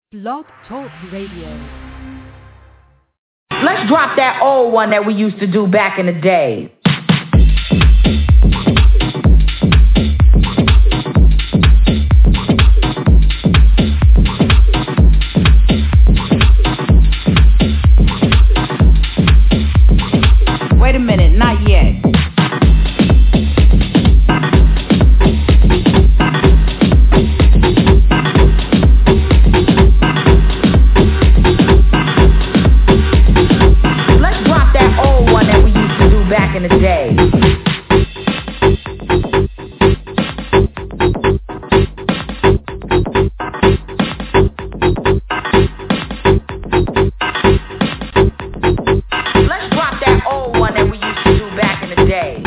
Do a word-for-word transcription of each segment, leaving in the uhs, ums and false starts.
Blog Talk Radio. Let's drop that old one that we used to do back in the day. Wait a minute, not yet. Back in the day. Let's drop that old one that we used to do back in the day.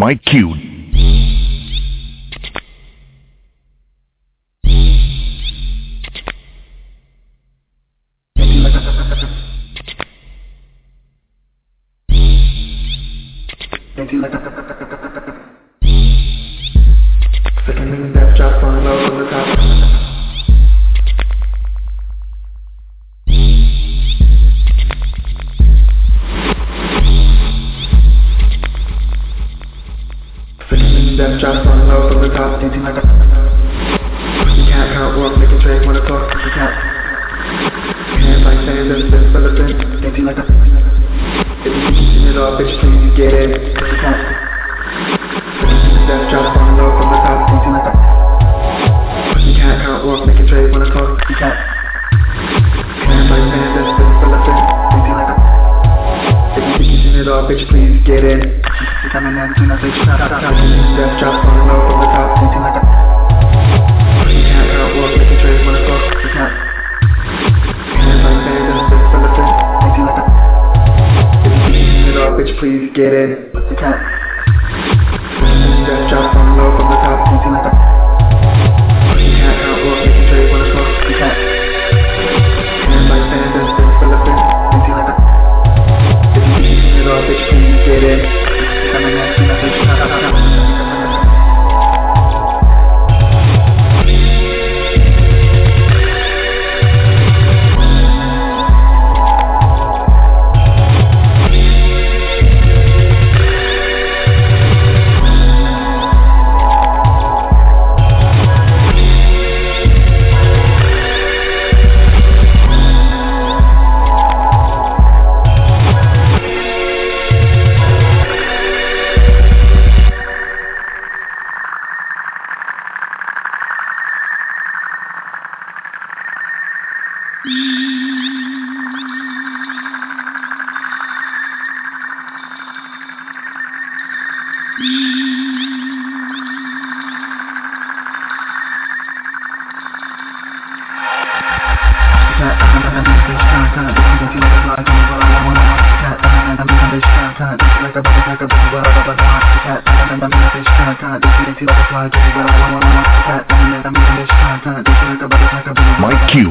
Mike Q. Second death drop on low from the top. Death drops on low from the top, dancing like a pussy cat, can't walk, making trade, wanna talk, pussy cat. Hands like sand, and spin full of spin, dancing like a if you can see it all, bitch, please get in, pussy cat. Death drops on low from the top, dancing like a pussy cat, can't walk, making trade, wanna talk, pussy cat. Hands like sand, and spin full of spin, dancing like a if you think you seen it all, bitch, please get in. She's coming down between us, bitch, stop, stop, stop. Death drops on low from the top, dancing like a pussy cat, can't walk, making trades, wanna talk, pussy cat. Hands like sand, and spin full of spin, dancing like a if you think you seen it all, bitch, please get in. Pussy cat. Death drops on low from the top, dancing like a pussy cat, can't walk, making trades, wanna talk, pussy cat. Hands like sand, and spin full of spin, dancing like a if you think you seen it all, bitch, please get in. Coming at you, bitch, stop, stop, stop. Mike Q.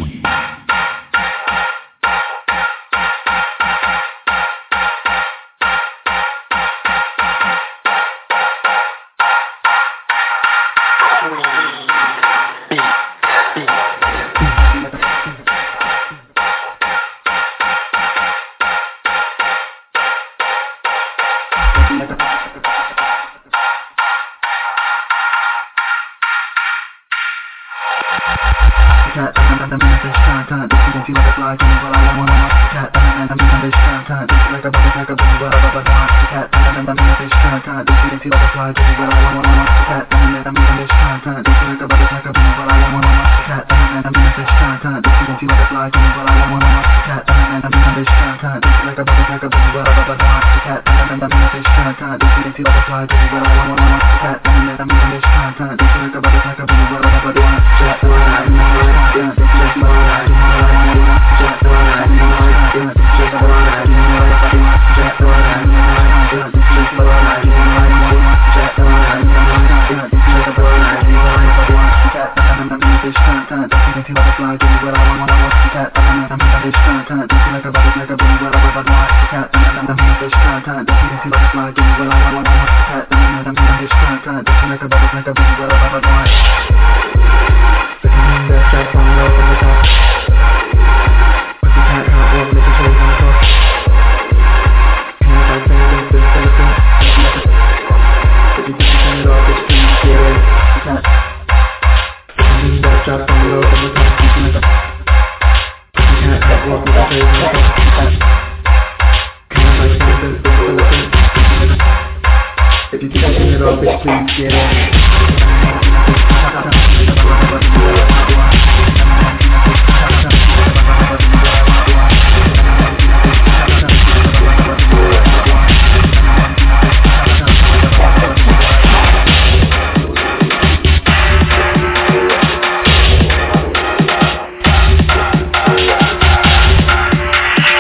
If you think you seen it all, bitch, please get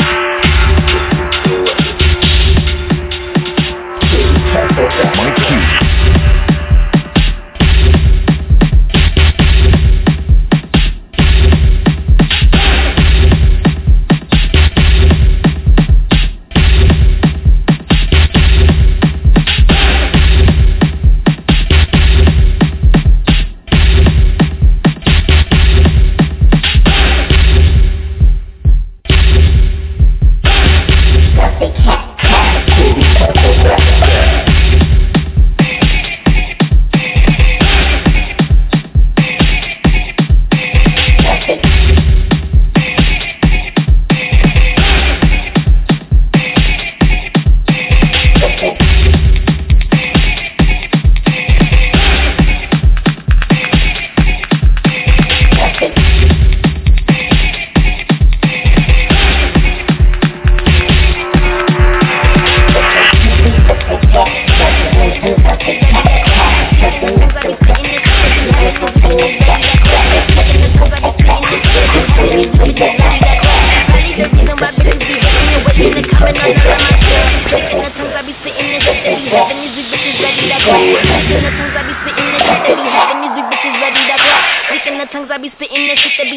Mike Q.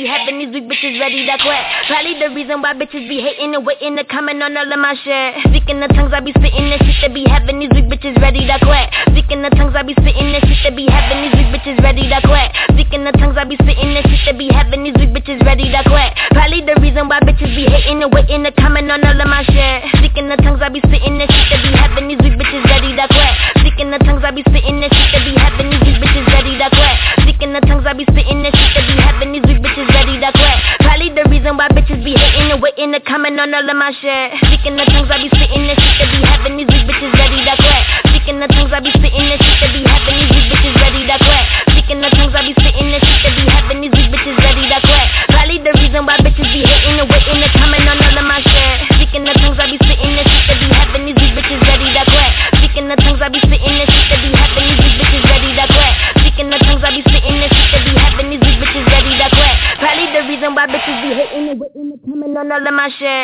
having these weak bitches ready to quit. Probably the reason why bitches be hating and waiting to comment on all of my shit. Speaking of tongues, I be spitting this shit to be having these weak bitches ready to quit. Speaking of tongues, I be spitting this shit to be having these weak bitches ready to quit. Speaking of tongues, I be spitting this shit to be having these weak bitches ready to quit. Probably the reason why bitches be hating and waiting to comment on all of my shit. Speaking of tongues, I be spitting this shit to be having these weak bitches ready to quit. Speaking of tongues, I be spitting this shit to be having these weak bitches ready to quit. Speaking of tongues, I be spitting this shit to be having these weak bitches ready to quit. Probably the reason why bitches be hating and waiting to comment on all of my shit. Speaking of tongues, I be spitting this shit to be having these weak bitches ready to quit. Speaking of tongues, I be spitting this shit to be having these weak bitches ready to quit. Speaking of tongues, I be spitting this shit to be having these weak bitches ready to quit. Probably the reason why bitches be hating and waiting to comment on all of my shit. Speaking of tongues, I be spitting this shit to be having these weak bitches ready to quit. Speaking of tongues, I be spitting this shit to be having these weak bitches ready to quit. Speaking of tongues, I be spitting this shit to be having these weak bitches ready to quit. Probably the reason why bitches be hating and waiting to comment on all of my shit.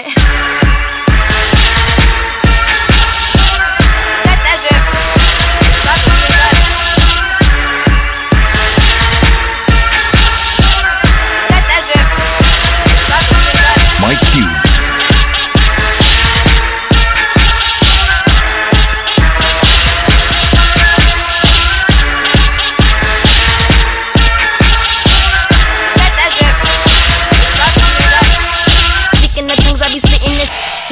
Mike Q. Speaking of tongues, I be spitting this.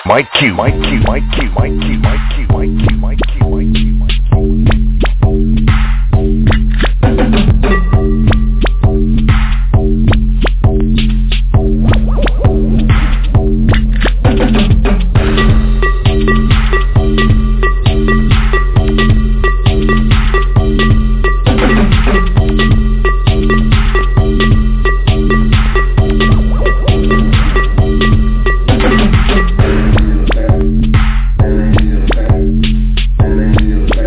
Mike Q, Mike Q, Mike Q, Mike Q, Mike Q, Mike Q, Mike Q, Mike Q, Mike And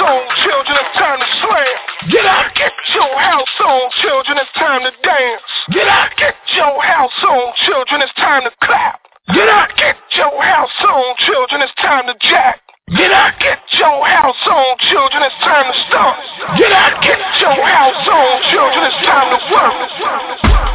on, children, it's time to slam. Get up, get your house on, children, it's time to dance. Get up, get your house on, children, it's time to clap. Get up, get your house on, children, it's time to jack. Get up, get your house on, children, it's time to stomp. Get up, get your house on, children, it's time to work.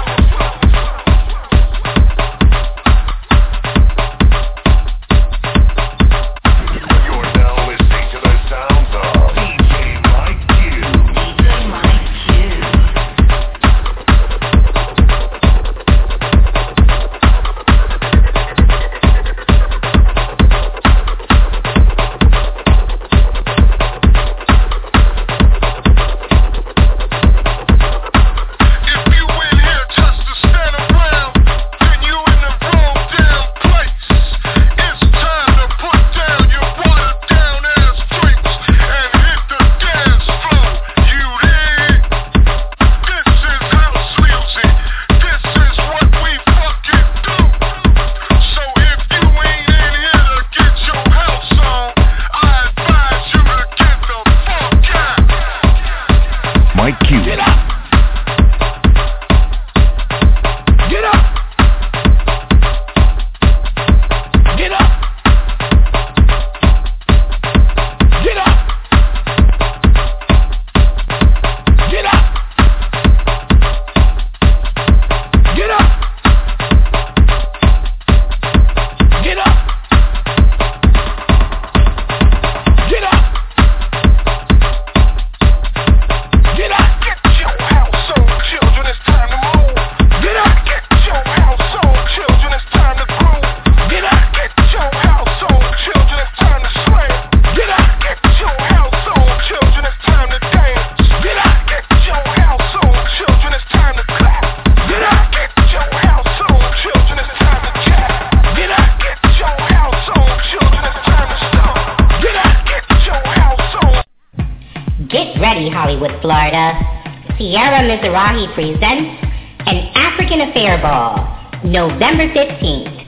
Hollywood, Florida, Sierra Mizrahi presents an African Affair Ball, November fifteenth.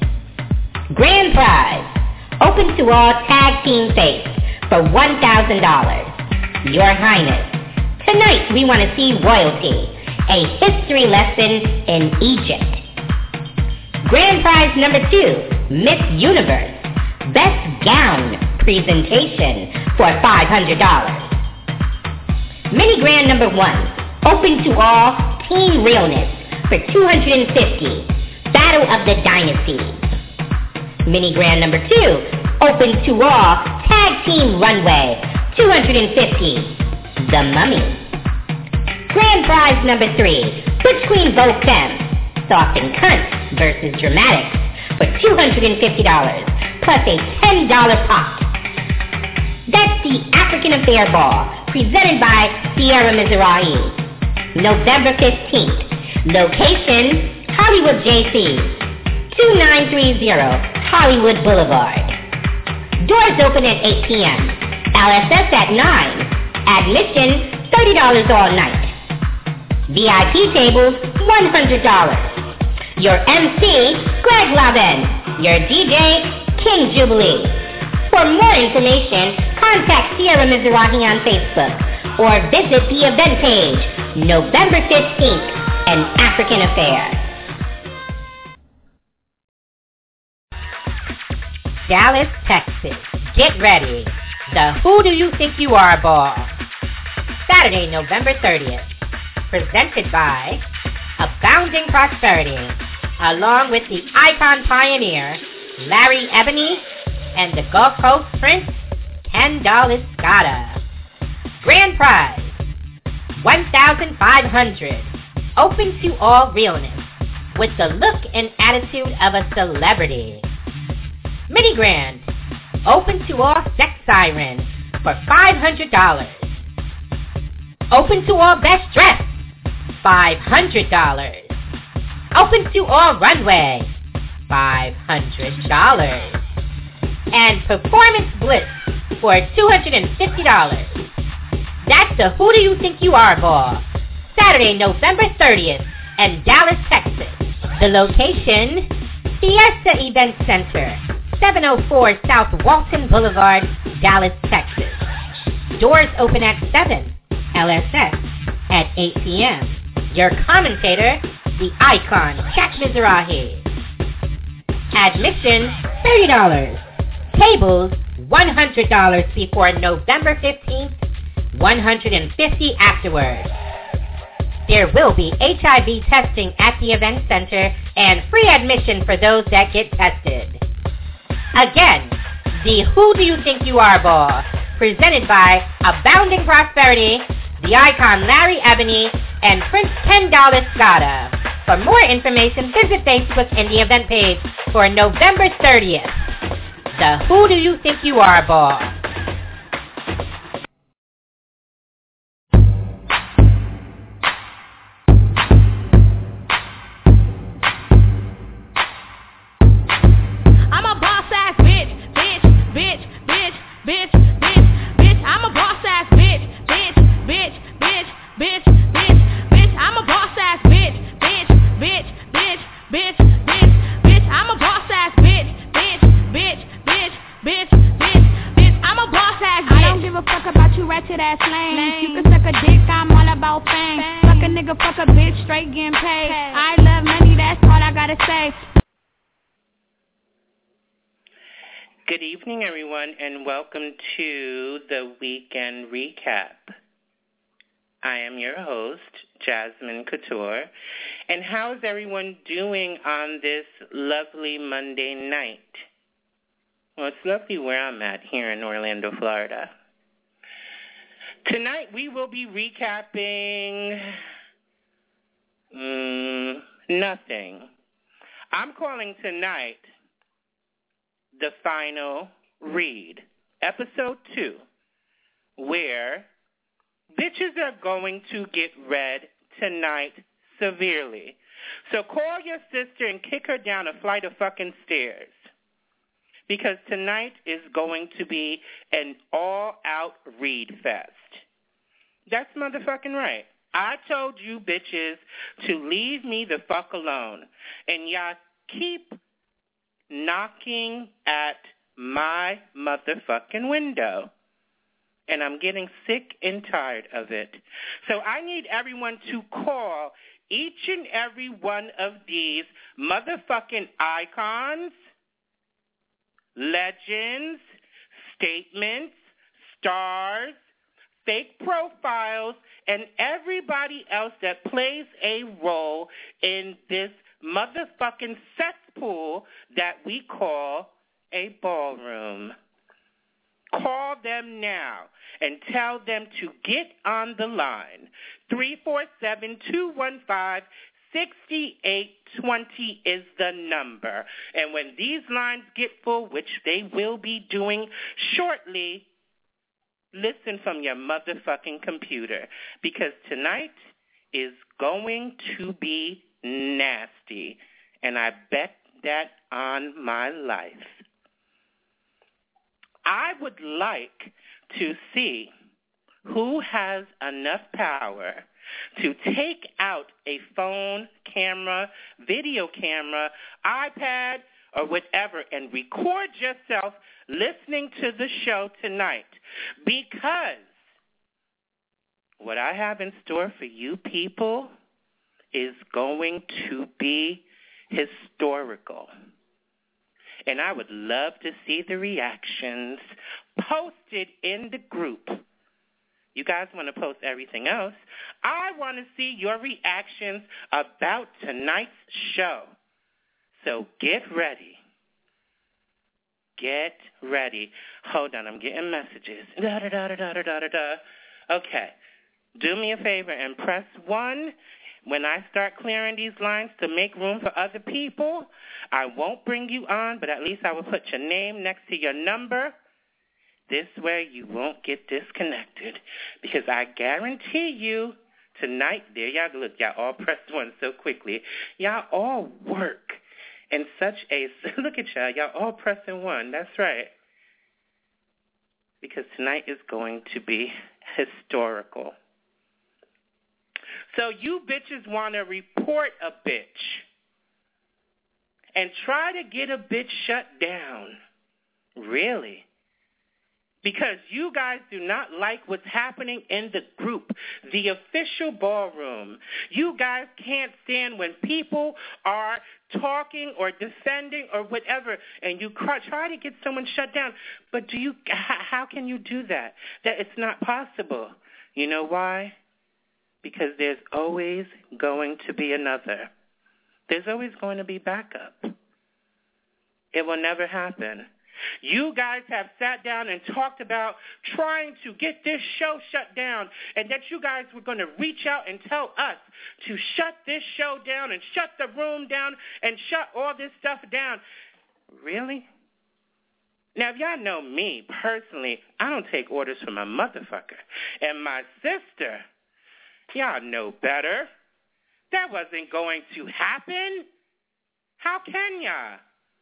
Grand prize, open to all tag team fates for one thousand dollars. Your Highness, tonight we want to see royalty, a history lesson in Egypt. Grand prize number two, Miss Universe, best gown presentation for five hundred dollars. Mini Grand number one, open to all Team Realness for two hundred fifty dollars, Battle of the Dynasties. Mini Grand number two, open to all Tag Team Runway, two hundred fifty dollars, The Mummy. Grand prize number three, Butch Queen Vogue Femme, Soft and Cunt versus Dramatics for two hundred fifty dollars, plus a ten dollars pot. That's the African Affair Ball, presented by Sierra Mizrahi. November fifteenth. Location, Hollywood J C, two nine three zero Hollywood Boulevard. Doors open at eight p.m. L S S at nine. Admission, thirty dollars all night. V I P tables, one hundred dollars. Your M C, Greg Lavin. Your D J, King Jubilee. For more information, contact Sierra Mizrahi on Facebook or visit the event page, November fifteenth, an African Affair. Dallas, Texas. Get ready. The Who Do You Think You Are Ball. Saturday, November thirtieth. Presented by Abounding Prosperity, along with the Icon Pioneer, Larry Ebony, and the Gulf Coast Prince, ten dollars Scotta. Grand prize, one thousand five hundred dollars. Open to all realness, with the look and attitude of a celebrity. Mini Grand, open to all sex sirens for five hundred dollars. Open to all best dressed, five hundred dollars. Open to all runway, five hundred dollars. And Performance Blitz for two hundred fifty dollars. That's the Who Do You Think You Are Ball, Saturday, November thirtieth, in Dallas, Texas. The location, Fiesta Event Center, seven oh four South Walton Boulevard, Dallas, Texas. Doors open at seven. L S S at eight p.m. Your commentator, the icon, Jack Mizrahi. Admission, thirty dollars. Tables, one hundred dollars before November fifteenth, one hundred fifty dollars afterwards. There will be H I V testing at the event center and free admission for those that get tested. Again, the Who Do You Think You Are Ball, presented by Abounding Prosperity, the icon Larry Ebony, and Prince ten dollars Scotta. For more information, visit Facebook and the event page for November thirtieth. The Who Do You Think You Are Ball. I'm a boss-ass bitch, bitch, bitch, bitch, bitch, bitch, bitch. I'm a boss-ass bitch, bitch, bitch, bitch, bitch, bitch, bitch. I'm a boss-ass bitch, bitch, bitch, bitch, bitch, bitch, bitch. I'm a boss-ass bitch, bitch, bitch, bitch, bitch, bitch, bitch. I'm a boss-ass bitch. I don't give a fuck about you ratchet-ass lames. You can suck a dick, I'm all about fame. Fuck a nigga, fuck a bitch, straight getting paid. I love money, that's all I gotta say. Good evening, everyone, and welcome to the Weekend Recap. I am your host, Jasmine Couture, and how is everyone doing on this lovely Monday night? Well, it's lovely where I'm at here in Orlando, Florida. Tonight we will be recapping mm, nothing. I'm calling tonight The Final Read, Episode two, where bitches are going to get read tonight severely. So call your sister and kick her down a flight of fucking stairs, because tonight is going to be an all-out read fest. That's motherfucking right. I told you bitches to leave me the fuck alone, and y'all keep knocking at my motherfucking window. And I'm getting sick and tired of it. So I need everyone to call each and every one of these motherfucking icons, legends, statements, stars, fake profiles, and everybody else that plays a role in this motherfucking cesspool that we call a ballroom. Call them now and tell them to get on the line. three four seven, two one five, six eight two zero is the number. And when these lines get full, which they will be doing shortly, listen from your motherfucking computer, because tonight is going to be nasty, and I bet that on my life. I would like to see who has enough power to take out a phone, camera, video camera, iPad, or whatever, and record yourself listening to the show tonight, because what I have in store for you people is going to be historical. And I would love to see the reactions posted in the group. You guys want to post everything else. I want to see your reactions about tonight's show. So get ready. Get ready. Hold on, I'm getting messages. Da da da da da da da da. Okay. Do me a favor and press one. When I start clearing these lines to make room for other people, I won't bring you on, but at least I will put your name next to your number. This way you won't get disconnected, because I guarantee you tonight, there y'all look, y'all all pressed one so quickly. Y'all all work in such a, look at y'all, y'all all pressing one. That's right. Because tonight is going to be historical. So you bitches want to report a bitch and try to get a bitch shut down. Really? because you guys do not like what's happening in the group, the official ballroom. You guys can't stand when people are talking or defending or whatever, and you try to get someone shut down. But do you? How can you do that? That it's not possible. You know why? Because there's always going to be another. There's always going to be backup. It will never happen. You guys have sat down and talked about trying to get this show shut down, and that you guys were going to reach out and tell us to shut this show down and shut the room down and shut all this stuff down. Really? Now, if y'all know me personally, I don't take orders from a motherfucker. And my sister, y'all know better. That wasn't going to happen. How can y'all?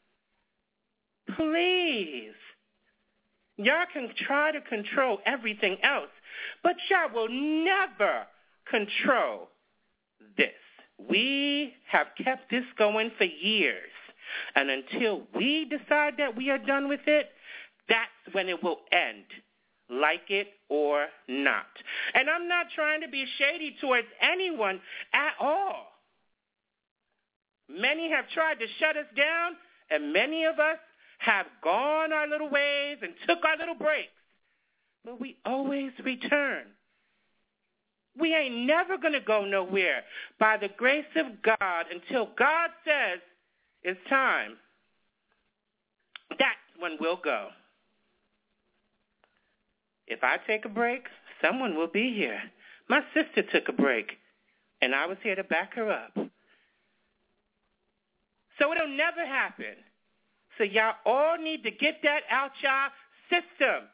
Please. Y'all can try to control everything else, but y'all will never control this. We have kept this going for years, and until we decide that we are done with it, that's when it will end, like it or not. And I'm not trying to be shady towards anyone at all. Many have tried to shut us down, and many of us have gone our little ways and took our little breaks. But we always return. We ain't never going to go nowhere by the grace of God until God says it's time. That's when we'll go. If I take a break, someone will be here. My sister took a break, and I was here to back her up. So it'll never happen. So y'all all need to get that out y'all system.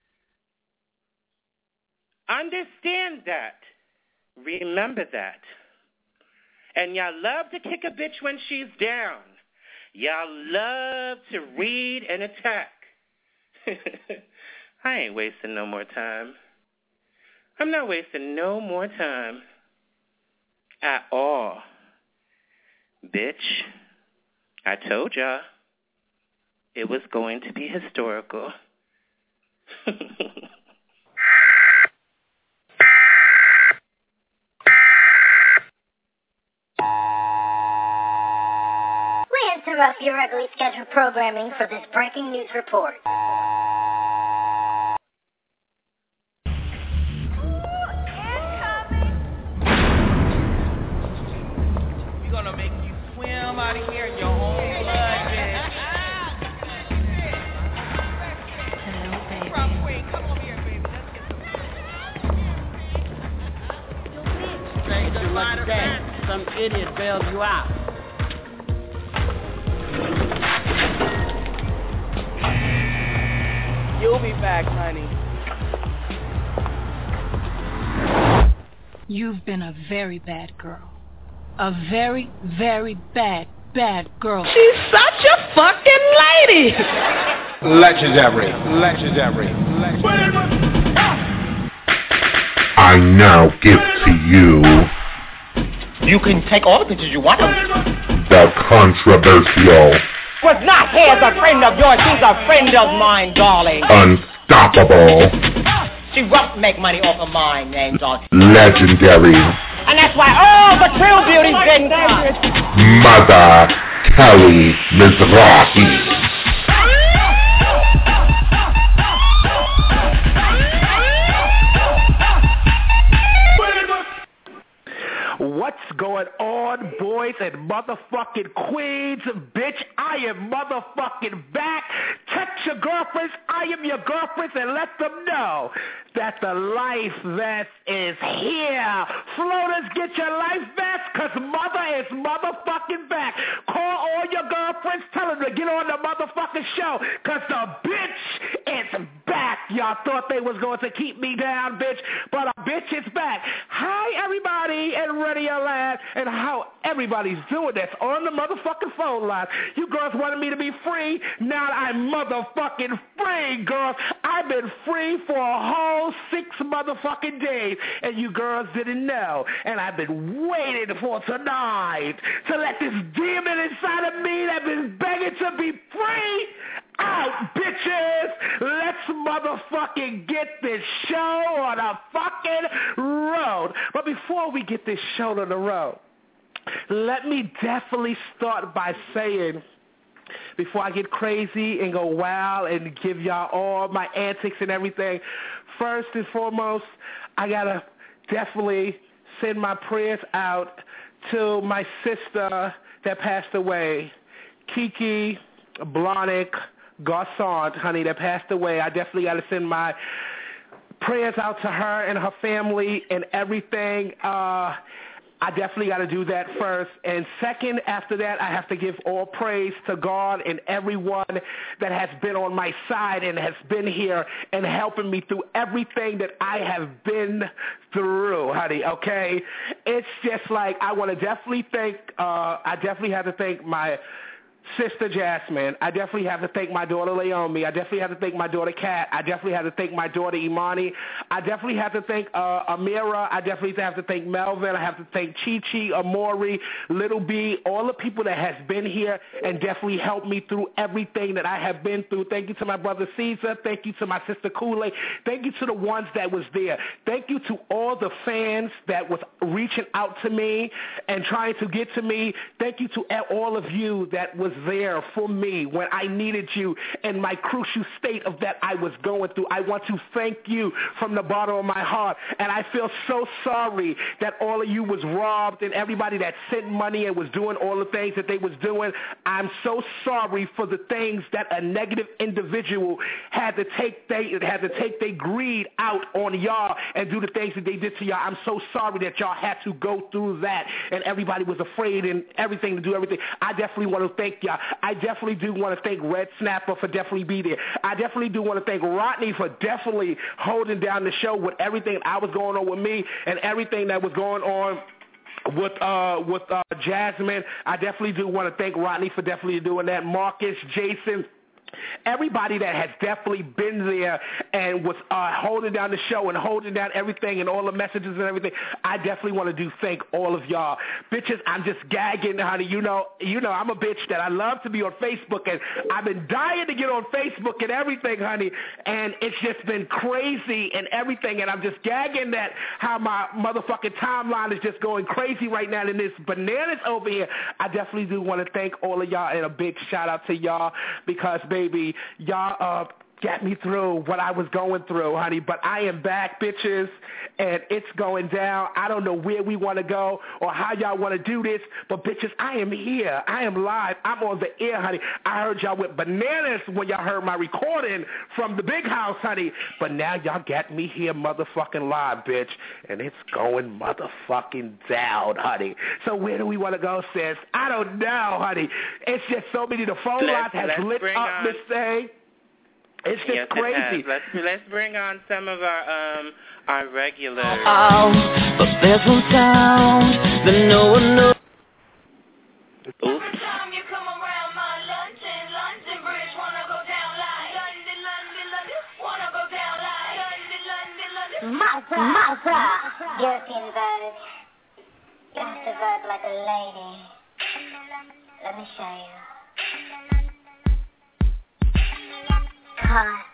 Understand that. Remember that. And y'all love to kick a bitch when she's down. Y'all love to read and attack. I ain't wasting no more time. I'm not wasting no more time at all. Bitch, I told y'all. It was going to be historical. We interrupt your regularly scheduled programming for this breaking news report. We're gonna make you swim out of here in your own blood, bitch. Like that, some idiot bailed you out. You'll be back, honey. You've been a very bad girl. A very, very bad, bad girl. She's such a fucking lady. Legendary, legendary, legendary. I now give to you You can take all the pictures you want. the controversial, Was not Hare's a friend of yours, she's a friend of mine, darling. unstoppable, She won't make money off of my name, darling. legendary And that's why all the true beauties didn't come. Mother Kelly Mizrahi. What's going on, boys and motherfucking queens? Bitch, I am motherfucking back. Text your girlfriends, I am your girlfriends, and let them know that the life vest is here. Floaters, get your life vest, because mother is motherfucking back. Call all your girlfriends, tell them to get on the motherfucking show, because the bitch is back. Y'all thought they was going to keep me down, bitch, but a bitch is back. Hi, everybody, and Radio Land, and how everybody's doing that's on the motherfucking phone line. You girls wanted me to be free. Now I'm motherfucking free, girls. I've been free for a whole six motherfucking days, and you girls didn't know. And I've been waiting for tonight to let this demon inside of me that's been begging to be free out, bitches. Let's motherfucking get this show on a fucking road. But before we get this show on the road, let me definitely start by saying, before I get crazy and go wild and give y'all all my antics and everything, first and foremost, I gotta definitely send my prayers out to my sister that passed away, Kiki Blahnik Garcon, honey, that passed away. I definitely got to send my prayers out to her and her family and everything. Uh, I definitely got to do that first. And second, after that, I have to give all praise to God and everyone that has been on my side and has been here and helping me through everything that I have been through, honey, okay? It's just like I want to definitely thank, uh, I definitely have to thank my sister Jasmine. I definitely have to thank my daughter Leomi. I definitely have to thank my daughter Kat. I definitely have to thank my daughter Imani. I definitely have to thank uh, Amira. I definitely have to thank Melvin. I have to thank Chi-Chi, Amori, Little B, all the people that has been here and definitely helped me through everything that I have been through. Thank you to my brother Caesar. Thank you to my sister Kool-Aid. Thank you to the ones that was there. Thank you to all the fans that was reaching out to me and trying to get to me. Thank you to all of you that was there for me when I needed you in my crucial state of that I was going through. I want to thank you from the bottom of my heart, and I feel so sorry that all of you was robbed and everybody that sent money and was doing all the things that they was doing. I'm so sorry for the things that a negative individual had to take they had to take their greed out on y'all and do the things that they did to y'all. I'm so sorry that y'all had to go through that and everybody was afraid and everything to do everything. I definitely want to thank y'all. I definitely do want to thank Red Snapper for definitely being there. I definitely do want to thank Rodney for definitely holding down the show with everything I was going on with me and everything that was going on with uh with uh Jasmine. I definitely do want to thank Rodney for definitely doing that. Marcus, Jason, everybody that has definitely been there and was uh, holding down the show and holding down everything and all the messages and everything, I definitely want to do thank all of y'all. Bitches, I'm just gagging, honey. You know, you know, I'm a bitch that I love to be on Facebook, and I've been dying to get on Facebook and everything, honey, and it's just been crazy and everything, and I'm just gagging that how my motherfucking timeline is just going crazy right now, and this bananas over here. I definitely do want to thank all of y'all, and a big shout out to y'all because, baby, Baby, y'all uh, got me through what I was going through, honey. But I am back, bitches, and it's going down. I don't know where we want to go or how y'all want to do this, but, bitches, I am here. I am live. I'm on the air, honey. I heard y'all went bananas when y'all heard my recording from the big house, honey. But now y'all got me here motherfucking live, bitch, and it's going motherfucking down, honey. So where do we want to go, sis? I don't know, honey. It's just so many. The phone line has lit up, Miss A. It's just yes, crazy. It let's let's bring on some of our um our regulars. Oh, but there's no sound that no one knows. Oops. Malta. European verb. You have to verb like a lady. Let me show you. Hot.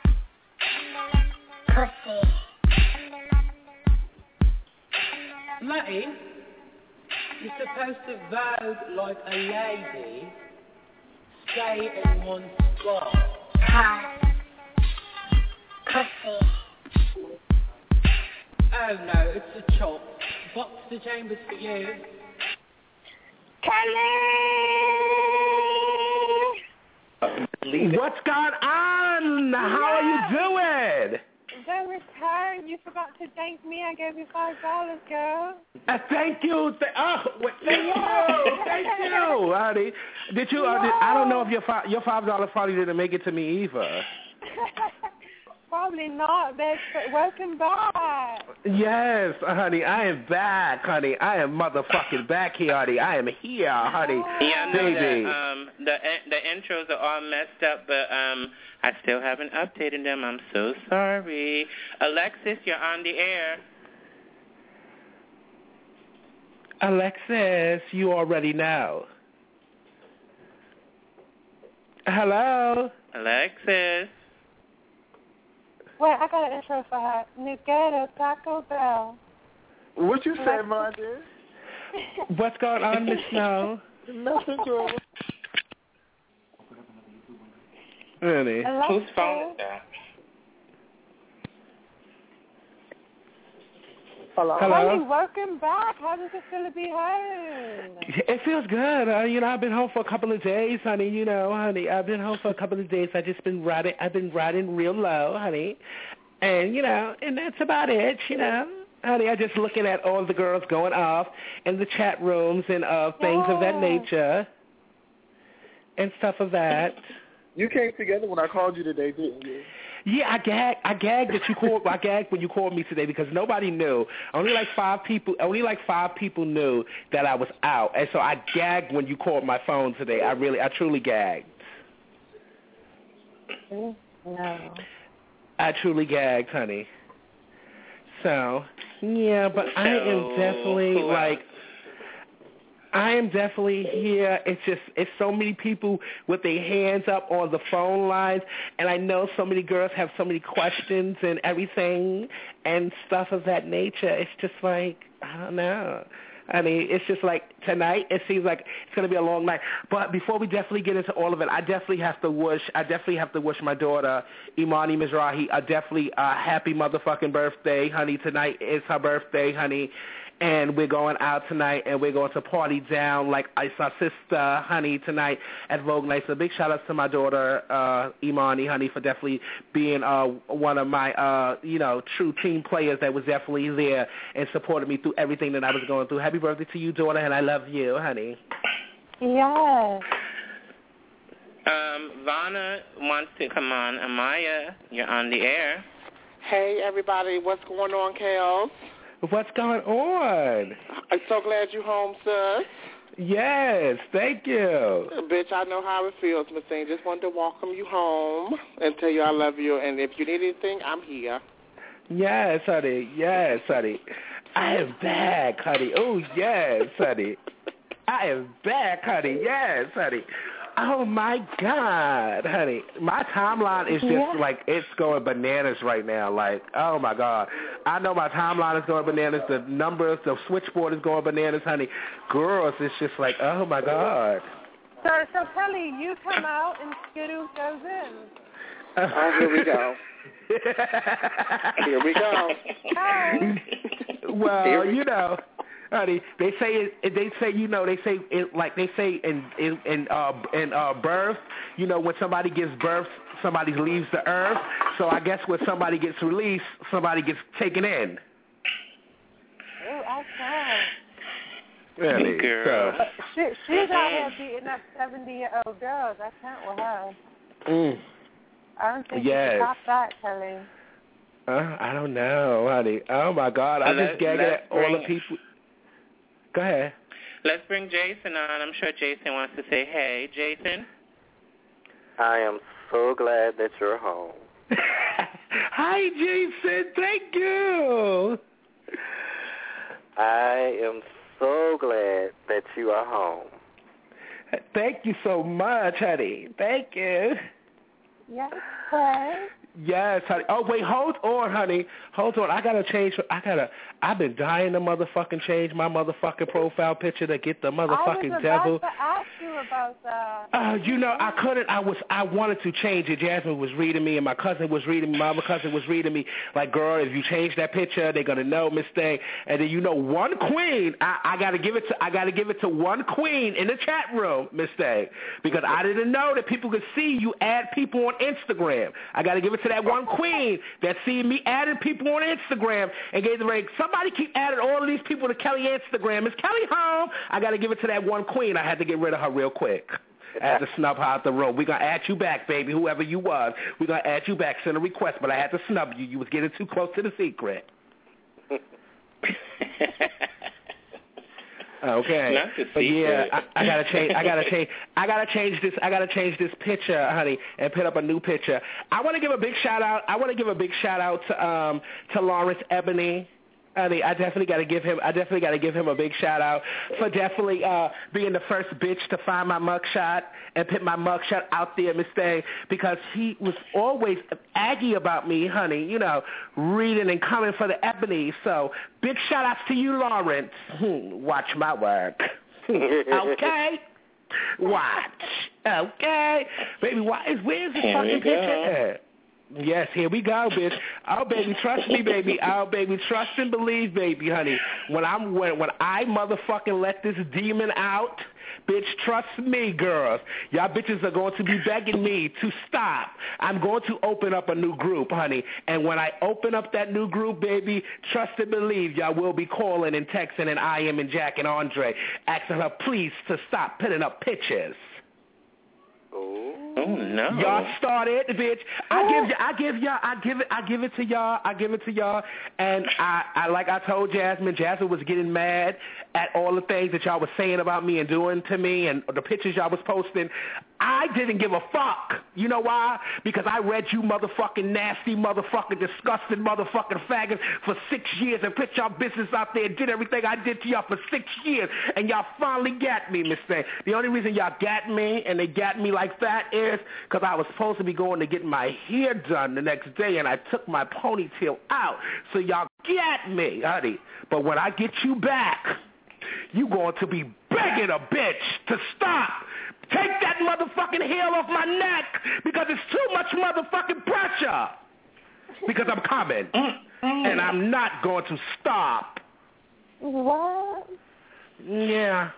Pussy. Matty, you're supposed to vogue like a lady. Stay in one spot. Hot. Pussy. Oh no, it's a chop. Box the chambers for you. What's going on? How are you doing? Don't return. You forgot to thank me. I gave you five dollars, girl. Uh, thank you. Th- oh, wait, thank you. Thank you, honey. Did you? Uh, did, I don't know if your fi- your five dollars probably didn't make it to me either. Probably not, bitch, but welcome back. Yes, honey, I am back, honey. I am motherfucking back here, honey. I am here, honey. Yeah, I know baby. that, um, the the intros are all messed up, but um, I still haven't updated them. I'm so sorry. Alexis, you're on the air. Alexis, you already know. Hello? Alexis. Wait, I got an intro for her. New Ghetto Taco Bell. What you say, my dear? What's going on, Miss Snow? Nothing, girl. Really? Whose phone is that? Hello. Hello? Honey, welcome back. How does it feel to be home? It feels good. Uh, you know, I've been home for a couple of days, honey. You know, honey, I've been home for a couple of days. I just been riding. I've been riding real low, honey, and you know, and that's about it. You know, honey, I just looking at all the girls going off in the chat rooms and uh, things yeah. of that nature and stuff of that. You came together when I called you today, didn't you? Yeah, I gagged. I gagged that you called. I gagged when you called me today because nobody knew. Only like five people. Only like five people knew that I was out, and so I gagged when you called my phone today. I really, I truly gagged. No. I truly gagged, honey. So yeah, but I am definitely like. I am definitely here. It's just, it's so many people with their hands up on the phone lines, and I know so many girls have so many questions and everything and stuff of that nature. It's just like, I don't know. I mean, it's just like tonight, it seems like it's going to be a long night. But before we definitely get into all of it, I definitely have to wish, I definitely have to wish my daughter, Imani Mizrahi, a definitely a happy motherfucking birthday, honey. Tonight is her birthday, honey. And we're going out tonight, and we're going to party down like it's our sister, honey, tonight at Vogue Night. So big shout-outs to my daughter, uh, Imani, honey, for definitely being uh, one of my, uh, you know, true team players that was definitely there and supported me through everything that I was going through. Happy birthday to you, daughter, and I love you, honey. Yes. Um, Vanna wants to come on. Amaya, you're on the air. Hey, everybody. What's going on, Kels? What's going on? I'm so glad you're home, sis. Yes, thank you. Bitch, I know how it feels, Miss Thing. Just wanted to welcome you home and tell you I love you. And if you need anything, I'm here. Yes, honey. Yes, honey. I am back, honey. Oh, yes, honey. I am back, honey. Yes, honey. Oh, my God, honey. My timeline is just yeah. like, it's going bananas right now. Like, oh, my God. I know my timeline is going bananas. The numbers, the switchboard is going bananas, honey. Girls, it's just like, oh, my God. So, so Kelly, you come out and Skidoo goes in. Oh, here we go. Here we go. Hi. Well, we you know. Honey, they say it, they say you know they say it like they say in in in uh in uh birth, you know, when somebody gives birth, somebody leaves the earth. So I guess when somebody gets released, somebody gets taken in. Oh, I saw. Really, girl. So. She, she's out here beating up seventy-year-old girls. I can't with her. Mm. I don't think yes. you can top that, Kelly. Uh, I don't know, honey. Oh my God, I let, just gagged at all the people. Go ahead. Let's bring Jason on. I'm sure Jason wants to say hey. Jason? I am so glad that you're home. Hi, Jason. Thank you. I am so glad that you are home. Thank you so much, honey. Thank you. Yes, Clay. Yes, honey. Oh, wait, hold on, honey. Hold on. I got to change. I got to. I've been dying to motherfucking change my motherfucking profile picture to get the motherfucking I was devil. about to ask you about that. Uh, you know, I couldn't. I was. I wanted to change it. Jasmine was reading me, and my cousin was reading me. My other cousin was reading me. Like, girl, if you change that picture, they're gonna know, Miss Thing. And then you know, one queen. I, I gotta give it to. I gotta give it to one queen in the chat room, Miss Thing, because I didn't know that people could see you add people on Instagram. I gotta give it to that one queen that see me adding people on Instagram and gave the ring. Somebody keep adding all of these people to Kelly Instagram. Is Kelly home? I got to give it to that one queen. I had to get rid of her real quick. I had to snub her out the room. We're going to add you back, baby, whoever you was. We're going to add you back. Send a request, but I had to snub you. You was getting too close to the secret. Okay. Not the but yeah, secret. I, I gotta change. I gotta change. I gotta change this. I gotta change this picture, honey, and put up a new picture. I want to give a big shout out. I want to give a big shout out to um to Lawrence Ebony. Honey, I definitely got to give him. I definitely got to give him a big shout out for definitely uh, being the first bitch to find my mugshot and put my mugshot out there, Miss Day, because he was always aggy about me, honey. You know, reading and coming for the Ebony. So big shout outs to you, Lawrence. Watch my work. Okay. Watch. Okay. Baby, why is where's the fucking picture at? Yes, here we go, bitch. Oh, baby, trust me, baby. Oh, baby, trust and believe, baby, honey. When I'm when when I motherfucking let this demon out, bitch, trust me, girls. Y'all bitches are going to be begging me to stop. I'm going to open up a new group, honey. And when I open up that new group, baby, trust and believe, y'all will be calling and texting and I am and Jack and Andre asking her please to stop putting up pictures. Oh no! Y'all started, bitch. I give you, I give y'all, I give it, I give it to y'all, I give it to y'all. And I, I, like I told Jasmine, Jasmine was getting mad at all the things that y'all was saying about me and doing to me, and the pictures y'all was posting. I didn't give a fuck. You know why? Because I read you motherfucking nasty, motherfucking disgusting, motherfucking faggots for six years and put y'all business out there and did everything I did to y'all for six years, and y'all finally got me, Miss Thing. The only reason y'all got me and they got me like that is because I was supposed to be going to get my hair done the next day, and I took my ponytail out. So y'all got me, honey. But when I get you back, you going to be begging a bitch to stop. Take that motherfucking heel off my neck because it's too much motherfucking pressure. Because I'm coming. And I'm not going to stop. What? Yeah.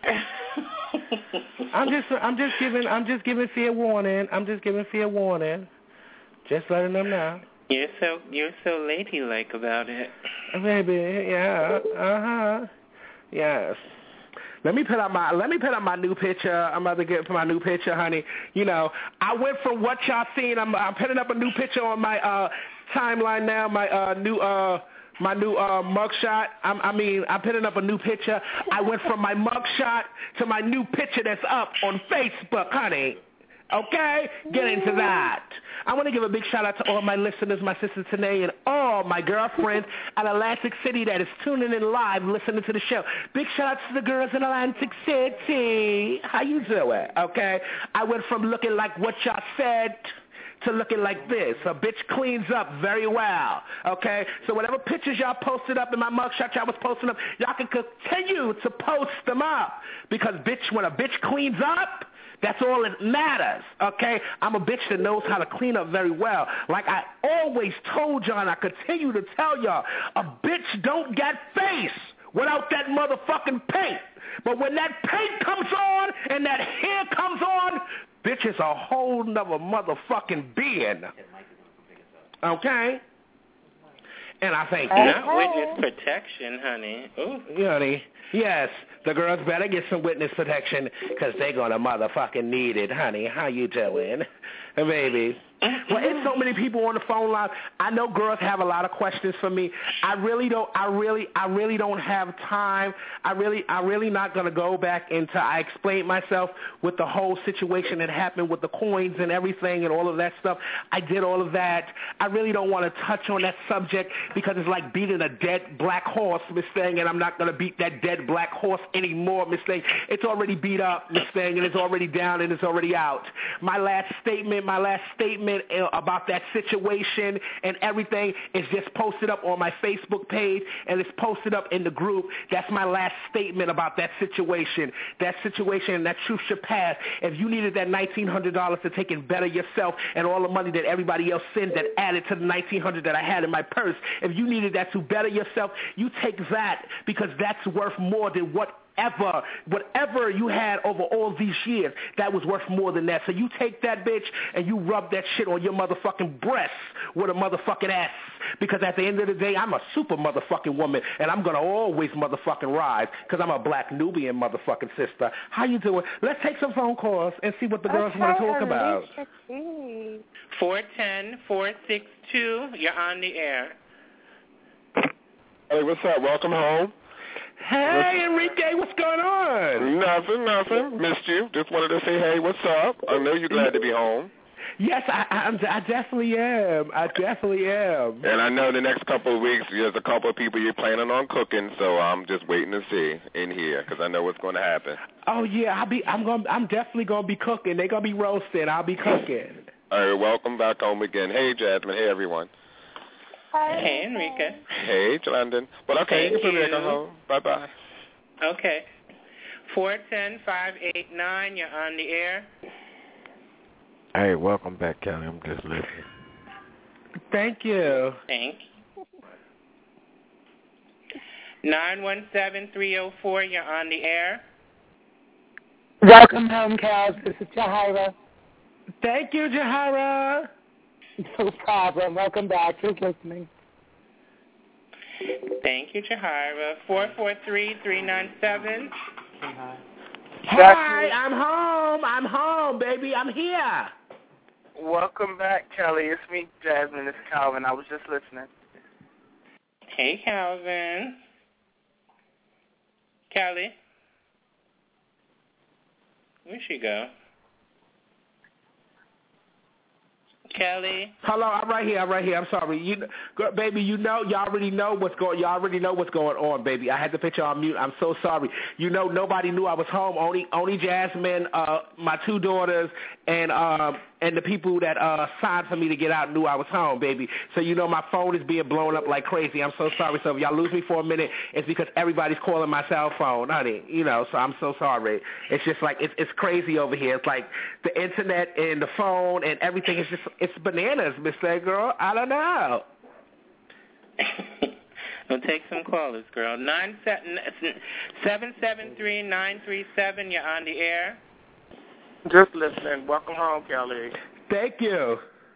I'm just I'm just giving I'm just giving fair warning. I'm just giving fair warning. Just letting them know. You're so you're so ladylike about it. Baby, yeah. Uh-huh. Yes. Let me put up my let me put up my new picture. I'm about to get for my new picture, honey. You know, I went from what y'all seen. I'm I'm putting up a new picture on my uh timeline now. My uh new uh my new uh mugshot. I'm, I mean, I'm putting up a new picture. I went from my mugshot to my new picture that's up on Facebook, honey. Okay? Get into that. I want to give a big shout out to all my listeners, my sister Tanae, and all my girlfriends at Atlantic City that is tuning in live, listening to the show. Big shout out to the girls in Atlantic City. How you doing? Okay? I went from looking like what y'all said to looking like this. A bitch cleans up very well, okay? So whatever pictures y'all posted up in my mugshot y'all was posting up, y'all can continue to post them up because, bitch, when a bitch cleans up, that's all that matters, okay? I'm a bitch that knows how to clean up very well. Like I always told y'all, and I continue to tell y'all, a bitch don't get face without that motherfucking paint. But when that paint comes on and that hair comes on, bitch is a whole nother motherfucking being. Okay? And I think not witness protection, honey. Ooh. Yeah, honey. Yes, the girls better get some witness protection because they're going to motherfucking need it, honey. How you doing, baby? Well, it's so many people on the phone line. I know girls have a lot of questions for me. I really don't. I really, I really don't have time. I really, I really not gonna go back into. I explained myself with the whole situation that happened with the coins and everything and all of that stuff. I did all of that. I really don't want to touch on that subject because it's like beating a dead black horse, Miss Thing, and I'm not gonna beat that dead black horse anymore, Miss Thing. It's already beat up, Miss Thing, and it's already down and it's already out. My last statement, my last statement. About that situation and everything is just posted up on my Facebook page and it's posted up in the group. That's my last statement about that situation. That situation and that truth should pass. If you needed that nineteen hundred dollars to take and better yourself and all the money that everybody else sent that added to the nineteen hundred dollars that I had in my purse, if you needed that to better yourself, you take that because that's worth more than what Ever, whatever you had over all these years, that was worth more than that. So you take that bitch and you rub that shit on your motherfucking breasts with a motherfucking ass. Because at the end of the day, I'm a super motherfucking woman, and I'm going to always motherfucking rise because I'm a black Nubian motherfucking sister. How you doing? Let's take some phone calls and see what the girls okay, want to talk about. four one zero, four six two, you're on the air. Hey, what's up? Welcome home. Hey, Enrique, what's going on? Nothing, nothing. Missed you. Just wanted to say, hey, what's up? I know you're glad to be home. Yes, I, I, I definitely am. I definitely am. And I know the next couple of weeks there's a couple of people you're planning on cooking, so I'm just waiting to see in here because I know what's going to happen. Oh yeah, I'll be. I'm going. I'm definitely going to be cooking. They're going to be roasting. I'll be cooking. All right, welcome back home again. Hey, Jasmine. Hey, everyone. Hi. Hey, Enrique. Hey, London. But okay, Thank you can put me you. home. Bye bye. Okay. Four ten five eight nine. You're on the air. Hey, welcome back, Kelly. I'm just listening. Thank you. Thank you. nine one seven three oh four, you're on the air. Welcome home, Cal. This is Jahira. Thank you, Jahira. No problem. Welcome back. Who's listening? Thank you, Jahira. four four three three nine seven. Hi, I'm home. I'm home, baby. I'm here. Welcome back, Kelly. It's me, Jasmine. It's Calvin. I was just listening. Hey, Calvin. Kelly. Where'd she go? Kelly. Hello, I'm right here. I'm right here. I'm sorry, you, girl, baby. You know, you already know what's going. You already know what's going on, baby. I had the picture on mute. I'm so sorry. You know, nobody knew I was home. Only, only Jasmine, uh, my two daughters, and um, and the people that uh signed for me to get out knew I was home, baby. So you know, my phone is being blown up like crazy. I'm so sorry. So if y'all lose me for a minute, it's because everybody's calling my cell phone, honey. You know, so I'm so sorry. It's just like it's it's crazy over here. It's like the internet and the phone and everything is just. It's bananas, Mister Girl. I don't know. We'll take some callers, girl. Nine seven seven seven three nine three seven. You're on the air. Just listening. Welcome home, Kelly. Thank you.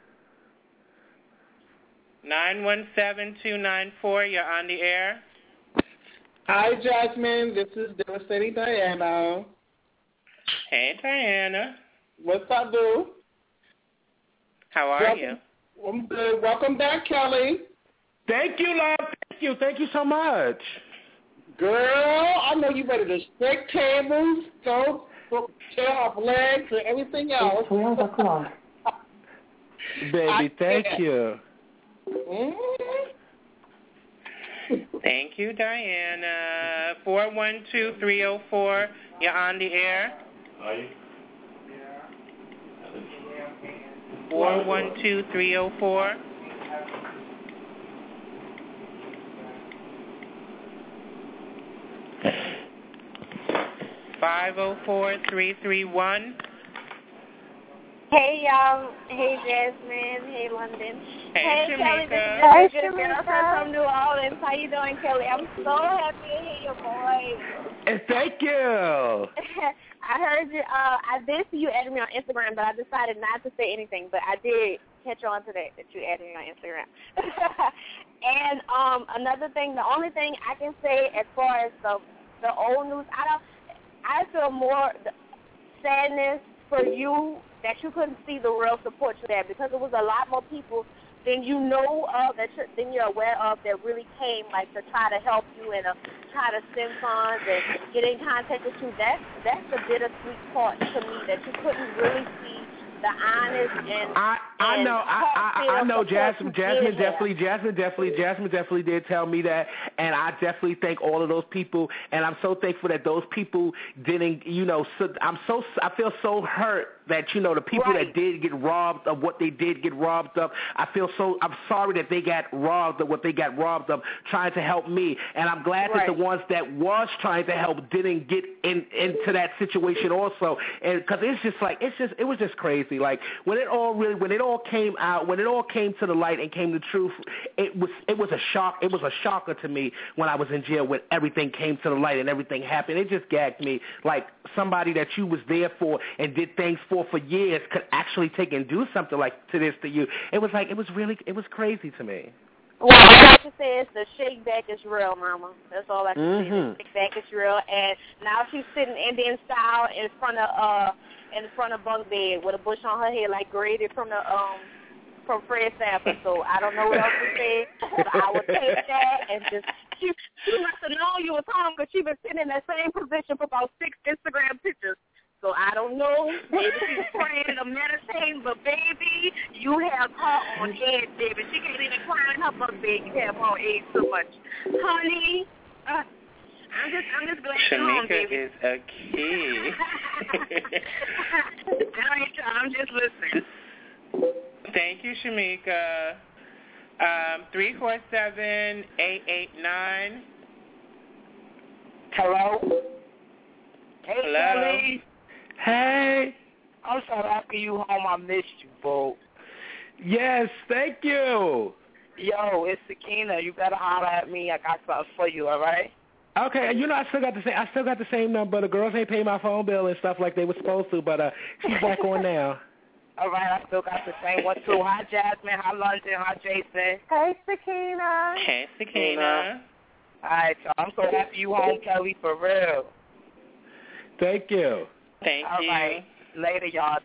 Nine one seven two nine four. You're on the air. Hi, Jasmine. This is Devastating Diana. Hey, Diana. What's up, boo? How are Welcome, you? I'm good. Welcome back, Kelly. Thank you, love. Thank you. Thank you so much. Girl, I know you ready to stick tables, go tear off legs, and everything else. twelve o'clock. Baby, thank you. Mm-hmm. Thank you, Diana. four one two three oh four. You're on the air. Are you? four one two three oh four. five oh four three three one. Hey, y'all. Hey, Jasmine. Hey, London. Hey, hey Kelly. This is Hey, Bridget, girlfriend from New Orleans. How you doing, Kelly? I'm so happy to hear your voice. And thank you. I heard you. Uh, I did see you added me on Instagram, but I decided not to say anything. But I did catch on to that, that you added me on Instagram. And um, another thing, the only thing I can say as far as the the old news, I don't. I feel more sadness for you that you couldn't see the real support you had, because it was a lot more people than you know of, that you're, than you're aware of, that really came like to try to help you and uh, try to send funds and get in contact with you. That's that's the bittersweet part to me, that you couldn't really see the honest and I I and know I I, I know Jasmine Jasmine definitely there. Jasmine definitely Jasmine definitely did tell me that, and I definitely thank all of those people, and I'm so thankful that those people didn't, you know, so, I'm so I feel so hurt that, you know, the people right. that did get robbed of what they did get robbed of, I feel so I'm sorry that they got robbed of what they got robbed of trying to help me, and I'm glad right. that the ones that was trying to help didn't get in into that situation also, and because it's just like it's just it was just crazy. Like when it all really, when it all came out, when it all came to the light and came to truth, it was it was a shock. It was a shocker to me when I was in jail, when everything came to the light and everything happened. It just gagged me. Like somebody that you was there for and did things for for years could actually take and do something like to this to you. It was like it was really it was crazy to me. Well, all I can say is the shake back is real, Mama. That's all I can mm-hmm. say. The shake back is real, and now she's sitting Indian style in front of uh. in front of bunk bed with a bush on her head, like graded from the um from Fred Sanford, so I don't know what else to say. But I would take that and just she she must have known you was home because she been sitting in that same position for about six Instagram pictures. So I don't know. Maybe she's praying or meditating, but baby, you have her on edge, baby. She can't even climb her butt, baby. You have her on edge so much, honey. Uh, I'm just, I'm just glad you're home, baby. Shamika is a key. I ain't trying. I'm just listening. Thank you, Shamika. Um, three four seven eight eight nine. Hello. Hey, Hello. Kelly. Hey. I'm so happy you home. I missed you, bro. Yes, thank you. Yo, it's Sakina. You better holler at me. I got something for you, all right? Okay, you know I still got the same. I still got the same number. The girls ain't paying my phone bill and stuff like they were supposed to, but uh, she's back on now. All right, I still got the same one too. Hi, Jasmine. Hi, London. Hi, Jason. Hey, Sakina. Hey, Sakina. All right, so I'm so happy you home, Kelly, for real. Thank you. Thank All you. right, later, y'all.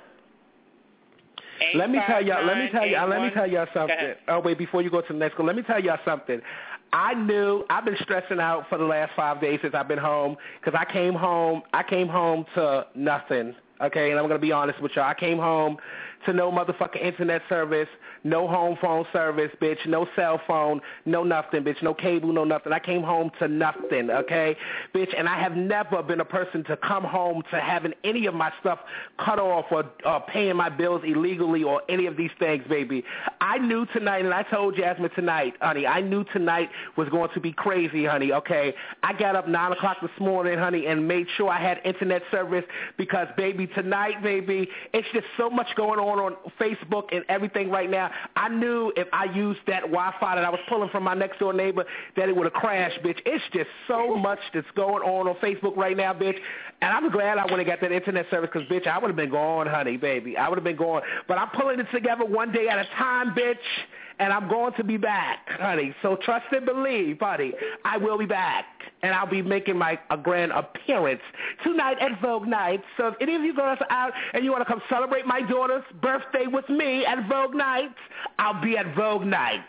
Let me tell y'all. Let me tell y'all. Let me tell y'all something. Oh wait, before you go to the next one, let me tell y'all something. I knew I've been stressing out for the last five days since I've been home because I came home. I came home to nothing. Okay, and I'm gonna be honest with y'all. I came home to no motherfucking internet service, no home phone service, bitch, no cell phone, no nothing, bitch, no cable, no nothing. I came home to nothing, okay, bitch, and I have never been a person to come home to having any of my stuff cut off or uh, paying my bills illegally or any of these things, baby. I knew tonight, and I told Jasmine tonight, honey, I knew tonight was going to be crazy, honey, okay. I got up nine o'clock this morning, honey, and made sure I had internet service because, baby, tonight, baby, it's just so much going on on Facebook and everything right now. I knew if I used that Wi-Fi that I was pulling from my next door neighbor that it would have crashed, bitch. It's just so much that's going on on Facebook right now, bitch. And I'm glad I would have got that internet service because, bitch, I would have been gone, honey, baby. I would have been gone. But I'm pulling it together one day at a time, bitch. And I'm going to be back, honey. So trust and believe, honey. I will be back. And I'll be making my a grand appearance tonight at Vogue Nights. So if any of you girls are out and you want to come celebrate my daughter's birthday with me at Vogue Nights, I'll be at Vogue Nights.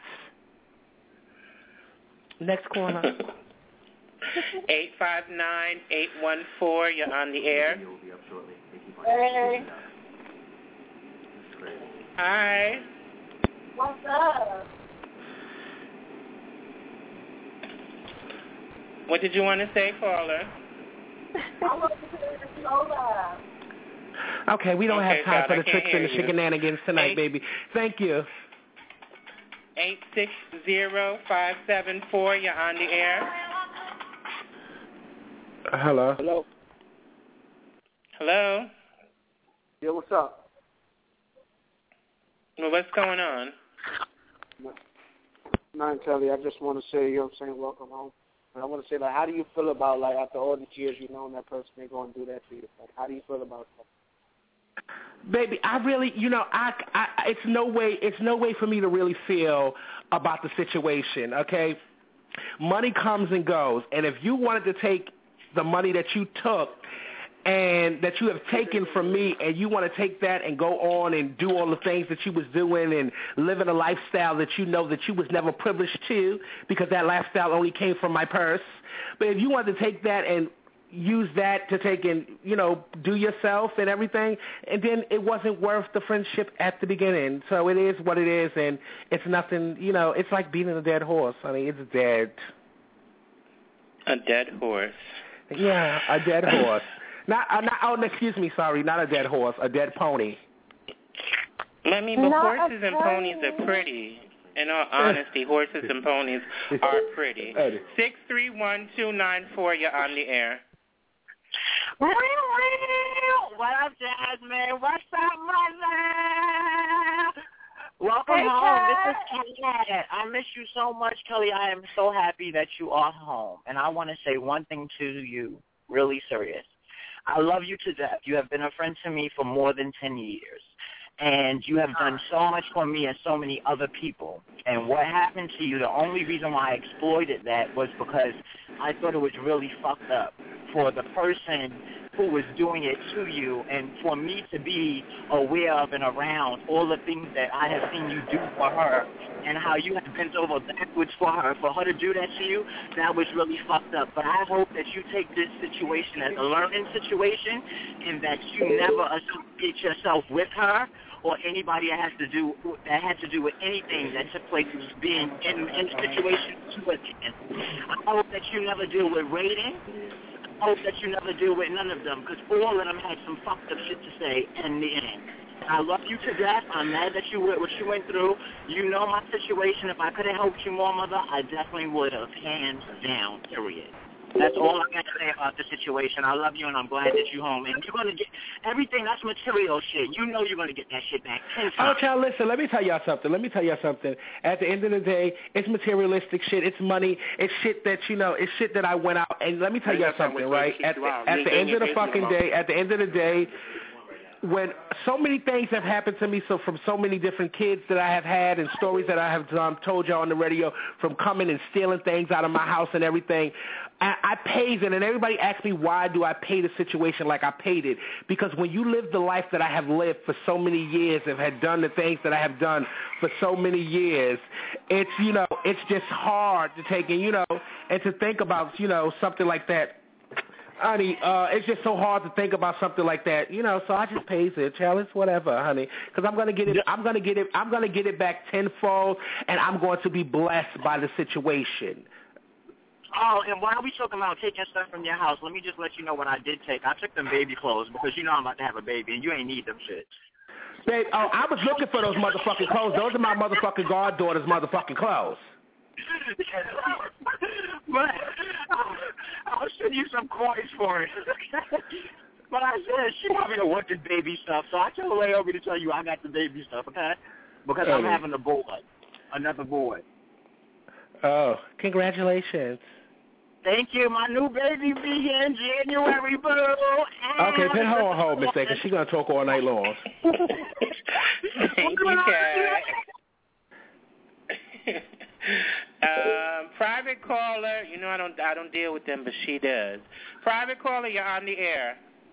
Next corner. eight five nine, eight one four, you're on the air. Hey. Hi. What's up? What did you want to say, caller? I want to hear the soda. Okay, we don't Okay, have time God, for I the can't tricks and the hear you. shenanigans tonight, Eight- baby. Thank you. eight six zero, five seven four, you're on the air. Hello. Hello. Hello. Yeah, what's up? Well, what's going on? Nothing, Kelly. I just want to say, you know what I'm saying, welcome home. And I want to say, like, how do you feel about, like, after all these years you've known that person, they're going to do that to you? Like, how do you feel about that? Baby, I really, you know, I, I, it's no way, it's no way for me to really feel about the situation, okay? Money comes and goes, and if you wanted to take the money that you took and that you have taken from me and you want to take that and go on and do all the things that you was doing and living a lifestyle that you know that you was never privileged to because that lifestyle only came from my purse. But if you wanted to take that and use that to take and, you know, do yourself and everything, and then it wasn't worth the friendship at the beginning. So it is what it is, and it's nothing, you know, it's like beating a dead horse. I mean, it's dead. A dead horse. Yeah, a dead horse. Not, uh, not, oh, excuse me, sorry, not a dead horse, a dead pony. I mean, but Not horses and ponies are pretty. In all honesty, horses and ponies are pretty. six three one, two nine four, you're on the air. What up, Jasmine? What's up, mother? Welcome Hey, home. Kat. This is Kelly. I miss you so much, Kelly. I am so happy that you are home. And I want to say one thing to you, really serious. I love you to death. You have been a friend to me for more than ten years. And you have done so much for me and so many other people. And what happened to you, the only reason why I exploited that was because I thought it was really fucked up for the person who was doing it to you, and for me to be aware of and around all the things that I have seen you do for her and how you have bent over backwards for her, for her to do that to you, that was really fucked up. But I hope that you take this situation as a learning situation and that you never associate yourself with her or anybody that has to do that had to do with anything that took place being in, in a situation you were in. I hope that you never deal with rating. I hope that you never deal with none of them, because all of them had some fucked up shit to say in the end. I love you to death. I'm mad that you went what you went through. You know my situation. If I could have helped you more, mother, I definitely would have. Hands down, period. That's all I got to say about the situation. I love you, and I'm glad that you're home. And you're going to get everything. That's material shit. You know you're going to get that shit back ten times. Oh, child, listen, let me tell y'all something. Let me tell y'all something. At the end of the day, it's materialistic shit. It's money. It's shit that, you know, it's shit that I went out. And let me tell y'all something, right? At the, at the end of the fucking day, at the end of the day, when so many things have happened to me, so from so many different kids that I have had and stories that I have um, told y'all on the radio, from coming and stealing things out of my house and everything, I, I paid it, and everybody asks me why do I pay the situation like I paid it, because when you live the life that I have lived for so many years and have done the things that I have done for so many years, it's, you know, it's just hard to take in, you know, and to think about, you know, something like that. Honey, uh, it's just so hard to think about something like that, you know. So I just pays it, child. It's whatever, honey, because I'm gonna get it. I'm gonna get it. I'm gonna get it back tenfold, and I'm going to be blessed by the situation. Oh, and while we talking about taking stuff from your house, let me just let you know what I did take. I took them baby clothes because you know I'm about to have a baby, and you ain't need them shit. Babe, oh, I was looking for those motherfucking clothes. Those are my motherfucking goddaughter's motherfucking clothes. But I'll, I'll send you some coins for it. But I said she probably don't want the baby stuff, so I told Laomi to tell you I got the baby stuff, okay? Because I'm having a boy, another boy. Oh, congratulations! Thank you. My new baby be here in January, boo. Okay, put her on hold, Miss A, because she's gonna talk all night long. Thank you, Kat. Um, private caller, you know I don't I don't deal with them, but she does. Private caller, you're on the air.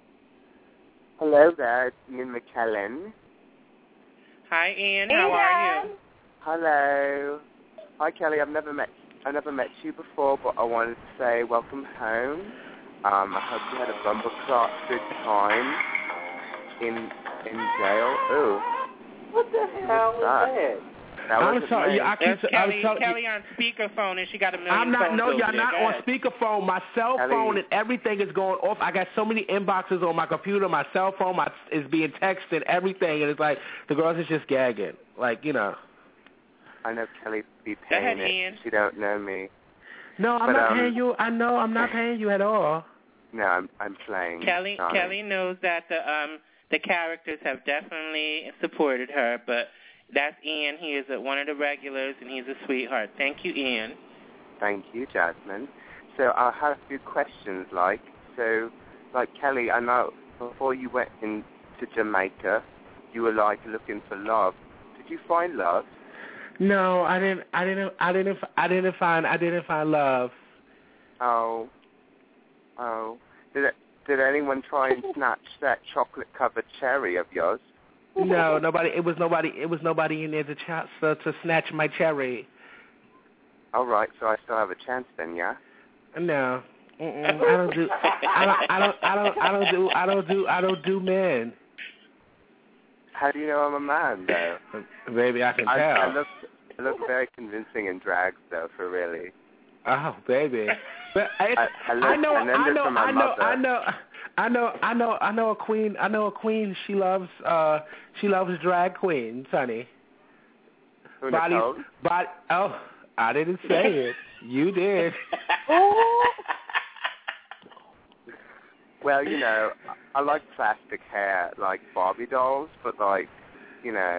Hello there, it's Ian McKellen. Hi, Ian. How are you? Hello. Hi, Kelly. I've never met I never met you before, but I wanted to say welcome home. Um, I hope you had a bumper clock good time in in jail. Ooh. What the hell was that? That I'm sorry. I keep, That's I'm Kelly, sorry. Kelly on speakerphone, and she got a million I'm not. phones No, over y'all there. not Go on ahead. speakerphone. My cell Kelly. phone and everything is going off. I got so many inboxes on my computer. My cell phone my, is being texted, everything, and it's like the girls is just gagging. Like, you know. I know Kelly be Go paying ahead, it. Ian. She don't know me. No, I'm But, not um, paying you. I know I'm not paying you at all. No, I'm I'm playing. Kelly Sorry. Kelly knows that the um the characters have definitely supported her, but that's Ian. He is a, one of the regulars, and he's a sweetheart. Thank you, Ian. Thank you, Jasmine. So I have a few questions, like, so, like, Kelly, I know before you went into Jamaica, you were, like, looking for love. Did you find love? No, I didn't. I didn't. I didn't. I didn't find. I didn't find love. Oh. Oh. Did it, did anyone try and snatch that chocolate-covered cherry of yours? No, nobody. It was nobody. It was nobody in there to ch- so, to snatch my cherry. All right, so I still have a chance then, yeah? No, Mm-mm, I don't do. I don't. I don't. I don't. I don't do. I don't do. I don't do men. How do you know I'm a man, though? Baby, I can I, tell. I look, I look very convincing in drags, though, for really. Oh, baby. But it's, I, I, I know. I learned I it know. from my I know. mother. I know. I know. I know. I know a queen. I know a queen. She loves. Uh, she loves drag queens, honey. Who, Bodies. Nicole? Body. Oh, I didn't say it. You did. Well, you know, I like plastic hair, like Barbie dolls, but like, you know.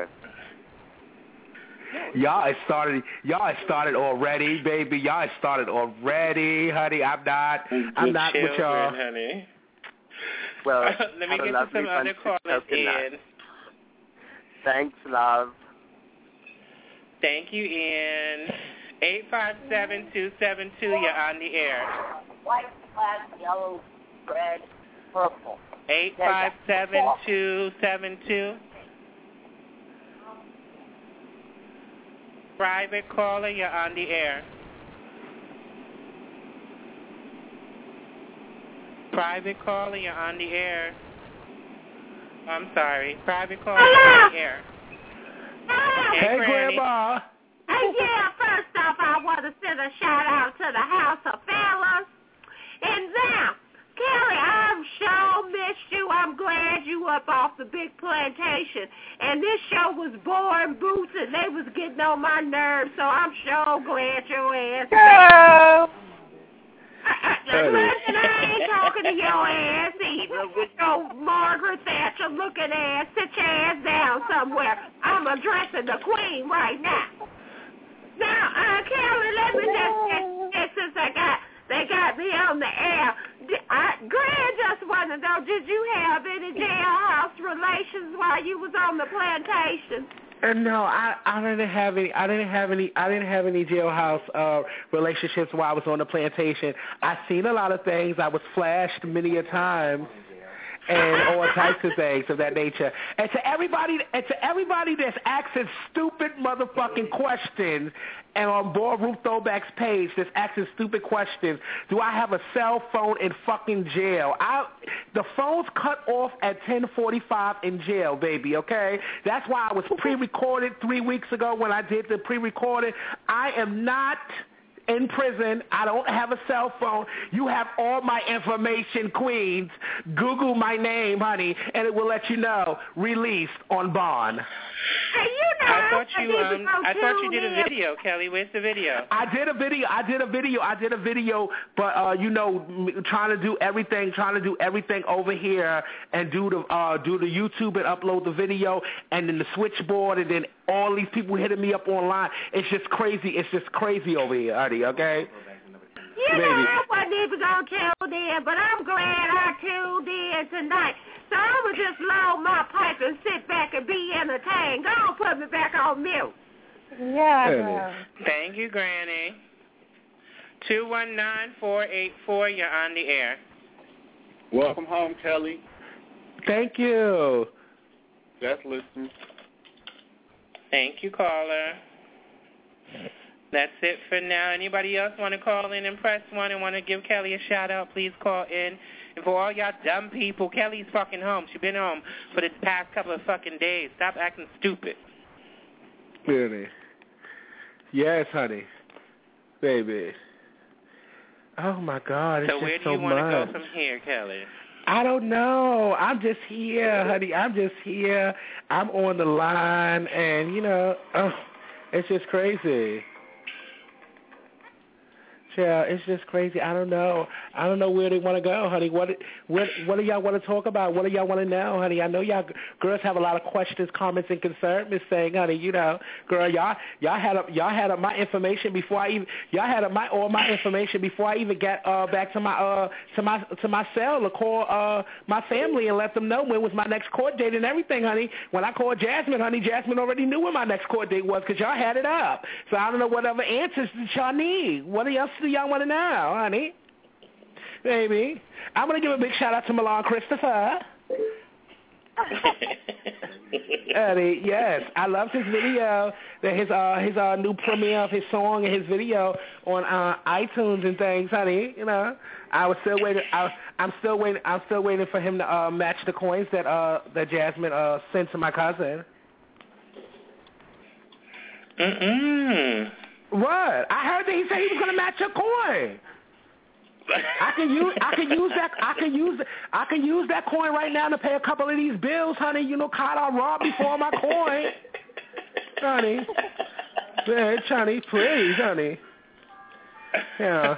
Y'all it started. Y'all it started already, baby. Y'all it started already, honey. I'm not. I'm not children, with y'all. honey. Well, let me have a get to lovely some other bunch of callers coconuts. in. Thanks, love. Thank you, Ian. Eight five seven two seven two. You're on the air. White, black, yellow, red, purple. Eight five seven two seven two. Private caller, you're on the air. Private caller, you're on the air. I'm sorry. Private caller, you're on the air. Hey, hey Granny. Grandma. Hey, yeah, first off, I want to send a shout-out to the House of Fellas. And now, Kelly, I've so missed you. I'm glad you up off the big plantation. And this show was boring boots, and they was getting on my nerves, so I'm so glad your ass. Girl. Listen, I ain't talking to your ass either with your Margaret Thatcher looking ass. Sit your ass down somewhere. I'm addressing the Queen right now. Now, uh, Kelly, let me just get since I got they got me on the air. I, Grant just wanted to know, did you have any jailhouse relations while you was on the plantation? Uh, no, I, I didn't have any. I didn't have any. I didn't have any jailhouse uh, relationships while I was on the plantation. I seen a lot of things. I was flashed many a times, and all types of things of that nature. And to everybody, and to everybody that's asking stupid motherfucking questions, and on Boardroom Throwback's page that's asking stupid questions, do I have a cell phone in fucking jail? I, the phone's cut off at ten forty-five in jail, baby, okay? That's why I was pre-recorded three weeks ago when I did the pre-recorded. I am not in prison. I don't have a cell phone. You have all my information, Queens. Google my name, honey, and it will let you know. Released on bond. Hey, you know, I thought you I um I thought you did a video, Kelly. Where's the video? I did a video. I did a video. I did a video, but uh, you know, m- trying to do everything, trying to do everything over here, and do the uh, do the YouTube and upload the video, and then the switchboard, and then all these people hitting me up online. It's just crazy. It's just crazy over here, Artie. Okay. You Baby. know, I wasn't even going to tune in, but I'm glad I tuned in tonight. So I'm going to just load my pipe and sit back and be entertained. Go on, put me back on mute. Yeah. Thank you, Granny. two one nine, four eight four, you're on the air. Welcome home, Kelly. Thank you. Just listen. Thank you, caller. That's it for now. Anybody else want to call in and press one and want to give Kelly a shout-out, please call in. And for all y'all dumb people, Kelly's fucking home. She's been home for the past couple of fucking days. Stop acting stupid. Really? Yes, honey. Baby. Oh, my God. It's so just where do so you want to much. go from here, Kelly? I don't know. I'm just here, honey. I'm just here. I'm on the line, and, you know, oh, it's just crazy. Yeah, it's just crazy. I don't know. I don't know where they want to go, honey. What what what do y'all want to talk about? What do y'all want to know, honey? I know y'all girls have a lot of questions, comments, and concerns. Miss saying, honey, you know, girl, y'all y'all had up y'all had up my information before I even y'all had up my all my information before I even got uh back to my uh to my to my cell to call uh my family and let them know when was my next court date and everything, honey. When I called Jasmine, honey, Jasmine already knew when my next court date was because y'all had it up. So I don't know what other answers that y'all need. What else do y'all want to know, honey? Baby, I'm going to give a big shout-out to Milan Christopher. Honey, yes, I loved his video, his uh, his uh, new premiere of his song and his video on uh, iTunes and things, honey. You know, I was still waiting. I, I'm still waiting. I'm still waiting for him to uh, match the coins that uh, that Jasmine uh, sent to my cousin. Mm-mm. What? I heard that he said he was going to match your coin. I can use I can use that I can use I can use that coin right now to pay a couple of these bills, honey. You know, caught on robbed before my coin, honey. Yeah, honey, please, honey. Yeah,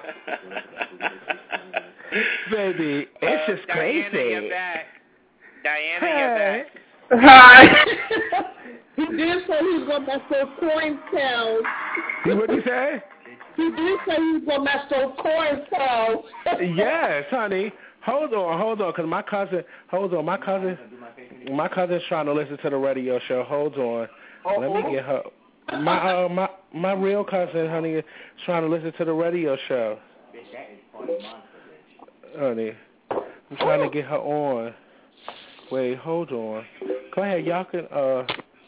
baby, it's uh, just Diana, crazy. You're back. Diana, hey. you're back. Hi. He did say he was going to mess those coin cells. What did he say? He did say he was going to mess those coin cells. Yes, honey. Hold on, hold on, because my cousin, hold on, my cousin, my cousin's trying to listen to the radio show. Hold on. Uh-oh. Let me get her. My uh, my my real cousin, honey, is trying to listen to the radio show. Honey, I'm trying to get her on. Wait, hold on. Go ahead, y'all can, uh,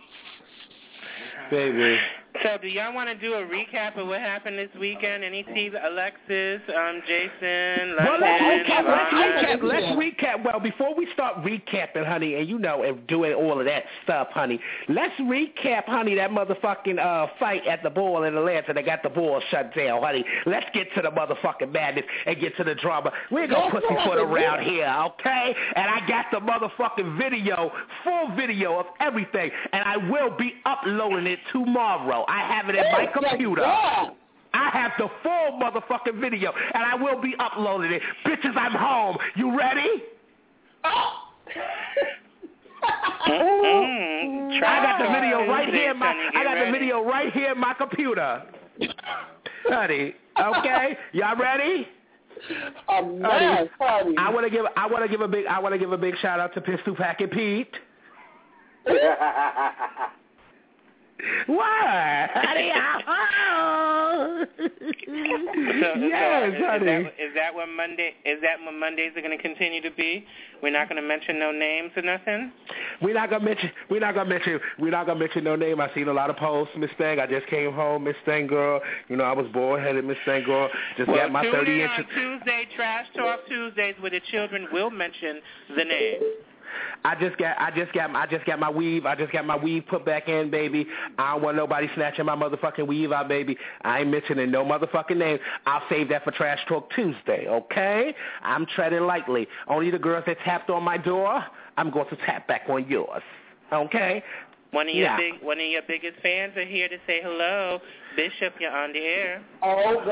baby. So do y'all want to do a recap of what happened this weekend? Any T V, Alexis, um, Jason, London, Well, let's recap. Let's Rhonda? recap. Let's recap. Well, before we start recapping, honey, and you know, and doing all of that stuff, honey, let's recap, honey, that motherfucking uh, fight at the ball in Atlanta that got the ball shut down, honey. Let's get to the motherfucking madness and get to the drama. We ain't gonna pussyfoot around here, okay? And I got the motherfucking video, full video of everything, and I will be uploading it tomorrow. I have it in my computer. I have the full motherfucking video, and I will be uploading it. Bitches, I'm home. You ready? Mm-hmm. I got the video right here. In my, I got the video right here in my computer. Honey, okay? Y'all ready? I'm not funny. I want to give. I want to give a big. I want to give a big shout out to Pistol Packet Pete. What? Honey, oh. So, yes, so honey. Is that, is that what Monday? Is that what Mondays are going to continue to be? We're not going to mention no names or nothing. We're not gonna mention. We're not gonna mention. We're not gonna mention no name. I seen a lot of posts, Miss Thang. I just came home, Miss Thang girl. You know, I was bored headed, Miss Thang girl. Just well, got my tune thirty in inches. on Tuesday, Trash Talk Tuesdays, where the children will mention the name. I just got, I just got, I just got my weave. I just got my weave put back in, baby. I don't want nobody snatching my motherfucking weave out, baby. I ain't mentioning no motherfucking name. I'll save that for Trash Talk Tuesday, okay? I'm treading lightly. Only the girls that tapped on my door, I'm going to tap back on yours, okay? One of your yeah. big, one of your biggest fans are here to say hello, Bishop. You're on the air. Oh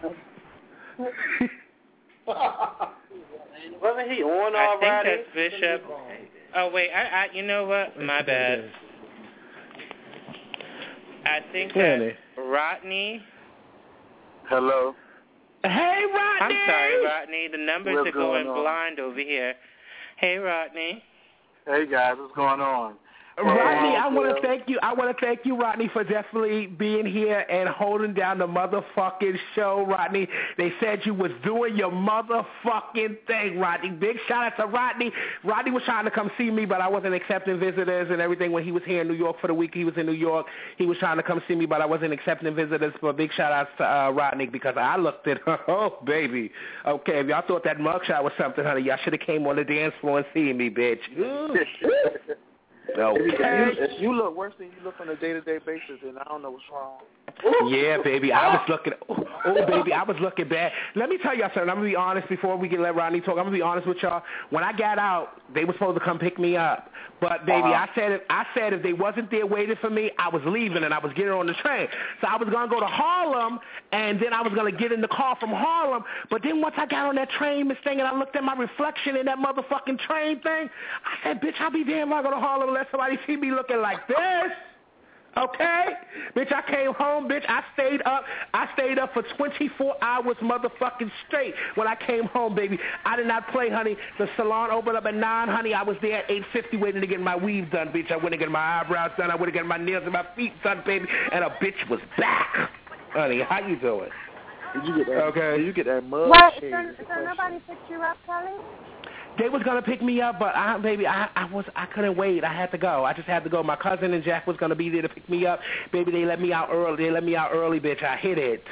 God. Wasn't he on I already? think that's Bishop. Oh wait, I, I, you know what? My bad. I think that's Rodney. Hello. Hey, Rodney. I'm sorry, Rodney. The numbers What's are going, going on? blind over here. Hey, Rodney. Hey guys, what's going on? Rodney, I want to thank you. I want to thank you, Rodney, for definitely being here and holding down the motherfucking show, Rodney. They said you was doing your motherfucking thing, Rodney. Big shout out to Rodney. Rodney was trying to come see me, but I wasn't accepting visitors and everything when he was here in New York for the week. He was in New York. He was trying to come see me, but I wasn't accepting visitors. But big shout out to uh, Rodney because I looked at her. Oh, baby. Okay, if y'all thought that mugshot was something, honey, y'all should have came on the dance floor and seen me, bitch. Okay. You, you look worse than you look on a day-to-day basis, and I don't know what's wrong. Yeah, baby, I was looking. Oh, oh, baby, I was looking bad. Let me tell y'all something. I'm gonna be honest before we can let Rodney talk. I'm gonna be honest with y'all. When I got out, they were supposed to come pick me up, but baby, uh-huh. I said if, I said if they wasn't there waiting for me, I was leaving and I was getting on the train. So I was gonna go to Harlem, and then I was gonna get in the car from Harlem. But then once I got on that train, Miss Thing, and I looked at my reflection in that motherfucking train thing, I said, bitch, I'll be damned if I go to Harlem and let somebody see me looking like this. Okay? Bitch, I came home, bitch. I stayed up. I stayed up for twenty-four hours motherfucking straight when I came home, baby. I did not play, honey. The salon opened up at nine, honey. I was there at eight fifty waiting to get my weave done, bitch. I went to get my eyebrows done. I went to get my nails and my feet done, baby. And a bitch was back. Honey, how you doing? Did you get that? Okay. Did you get that mug? What? So, so nobody picked you up, Kelly? They was gonna pick me up, but I, baby, I, I was, I couldn't wait. I had to go. I just had to go. My cousin and Jack was gonna be there to pick me up. Baby, they let me out early. They let me out early, bitch. I hit it.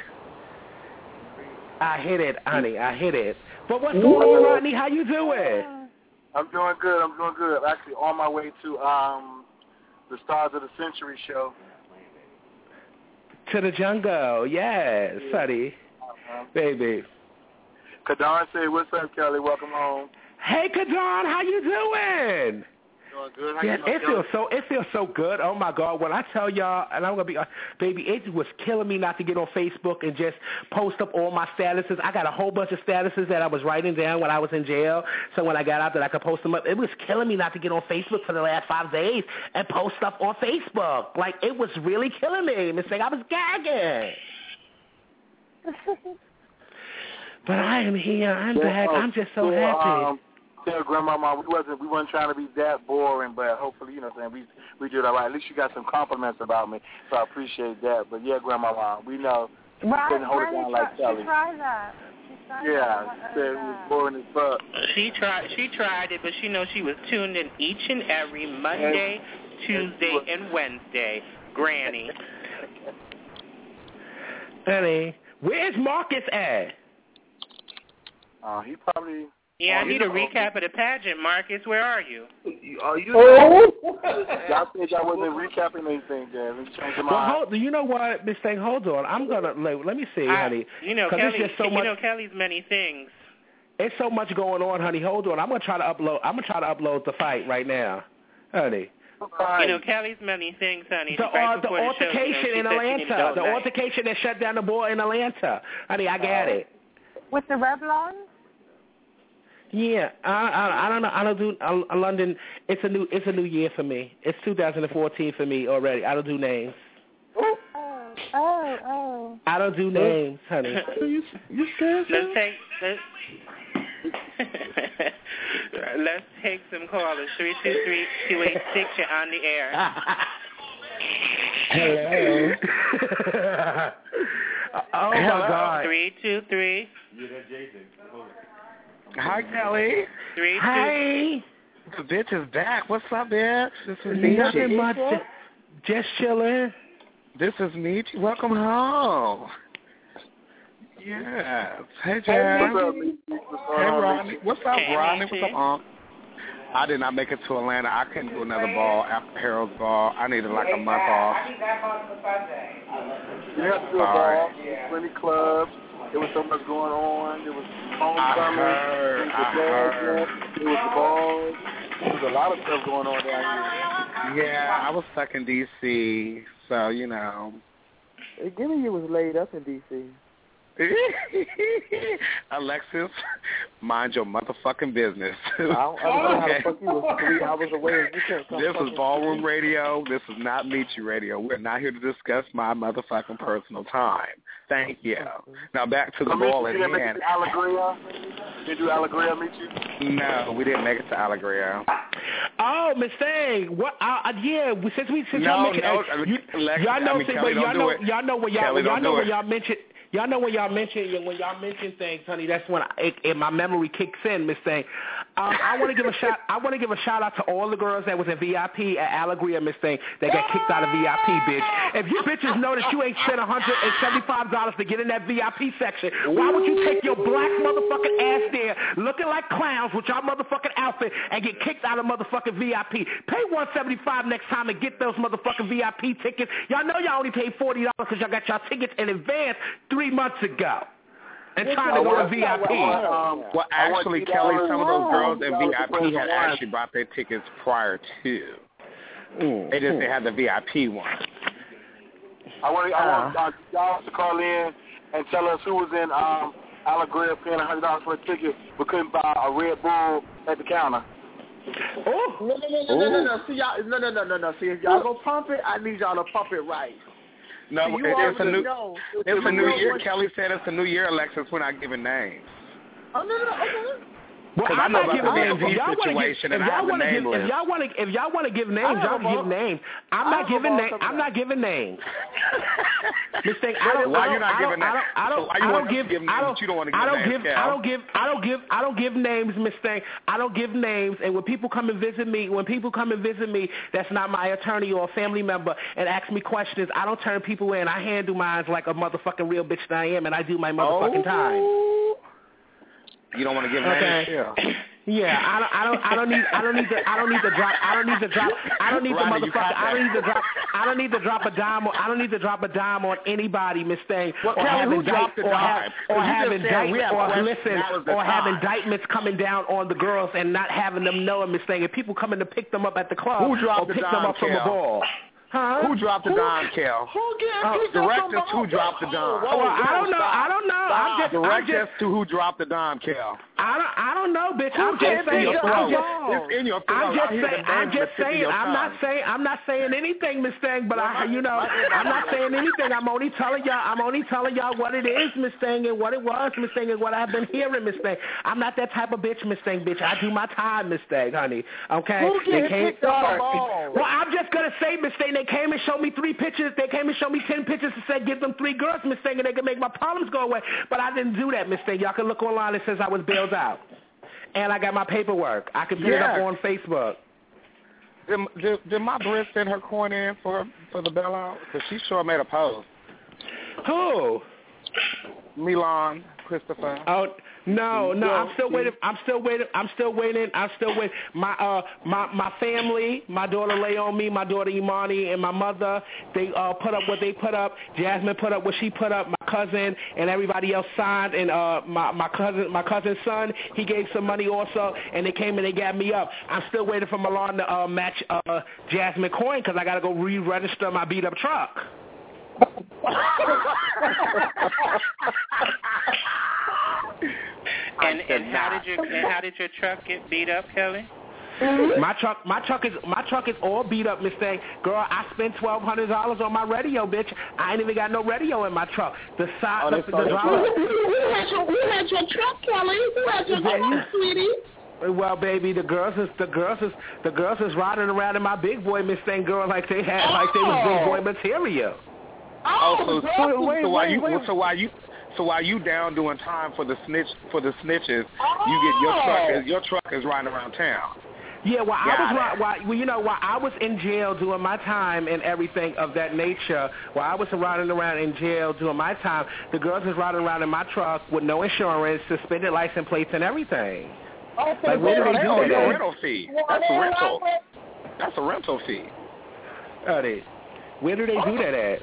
I hit it, honey. I hit it. But what's going on, Rodney? How you doing? I'm doing good. I'm doing good. I'm actually on my way to um the Stars of the Century show. To the jungle, yes, yeah. Sonny, uh-huh. Baby. Kadon say, "What's up, Kelly? Welcome home." Hey, Kadon, how you doing? Doing good. How yeah, you doing, it feels so. It feels so good. Oh my God! When I tell y'all, and I'm gonna be, uh, baby, it was killing me not to get on Facebook and just post up all my statuses. I got a whole bunch of statuses that I was writing down when I was in jail. So when I got out, that I could post them up. It was killing me not to get on Facebook for the last five days and post stuff on Facebook. Like it was really killing me. Miss Thing, I was gagging. But I am here. I'm yeah, back. oh, I'm just so so, happy. Um, Tell Grandmama we wasn't we wasn't trying to be that boring, but hopefully, you know what I'm saying, we we did all right. At least you got some compliments about me, so I appreciate that. But yeah, Grandmama, we know you right, couldn't hold right, it down she like try, Kelly. She tried that. She Yeah, she said it was boring as fuck. She tried. She tried it, but she knows she was tuned in each and every Monday, and, Tuesday, and, and Wednesday. Granny. Honey, where's Marcus at? Uh, he probably. Yeah, oh, I need a recap of the pageant. Marcus, where are you? Are you? Oh. Y'all said y'all wasn't recapping anything, Dan. Let me change your mind. Well, hold, you know what, Miss Thing? Hold on. I'm gonna let, let me see, I, honey. You know, Kelly. Just so you much, know, Kelly's many things. It's so much going on, honey. Hold on. I'm gonna try to upload. I'm gonna try to upload the fight right now, honey. You know, Kelly's many things, honey. The, right uh, the altercation the show, you know, in Atlanta. The night. altercation that shut down the boy in Atlanta. Honey, I got uh, it. With the Revlon? Yeah, I, I I don't know. I don't do uh, London. It's a new it's a new year for me. It's two thousand fourteen for me already. I don't do names. Oh, oh, oh. I don't do names, honey. you you scared? Let's take let's, let's take some callers. Three two three two eight six. You're on the air. Hello. Oh Hello. my God. Three two three. Yeah, that's Jason. Hi, Kelly. Three, Hi. The bitch is back. What's up, bitch? This is Nothing Michi. much. Just chilling. This is Michi. Welcome home. Yes. Hey, Jan. What's up, Hey, Rodney. What's up, hey, Rodney? Michi. What's up, Unc? I did not make it to Atlanta. I couldn't do another ball after Harold's ball. I needed like a month off. I need that month for Sunday. You have to do a ball. Plenty clubs. There was so much going on. There was homecoming. I heard, there was I the heard. There was the balls. There was a lot of stuff going on down here. Yeah, I was stuck in D C, so, you know. Hey, Gimme you was laid up in D C. Alexis, mind your motherfucking business. I don't understand how the fuck you was three hours away and you can't come. This is Ballroom Radio. This is not Meet You Radio. We're not here to discuss my motherfucking personal time. Thank you. Now back to the ball at hand. Did Alegria? Did you Alegria meet you? No, we didn't make it to Alegria. Oh, Miss Thing. What? Uh, yeah, since we since no, y'all mentioned, no, uh, you, Lex, y'all know, I mean, see, Kelly, but y'all don't know, do it. y'all know when y'all, Kelly, y'all don't know do when it. y'all mention. Y'all know when y'all mention when y'all mention things, honey. That's when I, it, it, my memory kicks in, Miss Thing. Um, I want to give a shout. I want to give a shout out to all the girls that was in V I P at Alegria, Miss Thing. That got kicked out of V I P, bitch. If you bitches know that you ain't spent one hundred seventy-five dollars to get in that V I P section, why would you take your black motherfucking ass there, looking like clowns with y'all motherfucking outfit, and get kicked out of motherfucking V I P? Pay one hundred seventy-five dollars next time and get those motherfucking V I P tickets. Y'all know y'all only paid forty dollars because y'all got y'all tickets in advance three months ago. And trying to go to V I P. Um, well, actually, Kelly, some of those girls in V I P had actually bought their tickets prior to. Mm. They just didn't have the V I P one. I want, I want uh, y'all to call in and tell us who was in um, Alegria paying one hundred dollars for a ticket but couldn't buy a Red Bull at the counter. Oh. No, no, no, no, no, no, no. See, y'all, no, no, no, no, no. See, if y'all go pump it, I need y'all to pump it right. No, See, it, it's a new, know. it's a new year. What... Kelly said it's a new year, Alexis. We're not giving names. Oh, no, no, no, okay. Well, I I'm know not about giving the names. If y'all situation, and I have want the to name give, list. if y'all want to, if y'all want to give names, y'all can give names. I'm not giving names. I'm not giving names. Miss Thing, I don't. Why I you not don't, giving names? I don't. Why I you don't want give. to give I names, don't. but you don't want to give I don't names, give. Cal? I don't give. I don't give. I don't give names, Miss Thing. I don't give names. And when people come and visit me, when people come and visit me, that's not my attorney or a family member, and ask me questions, I don't turn people in. I handle mine like a motherfucking real bitch that I am, and I do my motherfucking oh. time. You don't want to give okay. names, yeah. Yeah, I don't, I don't, I don't need, I don't need to, I don't need to drop, I don't need to drop, I don't need Rodney, the motherfucker, I don't need to drop, I don't need to drop a dime, on, I don't need to drop a dime on anybody, Miss Thing, well, or Kelly, have who indict, dropped the or have, dime? or have indictments, or questions. listen, or have time. indictments coming down on the girls and not having them know, Miss Thing, and people coming to pick them up at the club, who dropped or the pick dime, them up Kel? from a ball. Huh? Who dropped the who, dime, Kel? Who uh, Directors who dropped the dime. Well, I don't know. I don't know. I'm just, Direct I'm just, us to who dropped the dime, Kel. I don't, I don't know, bitch. I'm just saying. I'm just, it's in your throat. I'm just I saying. I'm just saying. I'm not saying. I'm not saying anything, Miss Thing. But I, you know, I'm not saying anything. I'm only telling y'all. I'm only telling y'all what it is, Miss Thing, and what it was, Miss Thing, and what I've been hearing, Miss Thing. I'm not that type of bitch, Miss Thing, bitch. I do my time, Miss Thing, honey. Okay. Who They gets came, picked on the ball? Well, I'm just gonna say, Miss Thing. They came and showed me three pictures. They came and showed me ten pictures and said, give them three girls, Miss Thing, and they can make my problems go away. But I didn't do that, Miss Thing. Y'all can look online. It says I was bailed out. And I got my paperwork. I can put yeah. it up on Facebook. Did, did, did my Brit send her coin in for for the bailout? Because she sure made a post. Who? Milan Christopher. Oh no, no, Yo, I'm still waiting. I'm still waiting. I'm still waiting. I'm still waiting. My uh, my my family, my daughter Leomi, my daughter Imani, and my mother. They uh put up what they put up. Jasmine put up what she put up. My cousin and everybody else signed. And uh, my my cousin, my cousin's son, he gave some money also. And they came and they got me up. I'm still waiting for Milan to uh, match uh Jasmine coin because I gotta go re-register my beat up truck. and and how did your and how did your truck get beat up, Kelly? My truck, my truck is my truck is all beat up, Miss Thing. Girl, I spent twelve hundred dollars on my radio, bitch. I ain't even got no radio in my truck. The side, oh, the, the, the driver. Who had your, who had your truck, Kelly? Who had your truck, sweetie? Well, baby, the girls is the girls is the girls is riding around in my big boy Miss Thing, girl, like they had oh. like they was big boy material. Oh, so, so, wait, so while wait, you wait. so while you so while you down doing time for the snitch for the snitches, oh. you get your truck is your truck is riding around town. Yeah, well, Got I was it. while, while, well, you know, while I was in jail doing my time and everything of that nature, while I was riding around in jail doing my time, the girls was riding around in my truck with no insurance, suspended license plates, and everything. Oh, so like, where do they do oh, that? a rental fee. That's a rental. That's a rental fee. Are they? Where do they do that at?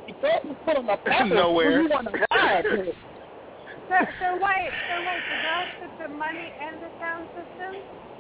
Nowhere. So, so wait, so wait, the girls put the money in the sound system?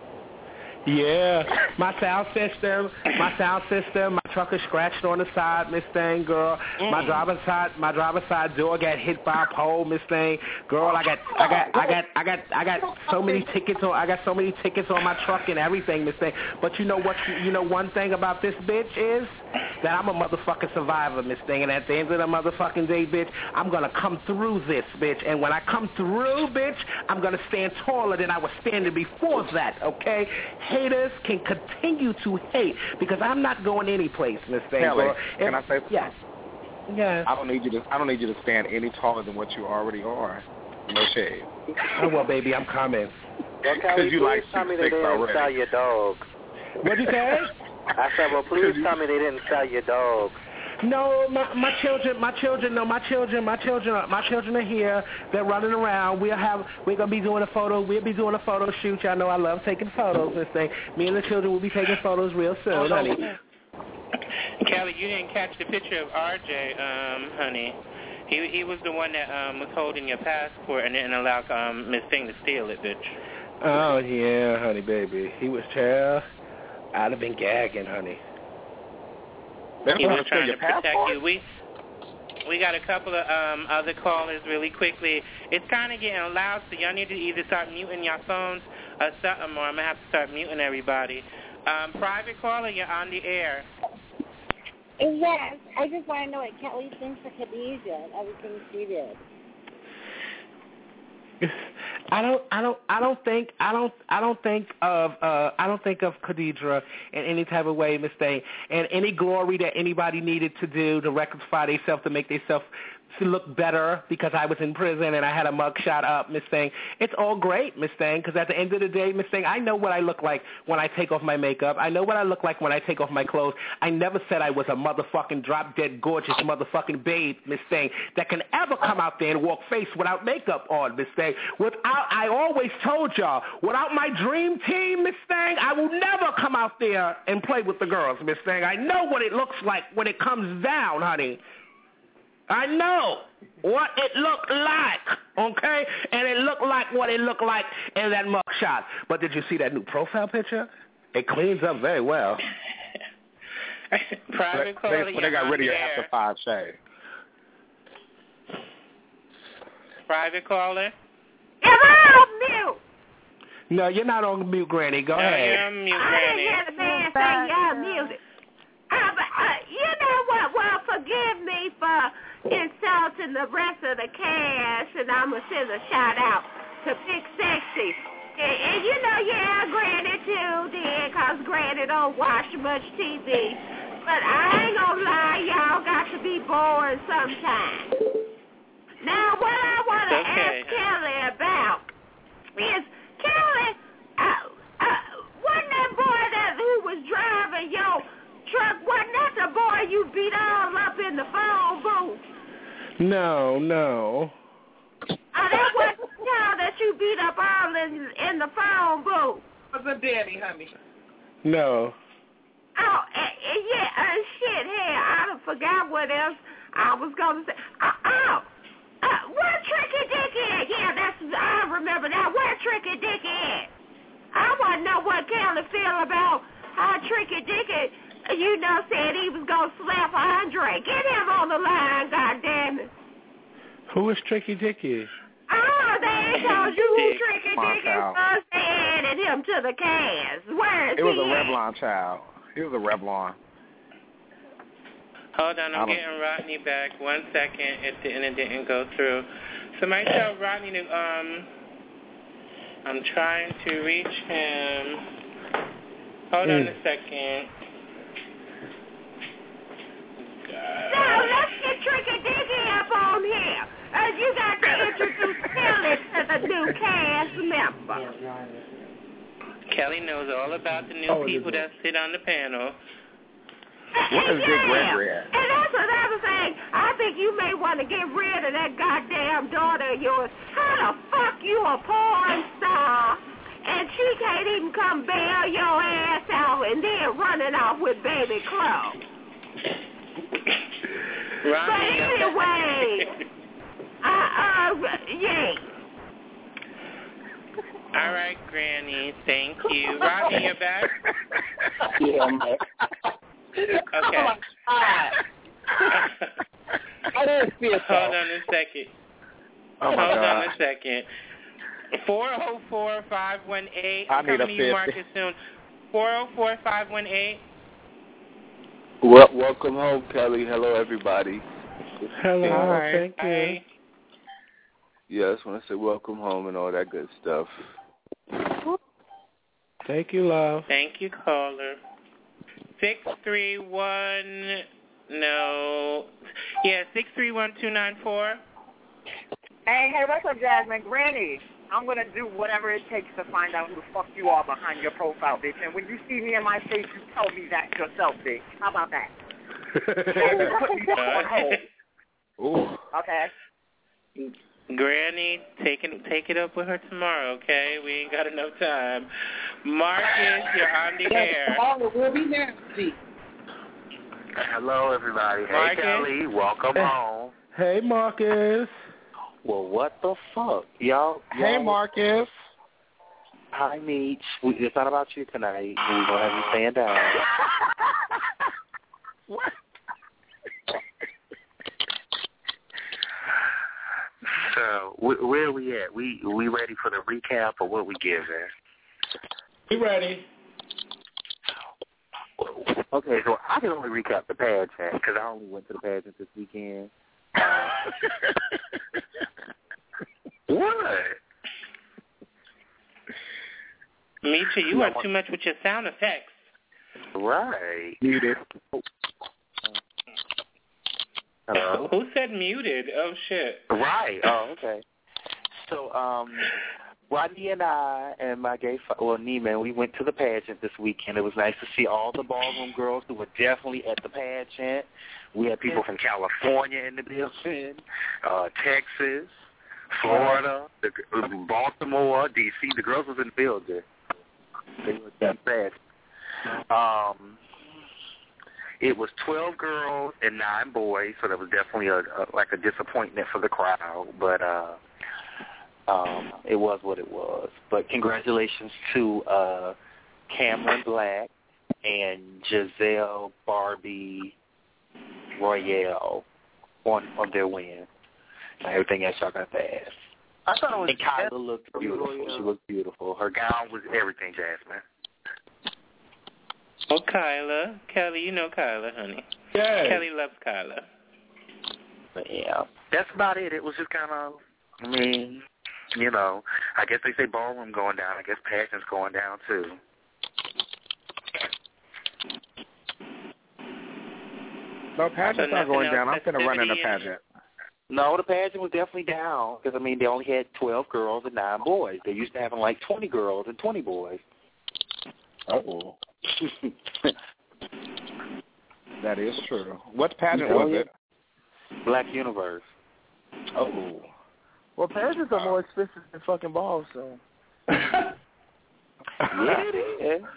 Yeah, my sound system, my sound system, my truck is scratched on the side, Miss Thing, girl. Mm. My driver's side, my driver's side door got hit by a pole, Miss Thing, girl. I got, I got, I got, I got, I got so many tickets on, I got so many tickets on my truck and everything, Miss Thing. But you know what? You know one thing about this bitch is that I'm a motherfucking survivor, Miss Thing. And at the end of the motherfucking day, bitch, I'm gonna come through this, bitch. And when I come through, bitch, I'm gonna stand taller than I was standing before that. Okay. Haters can continue to hate because I'm not going any place, Miss Thing. Kelly, can I say something? Yes. Yes. I don't need you to. I don't need you to stand any taller than what you already are. No shade. Oh well, baby, I'm coming. Well, Kelly, you please like tell me six they didn't already. sell your dog. What'd you say? I said, well, please tell me they didn't sell your dog. No, my my children, my children, no, my children, my children, are, my children are here. They're running around. We'll have, we're gonna be doing a photo. We'll be doing a photo shoot. Y'all know I love taking photos. This thing. Me and the children will be taking photos real soon, oh, honey. Kelly, you didn't catch the picture of R J, um, honey. He he was the one that um was holding your passport and didn't allow um Miss Thing to steal it, bitch. Oh yeah, honey, baby. He was child. I'd have been gagging, honey. He was trying to protect you. We we got a couple of um, other callers really quickly. It's kind of getting loud, so y'all need to either start muting your phones or something, or I'm going to have to start muting everybody. Um, private caller, you're on the air. Yes, I just want to know what Kelly thinks of Khadijah and everything she did. I don't, I don't, I don't think, I don't, I don't think of, uh, I don't think of Khadijah in any type of way, Miss Thing, and any glory that anybody needed to do to rectify themselves, to make themselves to look better because I was in prison and I had a mug shot up, Miss Thing. It's all great, Miss Thing, because at the end of the day, Miss Thing, I know what I look like when I take off my makeup. I know what I look like when I take off my clothes. I never said I was a motherfucking drop-dead gorgeous motherfucking babe, Miss Thing, that can ever come out there and walk face without makeup on, Miss Thing. Without, I always told y'all, without my dream team, Miss Thing, I will never come out there and play with the girls, Miss Thing. I know what it looks like when it comes down, honey. I know what it looked like, okay? And it looked like what it looked like in that mug shot. But did you see that new profile picture? It cleans up very well. Private but, they, but they got rid of your after five shade. Private caller? Get out of mute! No, you're not on mute, Granny. Go no, ahead. You're on mute, I Granny. didn't hear the man say y'all muted. Uh, but, uh, you know what? Well, forgive me for insulting the rest of the cast, and I'm going to send a shout-out to Big Sexy. And, and you know, yeah, Granny too did, because Granny don't watch much T V. But I ain't going to lie, y'all got to be bored sometimes. Now, what I want to okay. ask Kelly about is, Kelly, uh, uh, wasn't that boy that who was driving your truck, wasn't that the boy you beat all up in the phone booth? No, no. Oh, that was the child that you beat up all in, in the phone booth. Was a Danny, honey. No. Oh, uh, uh, yeah, uh, shit, hey, I done forgot what else I was going to say. Uh, oh, uh, where Tricky Dicky at? Yeah, that's, I remember that. Where Tricky Dicky at? I want to know what Kelly feel about how Tricky Dicky, you know, said he was going to slap Andre. Get him on the line, goddammit. Who is Tricky Dicky? Oh, they told you who Tricky My Dicky child. was. They added him to the cast. Where is It was he a at? Revlon child. He was a Revlon. Hold on, I I'm don't- getting Rodney back. One second, it didn't, it didn't go through. Somebody tell Rodney to, um, I'm trying to reach him. Hold on Mm. a second. Now, let's get Tricky Dicky up on here. Uh, you got to introduce Kelly to the new cast member. Kelly knows all about the new Oh, people this that sit on the panel. Where is Big Gregory at? And that's another thing. I think you may want to get rid of that goddamn daughter of yours. How the fuck you a porn star and she can't even come bail your ass out and then running off with baby clothes? But anyway, uh, uh, yeah. All right, Granny, thank you. Rodney, you're back? Yeah, I'm back. Okay. I didn't see it. Hold on a second. Oh, my Hold God. on a second. four oh four, five one eight. I I'm need a coming to you, fifty. Marcus, soon. four oh four, five one eight. Well, welcome home, Kelly. Hello, everybody. Hello, Hi. thank you. Hi. Yeah, I just want to say welcome home and all that good stuff. Thank you, love. Thank you, caller. Six three one. No. Yeah, six three one two nine four. Hey, hey, what's up, Jasmine? Granny, I'm going to do whatever it takes to find out who the fuck you are behind your profile, bitch. And when you see me in my face, you tell me that yourself, bitch. How about that? Put me on hold. Ooh. Okay. Granny, take it, take it up with her tomorrow, okay? We ain't got enough time. Marcus, you're on the air. We'll be nasty. Hello, everybody. Hey, Marcus? Kelly. Welcome home. Hey, Marcus. Well, what the fuck? Y'all. Hey, y'all- Marcus. Hi, Meech. We, it's not about you tonight. We're going to have you stand down. What? So, wh- where are we at? We we ready for the recap or what we giving? We ready. Okay, so I can only recap the pageant because I only went to the pageant this weekend. Uh, what? Misha, you are too much with your sound effects. Right. Muted. Hello? Who said muted? Oh, shit. Right. Oh, okay. So, um, Rodney and I and my gay, fa- well, Neiman, we went to the pageant this weekend. It was nice to see all the ballroom girls who were definitely at the pageant. We had people from California in the building, uh, Texas, Florida, the, Baltimore, D C. The girls was in the building. They were that bad. Um, it was twelve girls and nine boys, so that was definitely a, a like a disappointment for the crowd. But uh, um, it was what it was. But congratulations to uh, Cameron Black and Giselle Barbie Royale on on their win. Now, everything else y'all got to ask. I thought it was. And Kyla looked beautiful. She looked beautiful. Her gown was everything, Jasmine. Oh, Kyla. Kelly, you know Kyla, honey. Yeah. Kelly loves Kyla. But yeah, that's about it. It was just kind of, I mean, you know, I guess they say ballroom going down. I guess pageant's going down, too. No, pageant's not going down. I'm going to run in a pageant. No, the pageant was definitely down because, I mean, they only had twelve girls and nine boys. They used to have like twenty girls and twenty boys. Uh-oh. That is true. What pageant was it? Black Universe. Oh. Well, pageants are more expensive than fucking balls, so. Yeah, it is.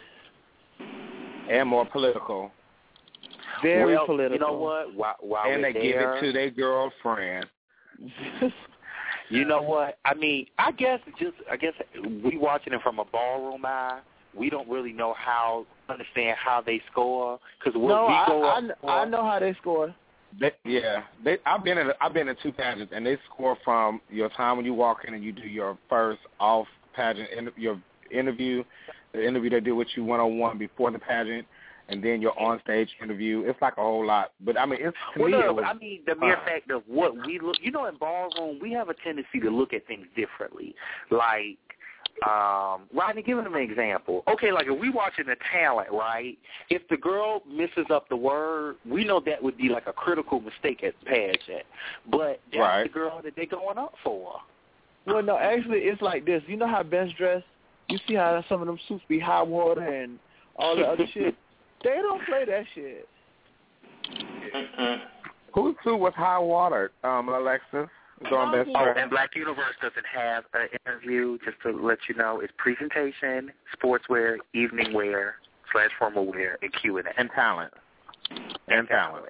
And more political. Very well, political. You know what? While, while and they there, give it to their girlfriend. You know what? I mean, I guess just I guess we watching it from a ballroom eye. We don't really know how understand how they score because what no, we I, go I, up for, I know how they score. They, yeah, they, I've been in I've been in two pageants, and they score from your time when you walk in and you do your first off pageant in, your interview, the interview they do with you one on one before the pageant, and then your on stage interview. It's like a whole lot, but I mean, it's to well, me. no, it was, I mean, the mere uh, fact of what we look. You know, in ballroom, we have a tendency to look at things differently. Like, um, Rodney, give them an example. Okay, like if we watching the talent, right? If the girl misses up the word, we know that would be like a critical mistake at the pageant. But that's right. the girl that they're going up for. Well, no, actually, it's like this. You know how Ben's dressed? You see how some of them suits be high water and all the other shit? They don't play that shit. Whose suit was high water, um, Alexis? On that Oh, and Black Universe doesn't have an interview, just to let you know. It's presentation, sportswear, evening wear, slash formal wear, and Q and A. And talent. And talent.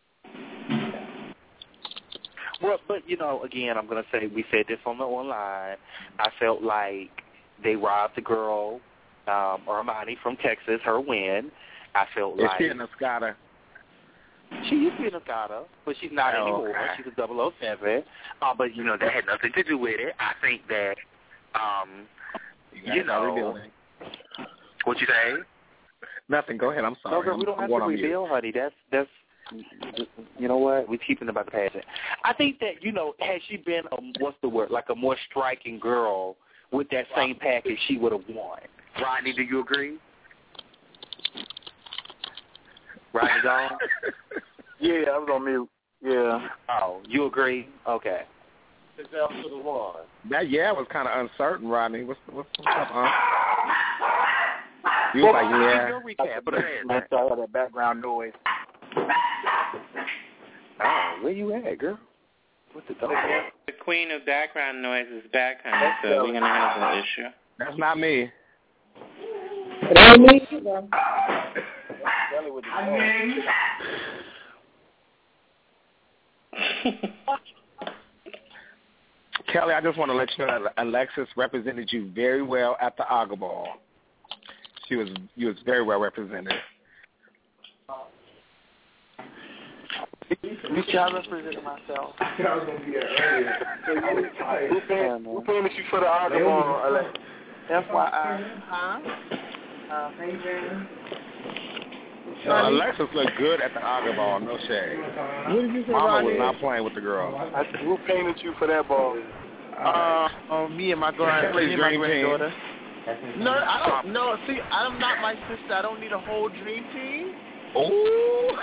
Well, but, you know, again, I'm going to say, we said this on the online. I felt like they robbed the girl, um, Armani from Texas, her win. I felt Is like... she an Escada? She used to be an Escada, but she's not oh, anymore. okay. She's a double oh seven. Uh, but, you know, that had nothing to do with it. I think that, um, you, you know... What you say? Nothing. Go ahead. I'm sorry. No, girl, we don't have to reveal, honey. That's, that's, you know what? We're keeping about the pageant. I think that, you know, had she been, a, what's the word, like a more striking girl with that same package, she would have won. Rodney, do you agree? Rodney gone? Yeah, I was on mute. Yeah. Oh, you agree? Okay. That yeah was kind of uncertain, Rodney. What's what's, what's up, huh? You was like, yeah. Your recap, but I saw that background noise. Oh, where you at, girl? What the dog? The queen of background noise is back, honey, so we're going to have an issue. That's not me. That's me. Kelly, I just want to let you know that Alexis represented you very well at the Aga Ball. She was, you was very well represented. You see, I represented myself. I was going to be there earlier. Who paying, who paying you for the Aga Ball, Alexis? F Y I. Huh? Uh, thank you. No, Alexis looked good at the Aga Ball, no shade. What did you say, Mama Rodney? was not playing with the girls. I said, who painted you for that ball? Uh, uh, me and my girl, me and my granddaughter. No, I don't. No, see, I'm not my sister. I don't need a whole dream team. Oh.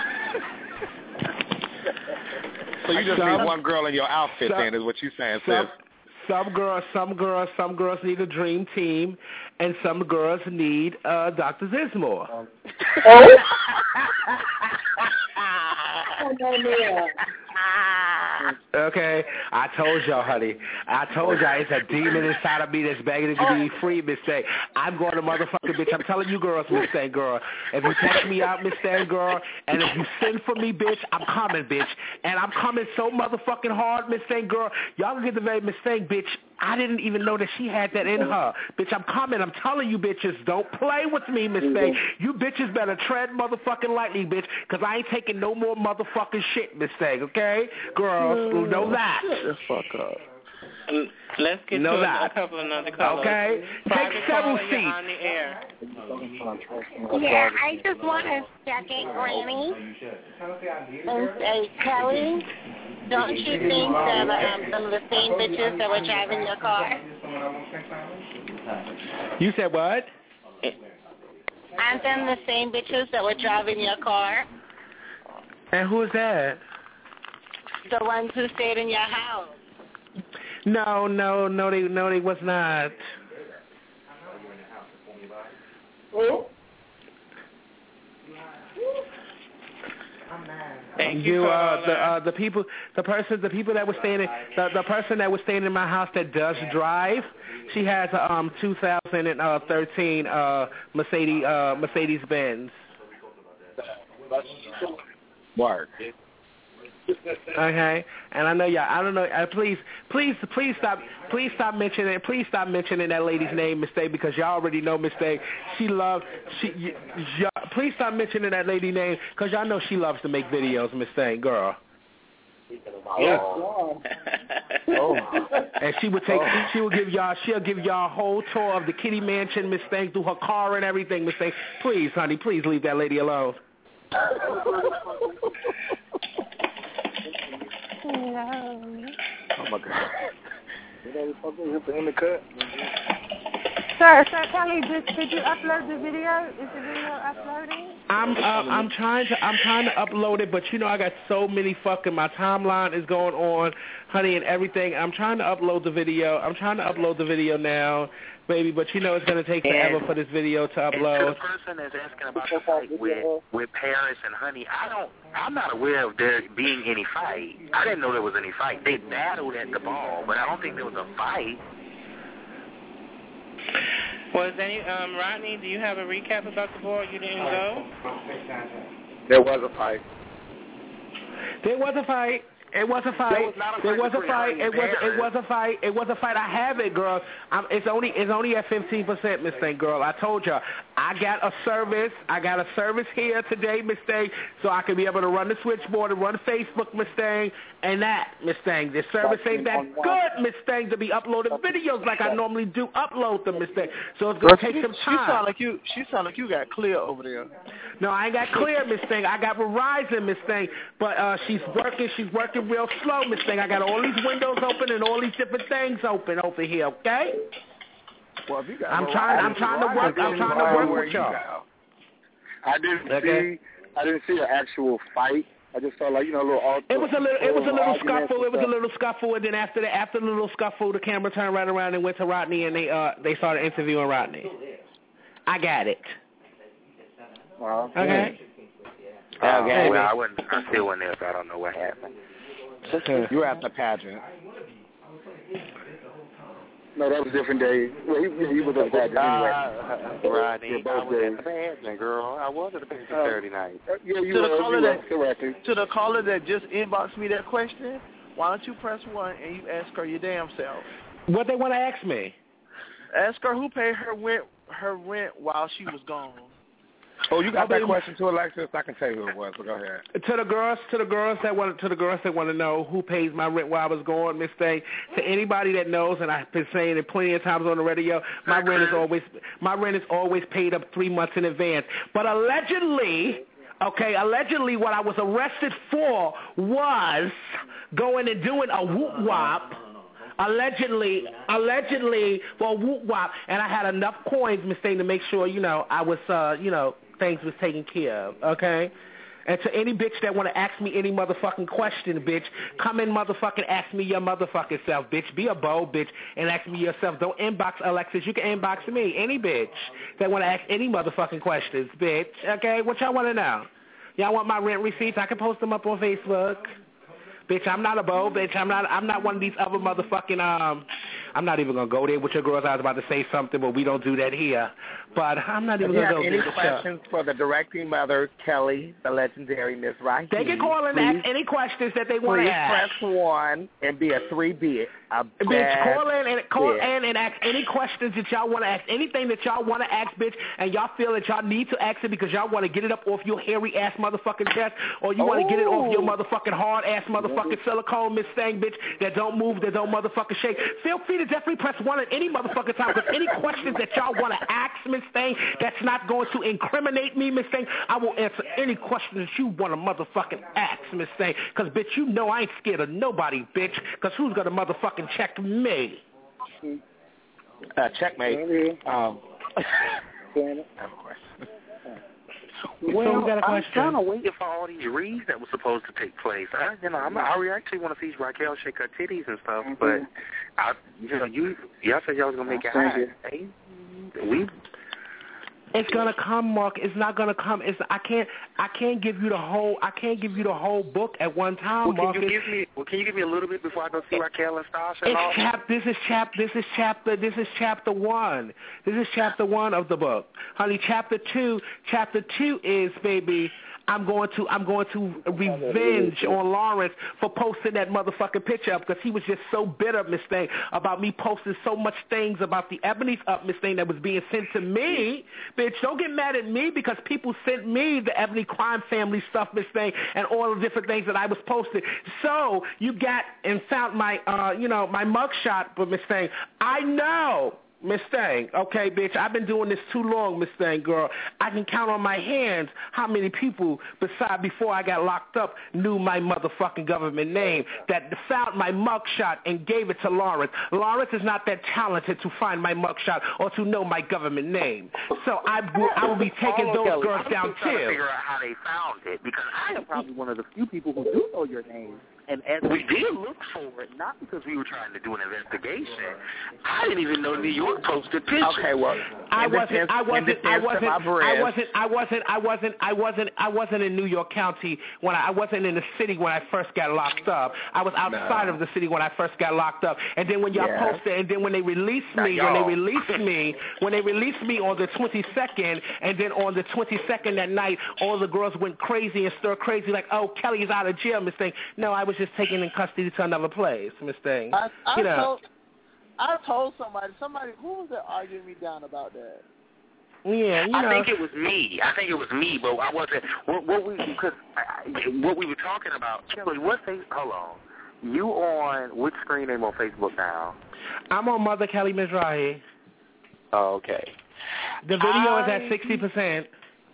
So you just some, need one girl in your outfit, some, then, is what you're saying, some, sis. Some girls, some girls, some girls need a dream team, and some girls need uh, Doctor Zismore. Oh. Oh, no, no. Okay, I told y'all, honey. I told y'all it's a demon inside of me that's begging to be free, Miss Thang. I'm going to motherfucking bitch. I'm telling you girls, Miss Thang, girl. If you catch me out, Miss Thang, girl, and if you send for me, bitch, I'm coming, bitch. And I'm coming so motherfucking hard, Miss Thang, girl. Y'all can get the very Miss Thang, bitch. I didn't even know that she had that in her. Bitch, I'm coming. I'm telling you, bitches, don't play with me, Miss Thang. You bitches better tread motherfucking lightly, bitch, because I ain't taking no more motherfucking shit, Miss Thang, okay? Girls, know that. Shut the fuck up. Let's get no to lie. a couple of another callers. Okay? Private Take several caller, seats. you're on the air. Yeah, I just want to second Granny and say, Kelly, don't you think that um, some of the same bitches that were driving your car? You said what? Aren't them the same bitches that were driving your car? And who is that? The ones who stayed in your house. No, no, no, they, no, they was not. Who? Thank you, you, uh, the uh, the people, the person, the people that was staying, in, the the person that was staying in my house that does drive. She has a um two thousand thirteen uh Mercedes uh Mercedes Benz. Work. Okay, and I know y'all. I don't know. Uh, please, please, please stop. Please stop mentioning. Please stop mentioning that lady's name, Mistake, because y'all already know Mistake. She loves. She. Y- y- please stop mentioning that lady name, because y'all know she loves to make videos, Mistake, girl. Oh. Oh. And she would take. She will give y'all. She'll give y'all a whole tour of the Kitty Mansion, Mistake, through her car and everything, Mistake. Please, honey, please leave that lady alone. No. Oh my God. In the cut. Sir, Sir Kelly, did, did you upload the video? Is the video uploading? I'm uh, I'm trying to I'm trying to upload it, but you know I got so many fucking my timeline is going on, honey, and everything. I'm trying to upload the video. I'm trying to upload the video now, baby. But you know it's gonna take forever And- for this video to And to upload. the person that's asking about the fight with with Paris and Honey, I don't. I'm not aware of there being any fight. I didn't know there was any fight. They battled at the ball, but I don't think there was a fight. Was any um Rodney? Do you have a recap about the ball? You didn't go. There was a fight. There was a fight. It was a fight. There was not a There fight was a between fight. Honey It and was. It Paris. was a fight. It was a fight. I have it, girl. I'm, it's only. It's only at fifteen percent, Miss Thing, girl. I told you. I got a service. I got a service here today, Miss Thing, so I can be able to run the switchboard and run Facebook, Miss Thing, and that, Miss Thing. This service ain't that good, Miss Thing, to be uploading videos like I normally do upload them, Miss Thing. So it's gonna take some She time. sound like you. She sound like you got clear over there. No, I ain't got clear, Miss Thing. I got Verizon, Miss Thing, but uh, she's working. She's working real slow, Miss Thing. I got all these windows open and all these different things open over here. Okay. Well, if you got I'm Verizon, trying. I'm trying to work. I'm trying to work with y'all. I didn't Okay. see. I didn't see an actual fight. I just saw like you know a little. Alter, It was a little. It was a little arguments scuffle. It and was a stuff. little scuffle, and then after the after the little scuffle, the camera turned right around and went to Rodney, and they uh they started interviewing Rodney. I got it. Wow. Okay. Oh, Okay. well, I wasn't. I still wasn't there, so I don't know what happened. You were at the pageant. No, that was a different day. Well, he, he was at the pageant anyway. Uh, Rodney, Yeah, I both was days. at the pageant, girl. I was at the pageant Uh, Saturday night. Uh, yeah, you To the were. caller You were that- correct. To the caller that just inboxed me that question, why don't you press one and you ask her your damn self? What they want to ask me? Ask her who paid her rent her rent while she was gone. Oh, you got I that mean- question too, Alexis? I can tell you who it was. So go ahead. To the girls, to the girls that want, to the girls that want to know who pays my rent while I was gone, Miss Thing. To anybody that knows, and I've been saying it plenty of times on the radio, my rent is always, my rent is always paid up three months in advance. But allegedly, okay, allegedly, what I was arrested for was going and doing a whoop wop. Allegedly, allegedly for a whoop wop, and I had enough coins, Miss Thing, to make sure you know I was, uh, you know, things was taken care of. Okay. And to any bitch that want to ask me any motherfucking question, bitch, come in motherfucking ask me your motherfucking self, bitch. Be a bold bitch and ask me yourself. Don't inbox Alexis. You can inbox me. Any bitch that want to ask any motherfucking questions, bitch. Okay? What y'all want to know? Y'all want my rent receipts? I can post them up on Facebook. Bitch, I'm not a bold bitch. I'm not I'm not one of these other motherfucking um I'm not even going to go there with your girls. I was about to say something, but we don't do that here. But I'm not even going to go there. Any questions for the directing mother, Kelly, the legendary Miss Raheem? They can call and ask any questions that they want to ask. Please press one and be a three-bit. A bitch, call in and call in and ask any questions that y'all want to ask, anything that y'all want to ask, bitch, and y'all feel that y'all need to ask it because y'all want to get it up off your hairy ass motherfucking chest, or you oh. want to get it off your motherfucking hard ass motherfucking silicone, Miss Thing, bitch, that don't move, that don't motherfucking shake. Feel free to definitely press one at any motherfucking time because any questions that y'all want to ask, Miss Thing, that's not going to incriminate me, Miss Thing, I will answer any question that you want to motherfucking ask, Miss Thing, because bitch, you know I ain't scared of nobody, bitch, because who's gonna motherfucking check me? Uh, checkmate. Um, well, so we I'm kind of waiting for all these reads that were supposed to take place. I, you know, I'm, I actually want to see Raquel shake her titties and stuff, mm-hmm. but I, you know, you y'all said y'all was gonna make it high. Hey, we. It's gonna come, Mark. It's not gonna come. It's I can't. I can't give you the whole. I can't give you the whole book at one time, well, Mark. Can you give me? Well, can you give me a little bit before I go see Raquel and Stasha? And it's all? chap. This is chap. This is chapter. This is chapter one. This is chapter one of the book, honey. Chapter two. Chapter two is baby. I'm going to I'm going to revenge on Lawrence for posting that motherfucking picture up because he was just so bitter, Miss Thing, about me posting so much things about the Ebony's Up, Miss Thing, that was being sent to me. Bitch, don't get mad at me because people sent me the Ebony Crime Family stuff, Miss Thing, and all the different things that I was posting. So you got and found my uh, you know, my mugshot, but Miss Thing, I know. Miss Thing, okay, bitch, I've been doing this too long, Miss Thing, girl. I can count on my hands how many people, beside before I got locked up, knew my motherfucking government name, that found my mugshot and gave it to Lawrence. Lawrence is not that talented to find my mugshot or to know my government name. So I will, I will be taking oh, those Kelly, girls I'm down trying too. to figure out how they found it because I am probably one of the few people who do know your name. And as we did look for it, not because we were trying to do an investigation, I didn't even know New York posted pictures. Okay, well, I wasn't, I wasn't, I wasn't, I breast. wasn't, I wasn't, I wasn't, I wasn't, I wasn't in New York County when I, I wasn't in the city when I first got locked up. I was outside no. of the city when I first got locked up. And then when y'all yeah. posted, and then when they released me, when they released me, when they released me on the twenty-second, and then on the twenty-second that night, all the girls went crazy and stir crazy like, oh, Kelly's out of jail, Miss Thing. No, I was just taken in custody to another place, Miss Thing. I, I you know. told, I told somebody, somebody, who was that arguing me down about that? Yeah, you know. I think it was me. I think it was me, but I wasn't. What, what we because what we were talking about, Kelly. What face? Hold on. You on which screen name on Facebook now? I'm on Mother Kelly Mizrahi. Oh, okay. The video I, is at sixty percent.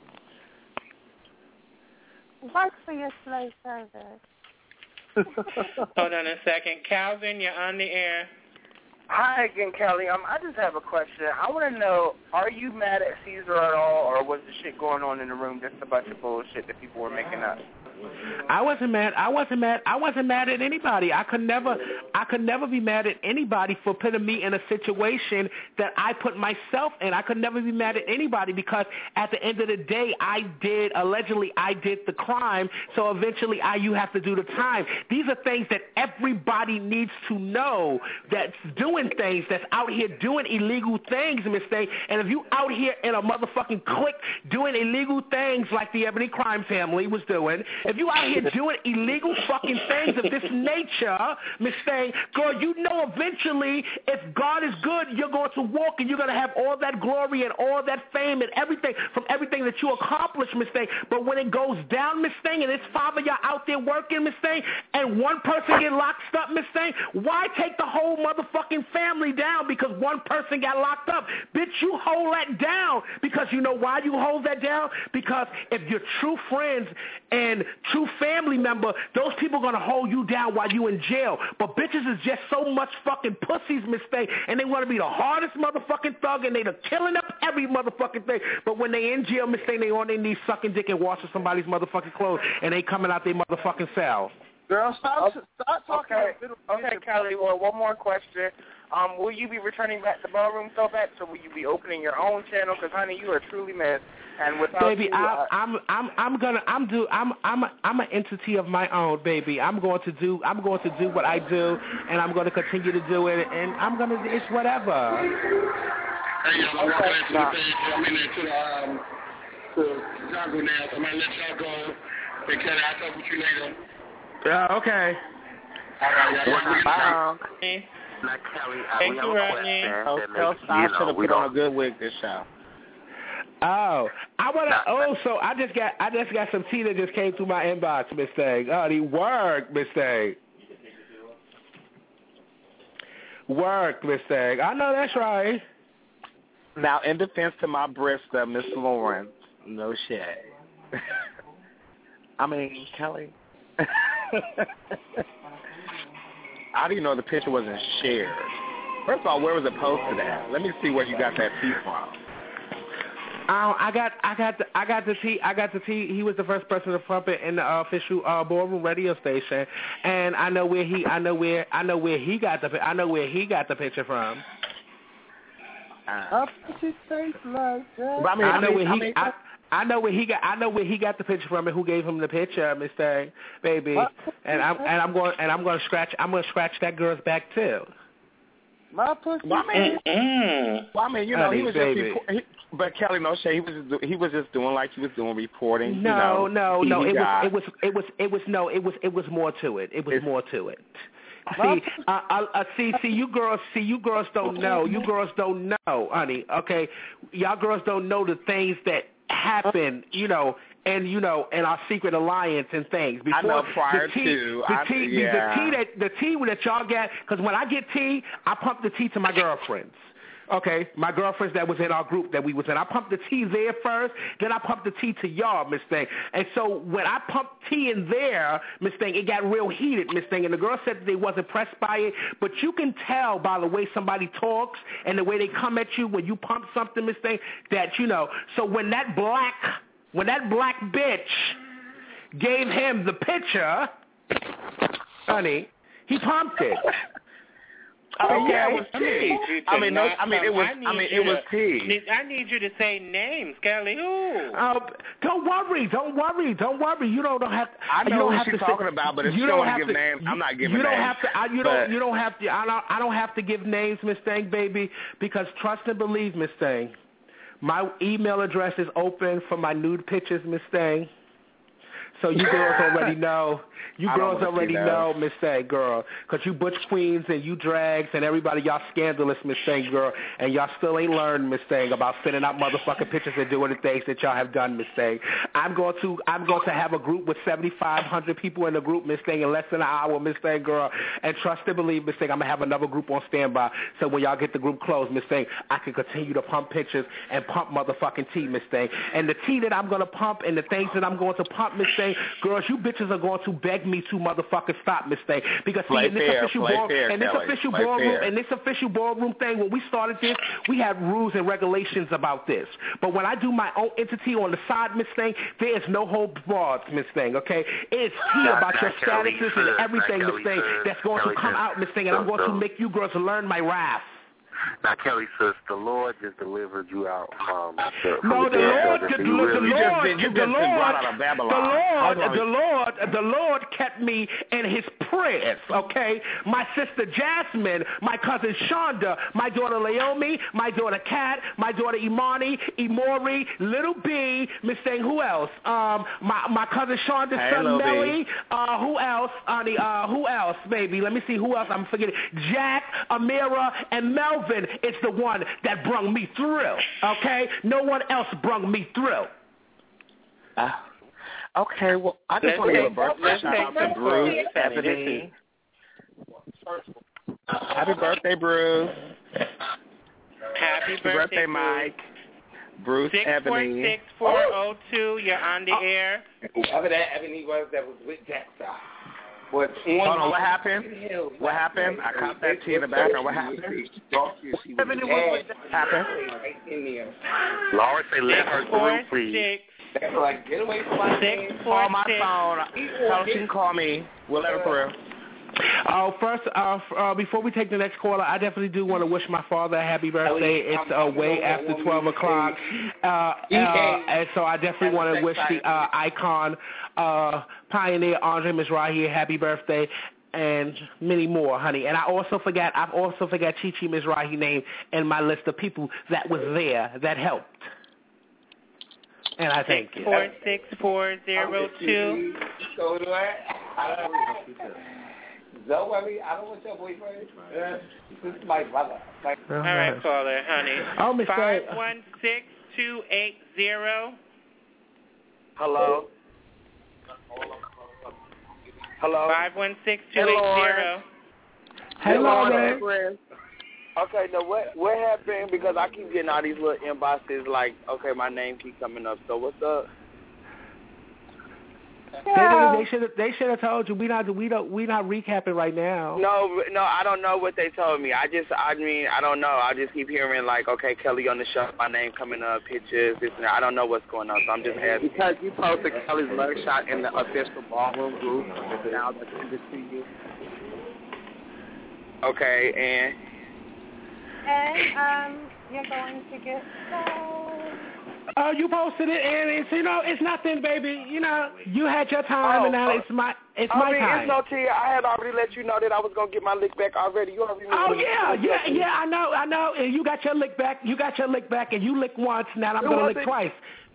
Work for your slow service. Hold on a second. Calvin, you're on the air. Hi again, Kelly. Um, I just have a question. I want to know, are you mad at Caesar at all, or was the shit going on in the room just a bunch of bullshit that people were making up? I wasn't mad. I wasn't mad. I wasn't mad at anybody. I could never. I could never be mad at anybody for putting me in a situation that I put myself in. I could never be mad at anybody because at the end of the day, I did allegedly I did the crime. So eventually, I you have to do the time. These are things that everybody needs to know. That's doing things. That's out here doing illegal things, Miss Thing. And if you out here in a motherfucking clique doing illegal things like the Ebony Crime Family was doing. If you out here doing illegal fucking things of this nature, Miss Thing, girl, you know eventually if God is good, you're going to walk and you're going to have all that glory and all that fame and everything from everything that you accomplish, Miss Thing. But when it goes down, Miss Thing, and it's five of y'all out there working, Miss Thing, and one person get locked up, Miss Thing, why take the whole motherfucking family down because one person got locked up? Bitch, you hold that down because you know why you hold that down? Because if you're true friends and true family member, those people are going to hold you down while you in jail. But bitches is just so much fucking pussies, Miss Thing, and they want to be the hardest motherfucking thug, and they the killing up every motherfucking thing. But when they in jail, Miss Thing, they on their knees sucking dick and washing somebody's motherfucking clothes, and they coming out their motherfucking cell. Girl, stop, okay. stop talking. Okay, okay, Kelly. Well, one more question. Um, will you be returning back to Ballroom Throwbacks, or will you be opening your own channel? Because, honey, you are truly missed. And without baby, you, I, uh, I'm, I'm, I'm gonna, I'm do, I'm, I'm, a, I'm an entity of my own, baby. I'm going to do, I'm going to do what I do, and I'm going to continue to do it, and I'm gonna, it's whatever. Hey, y'all, I'm walking into the page. I'm in there to the, um, to Jungle now. So I'm gonna let y'all go. Hey, Kelly, I'll talk with you later. Yeah, uh, okay. All right, y'all. Bye. Now, Kelly, uh, Thank we have you, a Rodney. question. Oh, that tell maybe, Star you should know, have we put on a don't. good wig this show. Oh, I wanna. Oh, so I just got, I just got some tea that just came through my inbox, Miss Thing. Oh, the work, Miss Thing. Work, Miss Thing. I know that's right. Now, in defense to my Brista, Miss Lawrence, no shade. I mean, Kelly. How do you know the picture wasn't shared? First of all, where was it posted at? Let me see where you got that tea from. Um, I got, I got, the, I got the tea. I got the tea. He was the first person to front it in the uh, official uh, Ballroom radio station, and I know where he, I know where, I know where he got the, I know where he got the picture from. I put your face like that. I, mean, I know where he. I, mean, I, I know where he got. I know where he got the picture from, and who gave him the picture, Mister Baby. What? And I'm and I'm going and I'm going to scratch. I'm going to scratch that girl's back too. My pussy. Well, I mean, mm-hmm. well, I mean, you know, Honey, he was baby. just. Report, he, but Kelly, no shade. He was just, he was just doing like he was doing reporting. No, you know, no, no. It got, was it was it was it was no. It was it was more to it. It was more to it. See, uh, uh, uh, see, see, you girls, see, you girls don't know. You girls don't know, honey. Okay, y'all girls don't know the things that happen, you know, and you know, and our secret alliance and things. Before I know prior the tea, to the I, tea, yeah. the tea that the tea that y'all get. Because when I get tea, I pump the tea to my girlfriends. Okay, my girlfriends that was in our group that we was in. I pumped the tea there first, then I pumped the tea to y'all, Miss Thing. And so when I pumped tea in there, Miss Thing, it got real heated, Miss Thing. And the girl said that they wasn't pressed by it, but you can tell by the way somebody talks and the way they come at you when you pump something, Miss Thing, that, you know. So when that black, when that black bitch gave him the picture, honey, he pumped it. I mean, okay. yeah, it was tea. I mean, no, I mean, it was. I, I mean, it was tea. I need you to say names, Kelly. Who? Uh, don't worry, don't worry, don't worry. You don't, don't have. To, I know you don't who have she's to talking say, about, but if you you don't don't have give to, names, I'm not giving you don't names. Have to, I, you but, don't. You don't have to. I don't. I don't have to give names, Miss Thing, baby, because trust and believe, Miss Thing. My email address is open for my nude pictures, Miss Thing. So you girls already know. You girls already know, Miss Thing, girl. Because you butch queens and you drags and everybody, y'all scandalous, Miss Thing, girl. And y'all still ain't learned, Miss Thing, about sending out motherfucking pictures and doing the things that y'all have done, Miss Thing. I'm going to I'm going to have a group with seventy-five hundred people in the group, Miss Thing, in less than an hour, Miss Thing, girl. And trust and believe, Miss Thing, I'm going to have another group on standby. So when y'all get the group closed, Miss Thing, I can continue to pump pictures and pump motherfucking tea, Miss Thing. And the tea that I'm going to pump and the things that I'm going to pump, Miss Thing, girls, you bitches are going to beg me to motherfucking stop, Miss Thing. Because see, in this fair, official ball, fair, in this Kelly, official play ballroom, fair. in this official ballroom thing, when we started this, we had rules and regulations about this. But when I do my own entity on the side, Miss Thing, there is no hold bars, Miss Thing. Okay, it's tea Not, about not your Kelly statuses says, and everything, Miss Thing, says, that's going Kelly to come says, out, Miss Thing, and so, I'm going so. to make you girls learn my wrath. Now, Kelly says the Lord just delivered you out from the from No, the, the Lord, the, the, the, the, really the Lord, you just, the you Lord, brought out of Babylon. the Lord, the Lord, the Lord kept me in His prayers. Okay, my sister Jasmine, my cousin Shonda, my daughter Laomi, my daughter Kat, my daughter Imani, Imori, Little B, Miss Thing. Who else? Um, my my cousin Shonda's hey, son Melly. B. Uh, who else? Honey, uh, who else? Baby, let me see. Who else? I'm forgetting. Jack, Amira, and Melvin. It's the one that brung me through, okay? No one else brung me through. Uh, okay, well, I just want to give a birthday shout out to Bruce, Ebony. Happy birthday, Bruce. Happy birthday, birthday Mike. Bruce, six Ebony. four six, four oh two, you're on the oh. air. Whoever that Ebony was that was with Jackson. What, hold on, what happened? What happened? I caught that tea in the background. What happened? What happened? Laura say let her through, please. six They were like, get away from my Six, name. four, Call my six. phone. Tell her she can call me. We'll let her through. Oh, first, uh, f- uh, before we take the next caller, I definitely do want to wish my father a happy birthday. It's uh, way after twelve o'clock, uh, uh, and so I definitely want to wish the uh, icon, uh, pioneer Andre Mizrahi a happy birthday, and many more, honey. And I also forgot, I've also forgot Chi Chi Mizrahi name in my list of people that was there that helped. And I thank you. Four six four zero two. So do I. Zoe, I mean, I don't want your boyfriend. Yeah. This is my brother. My All right, caller, honey. Oh, Miss Five one six two eight zero. Hello. Hello. Five one six two eight zero. Hello, Hello, man. Okay, now what what happened? Because I keep getting all these little inboxes like, okay, my name keeps coming up. So what's up? Yeah. They should have. They should have told you. We not. We don't. We not recapping right now. No, no, I don't know what they told me. I just, I mean, I don't know. I just keep hearing like, okay, Kelly on the show, my name coming up, pictures, this and that. I don't know what's going on, so I'm just asking. Because you posted Kelly's mugshot in the official ballroom group, and now that's in to you. Okay, and. And um, you're going to get so. Oh, you posted it, and it's, you know, it's nothing, baby. You know, you had your time, Oh, and now oh. it's my, it's I my mean, time. it's no tea. I had already let you know that I was gonna get my lick back already. You already. Oh yeah, yeah, yeah. I know, I know. And you got your lick back. You got your lick back, and you lick once. Now I'm It gonna lick wasn't- twice.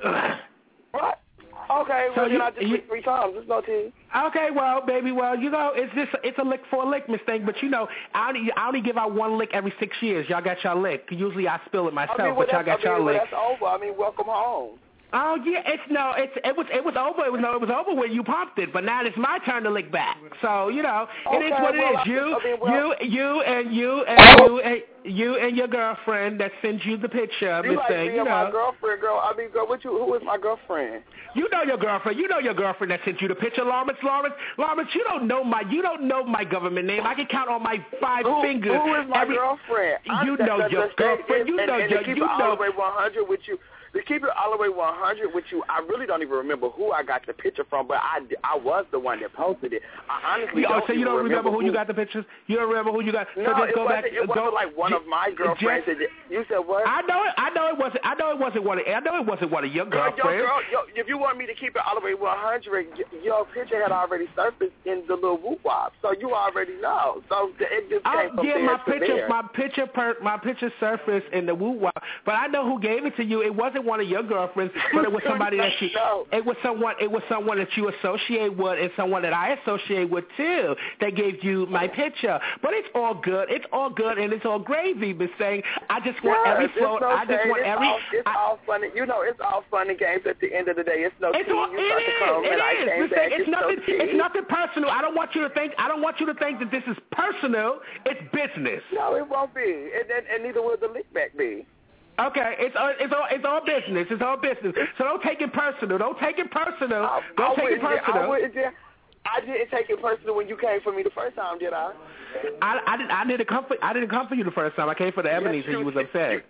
What? Okay, So well you- then I just you- licked three times. It's no tea. Okay, well, baby, well, you know, it's just it's a lick for a lick, Miss Thing. But you know, I only I only give out one lick every six years. Y'all got y'all lick. Usually I spill it myself, I mean, well, but y'all that's, got I mean, y'all well, lick. that's over. I mean, welcome home. Oh yeah, it's no, it's it was it was over. It was no, it was over when you pumped it. But now it's my turn to lick back. So you know, it is Okay, what it well, is. I- You, I mean, well- you, you, and you and you and you and your girlfriend that sends you the picture, You Miss like Thing. being You my know, girlfriend, girl. I mean, girl, what you? Who is my girlfriend? you know your girlfriend. You know your girlfriend that sent you the picture, Lawrence. Lawrence, Lawrence. You don't know my. You don't know my government name. I can count on my five Who, fingers. who is my every, girlfriend? I- You that- know that- your that- girlfriend. You and, know and, your. and to keep You it all know. the way one hundred with you. To keep it all the way one hundred with you, I really don't even remember who I got the picture from, but I, I was the one that posted it. I honestly Oh, don't so you even don't remember who who you got the pictures? You don't remember who you got? No, so just it go wasn't. back. It wasn't go, like one of my girlfriends. Just, that, you said what? I know it. I know it wasn't. I know it wasn't one. Of, I know it wasn't one of your Girl, girlfriends. yo, girl, yo, if you want me to keep it all the way one hundred, y- your picture had already surfaced in the little whoop wop, so you already know. So it just Oh, came from yeah, there my to picture, there. my picture, per, my picture surfaced in the woo wop. But I know who gave it to you. It wasn't one of your girlfriends, but it was somebody that you. No. It was someone. It was someone that you associate with, and someone that I associate with too. That gave you my picture. But it's all good. It's all good, and it's all gravy. But saying, I just want Yeah, every it's float. no I just shade. want it's every. All, it's I, all funny. You know, it's all fun and games at the end of the day. It's no It's tea. all, You it start is. to come It and I is. came It's, back. it's, It's nothing. no tea. It's nothing personal. I don't want you to think. I don't want you to think that this is personal. It's business. No, it won't be, and, and, and neither will the lick back be. Okay, it's all, it's all it's all business. It's all business. So don't take it personal. Don't take it personal. I, Don't I take it wouldn't- I personal. wouldn't. I didn't take it personal when you came for me the first time, did I? I I didn't I didn't come for I didn't come for you the first time. I came for the Ebony's, and you was upset.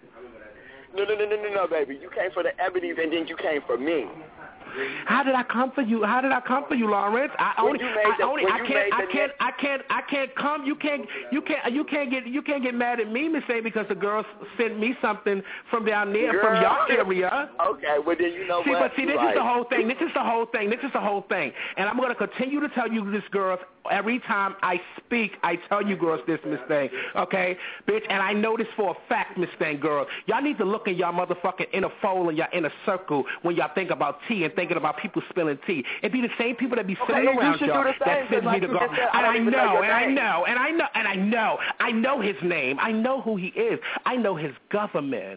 No, no, no, no, no, no, baby. You came for the Ebony's, and then you came for me. How did I come for you? How did I come for you, Lawrence? I When only, you made I the- only, when I you can't, made I the can't, next- I can't, I can't come. You can't, you can't, you can't get, you can't get mad at me, Miss A, because the girls sent me something from down there, Girl. from your area. Okay, well then you know See, what? but see, this Right. is the whole thing. This is the whole thing. This is the whole thing. And I'm going to continue to tell you this, girls, every time I speak, I tell you girls this, Miss Thing, okay? Bitch, and I know this for a fact, Miss Thing, girl. Y'all need to look in y'all motherfucking inner fold and y'all inner circle when y'all think about tea and thinking about people spilling tea. It be the same people that be Okay, sitting you around should y'all do the that same, send me like to you go. just said, I And don't I even know know, your and I name. know, and I know, and I know. I know his name. I know who he is. I know his government.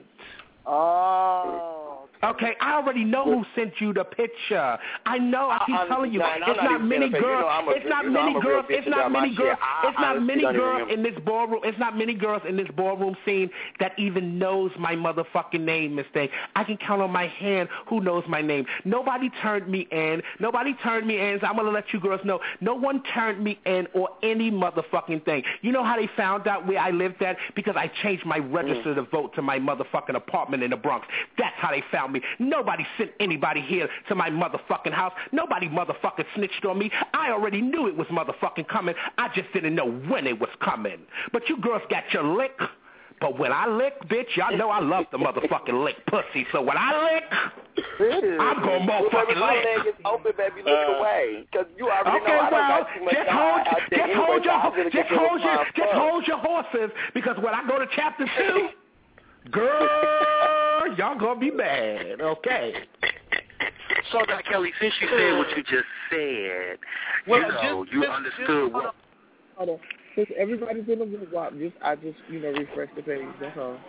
Oh. Okay, I already know who sent you the picture. I know. I keep I'm- telling you, nah, I'm it's not not even many saying that. You girls. know I'm a- It's not you know many I'm a real girls. bitch It's not about my many shit. girls. I It's not honestly many don't even girls remember. in this ballroom. It's not many girls in this ballroom scene that even knows my motherfucking name, Miss Thing. I can count on my hand who knows my name. Nobody turned me in. Nobody turned me in. So I'm gonna let you girls know. No one turned me in or any motherfucking thing. You know how they found out where I lived at? Because I changed my register to vote to my motherfucking apartment in the Bronx. That's how they found around me. Nobody sent anybody here to my motherfucking house. Nobody motherfucking snitched on me. I already knew it was motherfucking coming. I just didn't know when it was coming. But you girls got your lick. But when I lick, bitch, y'all know I love the motherfucking lick pussy. So when I lick, I'm going to motherfucking lick. My leg is open, baby. Look uh, away. Because you already okay, know I well, don't got too much just hold, just anyway, hold your, so just hold your, just hold your horses. Because when I go to chapter two, girl, y'all going to be mad. Okay. So now, Kelly, since you said what you just said, well, you know, just, you just, understood just, what... Hold on. Since everybody's in the group, just I just you know refresh the page. That's all.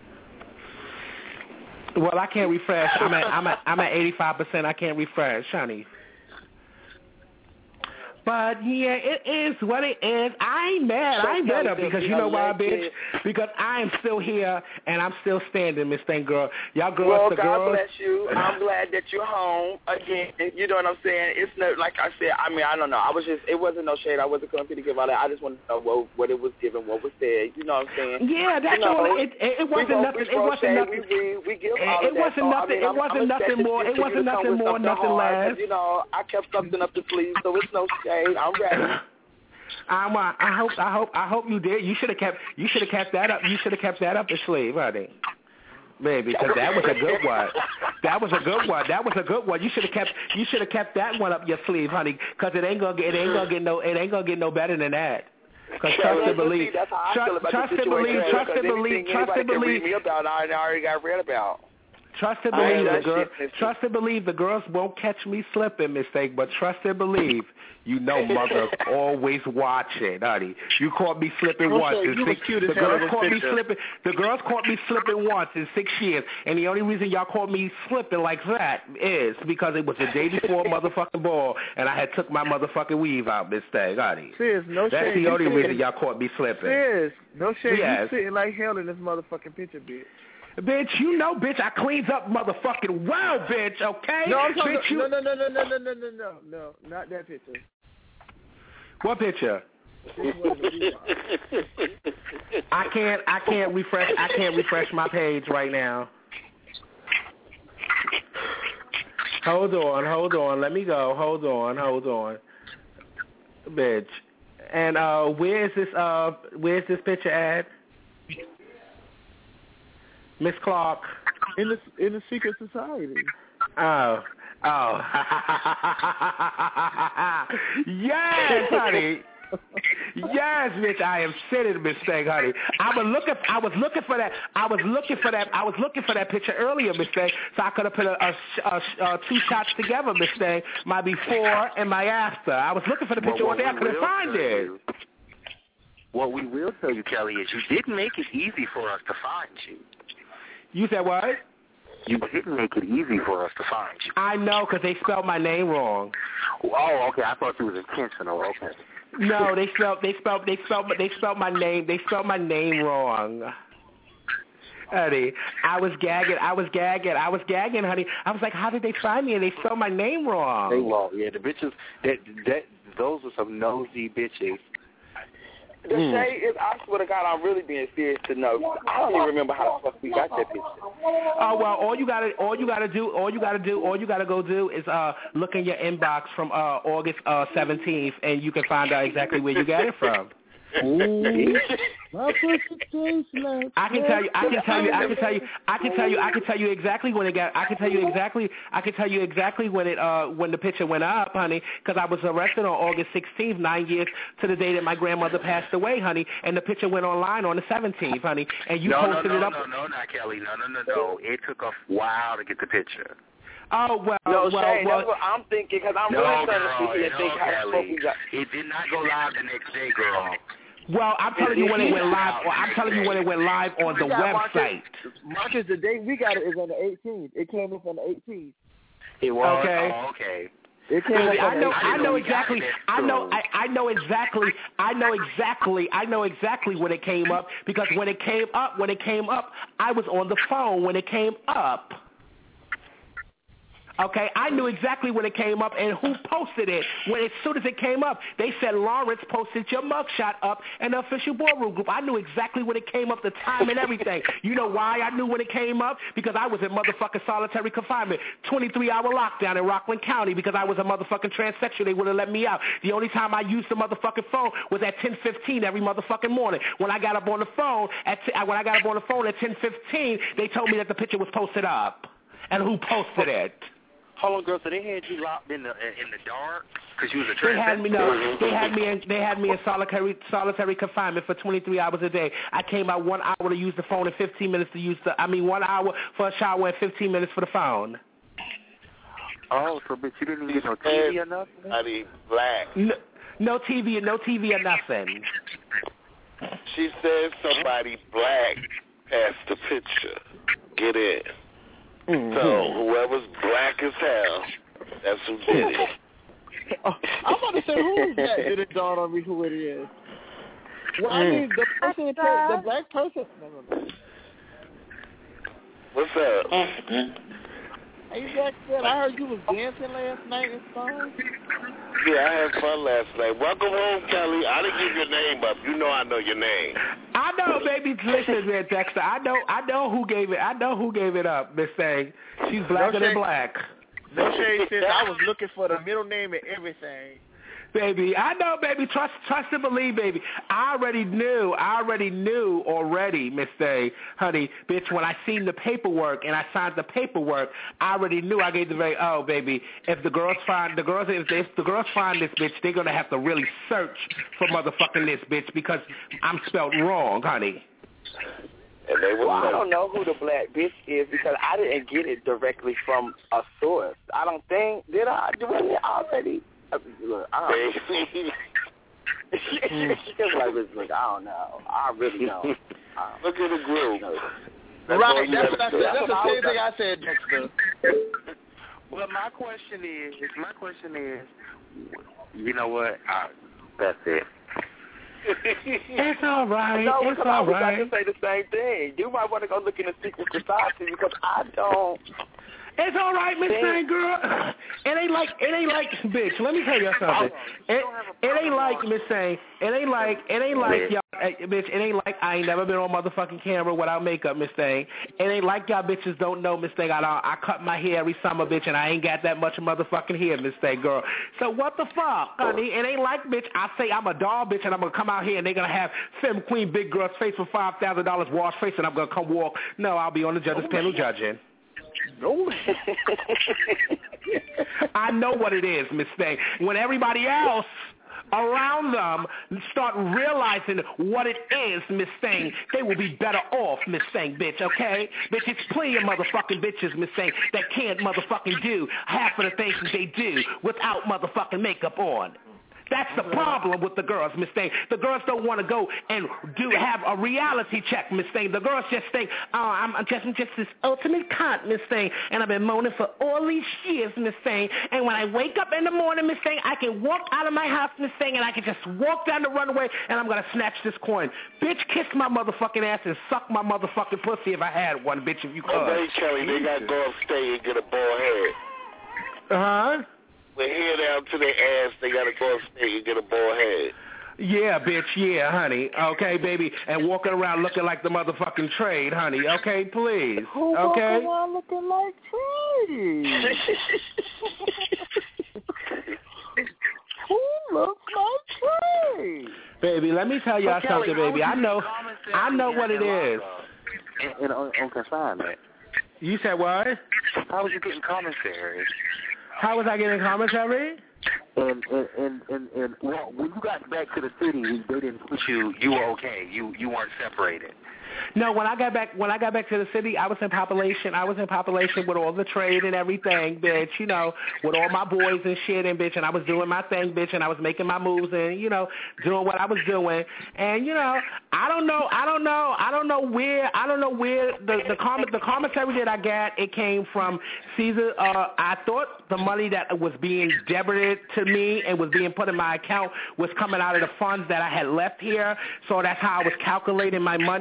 Well, I can't refresh. I'm at I'm at I'm at eighty-five percent. I can't refresh, honey. But yeah, it is what it is. I ain't mad. I ain't mad up because you know why, bitch? Because I am still here and I'm still standing, Miss Thing Girl. Y'all girls, well, the God girls. bless you. I'm glad that you're home again. You know what I'm saying? It's not like I said. I mean, I don't know. I was just. It wasn't no shade. I wasn't coming to give all that. I just wanted to know what, what it was given, what was said. You know what I'm saying? Yeah, that's you know, all. It, it, it wasn't nothing. It wasn't nothing. We, we, we give all it of that. wasn't so, nothing. I mean, it wasn't I'm, nothing I'm more. It wasn't nothing more. Nothing less. You know, I kept something up the sleeve, so it's no shade. I'm ready. I, I hope I hope I hope you did. You should have kept you should have kept that up. You should have kept that up your sleeve, honey. Maybe because that was a good one. That was a good one. That was a good one. You should have kept you should have kept that one up your sleeve, honey. Because it ain't gonna get it ain't gonna get no it ain't gonna get no better than that. Because trust and believe, trust, trust and believe, trust and believe, trust and believe. Me about I already got read about. Trust and believe the girl. Trust and believe the girls won't catch me slipping, mistake. But trust and believe, you know, mother always watching, honey. You caught me slipping okay, once in six. The girls caught me slipping. The girls caught me slipping once in six years, and the only reason y'all caught me slipping like that is because it was the day before motherfucking ball, and I had took my motherfucking weave out, mistake, honey. Sis, no That's shade. the only reason y'all caught me slipping. Sis, no shade. Yes. You sitting like hell in this motherfucking picture, bitch. Bitch, you know, bitch, I cleans up motherfucking well, bitch, okay? No, I'm talking bitch, you... no, no, no, no, no, no, no, no, no, no, not that picture. What picture? I can't, I can't refresh, I can't refresh my page right now. Hold on, hold on, let me go, hold on, hold on. Bitch. And, uh, where is this, uh, where's this picture at? Miss Clark. In the in the secret society. Oh. Oh. Yes, honey. Yes, bitch, I am sitting mistake, honey. I was looking I was looking for that I was looking for that I was looking for that picture earlier, mistake, so I could have put a, a, a, a two shots together, mistake, my before and my after. I was looking for the picture one day, I couldn't find it. What we will tell you, Kelly, is you didn't make it easy for us to find you. You said what? You didn't make it easy for us to find you. I know, because they spelled my name wrong. Oh, okay. I thought it was intentional. Okay. No, they spelled they spelled they spelled they spelled my name they spelled my name wrong. Honey, I was gagging. I was gagging. I was gagging, honey. I was like, how did they find me? And they spelled my name wrong. They wrong. Yeah, the bitches. That that those are some nosy bitches. The mm. shade is, I swear to God, I'm really being serious to know. I don't even remember how the fuck we got that picture. Oh well, all you gotta, all you gotta do, all you gotta do, all you gotta go do is uh look in your inbox from uh August uh seventeenth, and you can find out exactly where you got it from. Ooh. My pussy tastes like I can tell you, I can tell you, I can tell you, I can tell you, I can tell you exactly when it got. I can tell you exactly, I can tell you exactly when it, uh, when the picture went up, honey, because I was arrested on August sixteenth, nine years to the day that my grandmother passed away, honey, and the picture went online on the seventeenth, honey, and you no, posted no, no, it up. No, no, no, not Kelly. No, no, no, no. It took a while to get the picture. Oh, well, no, well, Shane, well. that's what I'm thinking, because I'm no, really trying girl, to see here and think how the fuck we got. It did not go live the next day, girl. Well, I'm telling you when it went live. Or I'm telling you when it went live on the website. Marcus, the date we got it is on the eighteenth. It came up on the eighteenth. It was okay. Oh, okay. It came up I know. I know, know exactly. I know. I, I know exactly. I know exactly. I know exactly when it came up because when it came up, when it came up, I was on the phone when it came up. Okay, I knew exactly when it came up and who posted it. When as soon as it came up, they said Lawrence posted your mugshot up in the official boardroom group. I knew exactly when it came up, the time and everything. You know why I knew when it came up? Because I was in motherfucking solitary confinement, twenty-three hour lockdown in Rockland County because I was a motherfucking transsexual. They would have let me out. The only time I used the motherfucking phone was at ten fifteen every motherfucking morning. When I got up on the phone at t- when I got up on the phone at ten fifteen, they told me that the picture was posted up and who posted it. Hold on, girl. So they had you locked in the in the dark because you was a They had me no. transsexual? They had me in. They had me in solitary solitary confinement for twenty-three hours a day. I came out one hour to use the phone and fifteen minutes to use the. I mean, one hour for a shower and fifteen minutes for the phone. Oh, so bitch, you didn't even get no T V or nothing? I need black. No, no T V, no T V or nothing. She said somebody black passed the picture. Get in. Mm-hmm. So whoever's black as hell, that's who did it. I'm about to say who is that? Did it dawn on me who it is? Well, I mean the person, that the black person. No, no, no. What's up? Hey, Jack said I heard you was dancing last night and stuff. Yeah, I had fun last night. Welcome home, Kelly. I didn't give your name up. You know I know your name. I know, baby. Listen, man, Dexter. I know. I know who gave it. I know who gave it up. Miss Thing. She's blacker no than black. No shade, sis. I was looking for the middle name and everything. Baby, I know, baby. Trust, trust and believe, baby. I already knew. I already knew already, Miss Day, honey, bitch. When I seen the paperwork and I signed the paperwork, I already knew. I gave the very, oh, baby. If the girls find the girls, if, they, if the girls find this bitch, they're gonna have to really search for motherfucking this bitch because I'm spelled wrong, honey. And they well, I don't know who the black bitch is because I didn't get it directly from a source. I don't think did I do it already. Look, I don't she, she just like this. Look, I don't know. I really don't. Um, Look at the group. That's right. That's what I said. That's the same thing I said, Dexter. Well, my question is, my question is, you know what? Uh, that's it. It's all right. No, it's all I was right. about to say the same thing. You might want to go look in the secret society because I don't. It's all right, Miss Thing, girl. It ain't like it ain't like bitch. Let me tell you something. It, it ain't like Miss Thing. It ain't like it ain't like y'all, bitch. It ain't like I ain't never been on motherfucking camera without makeup, Miss Thing. It ain't like y'all bitches don't know, Miss Thing. I don't, I cut my hair every summer, bitch, and I ain't got that much motherfucking hair, Miss Thing, girl. So what the fuck, honey? It ain't like, bitch. I say I'm a doll, bitch, and I'm gonna come out here and they gonna have Femme Queen Big Girl's face for five thousand dollars wash face, and I'm gonna come walk. No, I'll be on the judges panel judging. No. I know what it is, Miss Thing. When everybody else around them start realizing what it is, Miss Thing, they will be better off, Miss Thing, bitch, okay? Bitch, it's plenty of motherfucking bitches, Miss Thing, that can't motherfucking do half of the things that they do without motherfucking makeup on. That's the problem with the girls, Miss Thing. The girls don't want to go and do have a reality check, Miss Thing. The girls just think, oh, I'm just, I'm just this ultimate cunt, Miss Thing, and I've been moaning for all these years, Miss Thing. And when I wake up in the morning, Miss Thing, I can walk out of my house, Miss Thing, and I can just walk down the runway, and I'm gonna snatch this coin. Bitch, kiss my motherfucking ass and suck my motherfucking pussy if I had one, bitch, if you could. Hey, Kelly, they got to go upstate and get a bald head. Uh-huh. With hair down to their ass, they got to go upstate and get a bald head. Yeah, bitch, yeah, honey. Okay, baby. And walking around looking like the motherfucking trade, honey. Okay, please. Who okay? walking around looking like trade? Who looks like trade? Baby, let me tell y'all so something, Kelly, baby. I know I know what it is. And, and on, on consignment. You said what? How was you getting commissary? How was I getting commentary? And and, and and and well, when you got back to the city, they didn't put you. You were okay. You you weren't separated. No, when I got back when I got back to the city, I was in population. I was in population with all the trade and everything, bitch. You know, with all my boys and shit, and bitch, and I was doing my thing, bitch, and I was making my moves and you know doing what I was doing. And you know, I don't know, I don't know, I don't know where, I don't know where the the comment the commentary that I got it came from. Caesar, uh, I thought the money that was being debited to me and was being put in my account was coming out of the funds that I had left here. So that's how I was calculating my money. That it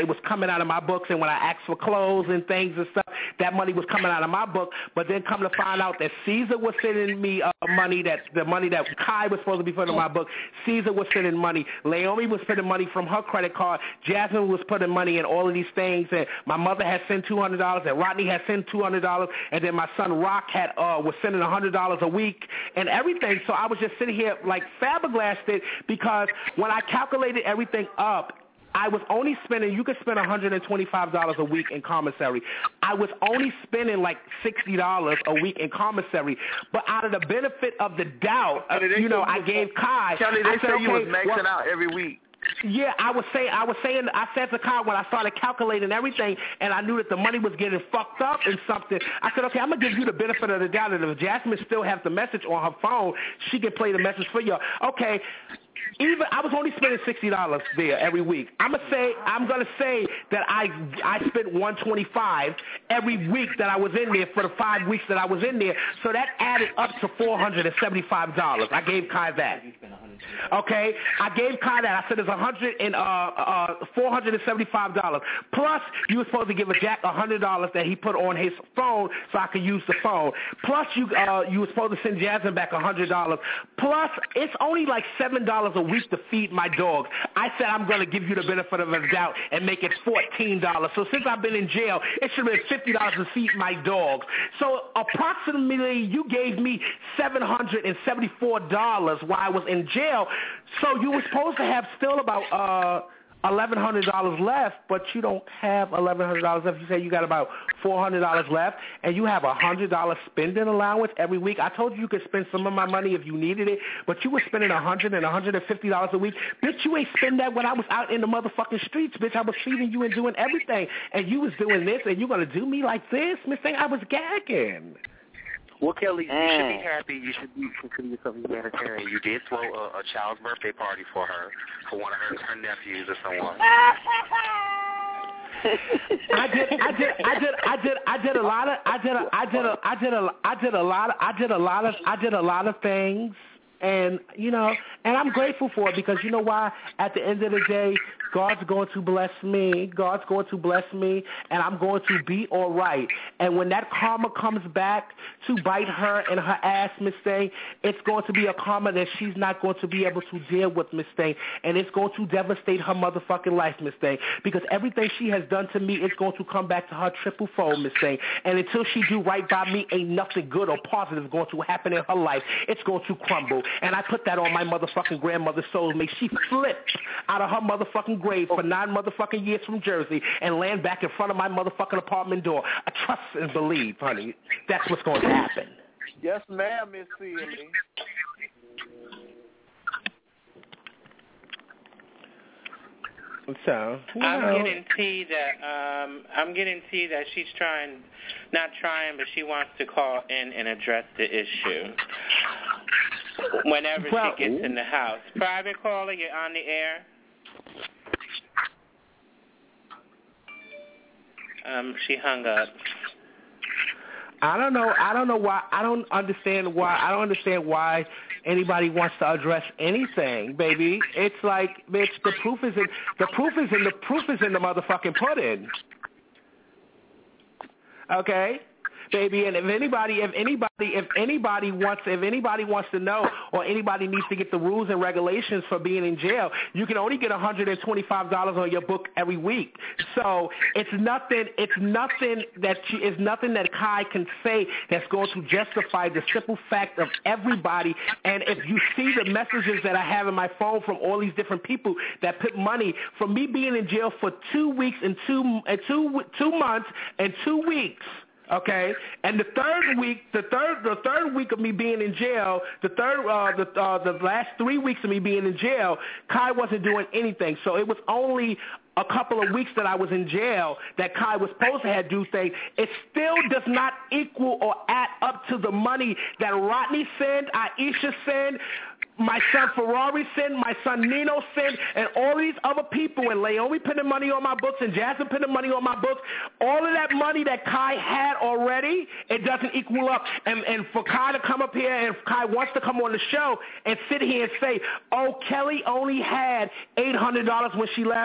was coming out of my books, and when I asked for clothes and things and stuff, that money was coming out of my book. But then come to find out that Caesar was sending me uh, money, that the money that Kai was supposed to be putting in my book, Caesar was sending money. Naomi was putting money from her credit card. Jasmine was putting money in all of these things, and my mother had sent two hundred dollars, and Rodney had sent two hundred dollars, and then my son Rock had uh, was sending one hundred dollars a week and everything. So I was just sitting here like flabbergasted because when I calculated everything up, I was only spending, you could spend one hundred twenty-five dollars a week in commissary. I was only spending like sixty dollars a week in commissary. But out of the benefit of the doubt, uh, you know, I gave Kai. Kelly, they I said, said okay, you was maxing well, out every week. Yeah, I was saying, I was saying, I said to Kai when I started calculating everything, and I knew that the money was getting fucked up and something. I said, okay, I'm gonna give you the benefit of the doubt, and if Jasmine still has the message on her phone, she can play the message for you. Okay. Even I was only spending sixty dollars there every week. I'm gonna say I'm gonna say that I I spent one twenty five every week that I was in there for the five weeks that I was in there. So that added up to four hundred and seventy five dollars. I gave Kai that. Okay, I gave Kai that. I said it's a hundred and uh uh four hundred and seventy five dollars. Plus you were supposed to give a Jack a hundred dollars that he put on his phone so I could use the phone. Plus you uh you were supposed to send Jasmine back a hundred dollars. Plus it's only like seven dollars a week to feed my dogs. I said I'm going to give you the benefit of the doubt and make it fourteen dollars. So since I've been in jail, it should have been fifty dollars to feed my dogs. So approximately you gave me seven hundred seventy-four dollars while I was in jail. So you were supposed to have still about uh eleven hundred dollars left, but you don't have eleven hundred dollars left. You say you got about four hundred dollars left, and you have a one hundred dollars spending allowance every week. I told you you could spend some of my money if you needed it, but you were spending one hundred dollars and one hundred fifty dollars a week. Bitch, you ain't spend that when I was out in the motherfucking streets, bitch. I was feeding you and doing everything, and you was doing this, and you going to do me like this? Miss Thing, I was gagging. Well, Kelly, you should be happy. You should be consider yourself humanitarian. You did throw a, a child's birthday party for her, for one of her, her nephews or someone. I did, I did, I did, I did, I did a lot of, I did, a, I did, a, I did a, I did a lot of, I did a lot of, I did a lot of things, and you know, and I'm grateful for it because you know why? At the end of the day, God's going to bless me. God's going to bless me, and I'm going to be all right. And when that karma comes back to bite her in her ass, Miss Thing, it's going to be a karma that she's not going to be able to deal with, Miss Thing, and it's going to devastate her motherfucking life, Miss Thing, because everything she has done to me is going to come back to her triple fold, Miss Thing. And until she do right by me, ain't nothing good or positive going to happen in her life. It's going to crumble. And I put that on my motherfucking grandmother's soul. May she flip out of her motherfucking grave for nine motherfucking years from Jersey and land back in front of my motherfucking apartment door. I trust and believe, honey. That's what's going to happen. Yes, ma'am, Miss Celie. So, I'm know. getting tea that um, I'm getting tea that she's trying, not trying, but she wants to call in and address the issue whenever well, she gets in the house. Private caller, you're on the air. Um, she hung up. I don't know. I don't know why. I don't understand why. I don't understand why anybody wants to address anything, baby. It's like, bitch, the proof is in the proof is in the proof is in the motherfucking pudding. Okay, baby. And if anybody, if anybody, if anybody wants, if anybody wants to know, or anybody needs to get the rules and regulations for being in jail, you can only get one hundred twenty-five dollars on your book every week. So it's nothing. It's nothing that you, it's nothing that Kai can say that's going to justify the simple fact of everybody. And if you see the messages that I have in my phone from all these different people that put money from me being in jail for two weeks and two and two two months and two weeks. Okay, and the third week, the third, the third week of me being in jail, the third, uh, the uh, the last three weeks of me being in jail, Kai wasn't doing anything. So it was only a couple of weeks that I was in jail that Kai was supposed to have do things. It still does not equal or add up to the money that Rodney sent, Aisha sent, my son Ferrari sent, my son Nino sent, and all these other people, and Naomi putting money on my books, and Jasmine putting money on my books. All of that money that Kai had already, it doesn't equal up. And, and for Kai to come up here, and Kai wants to come on the show and sit here and say, oh, Kelly only had eight hundred dollars when she left.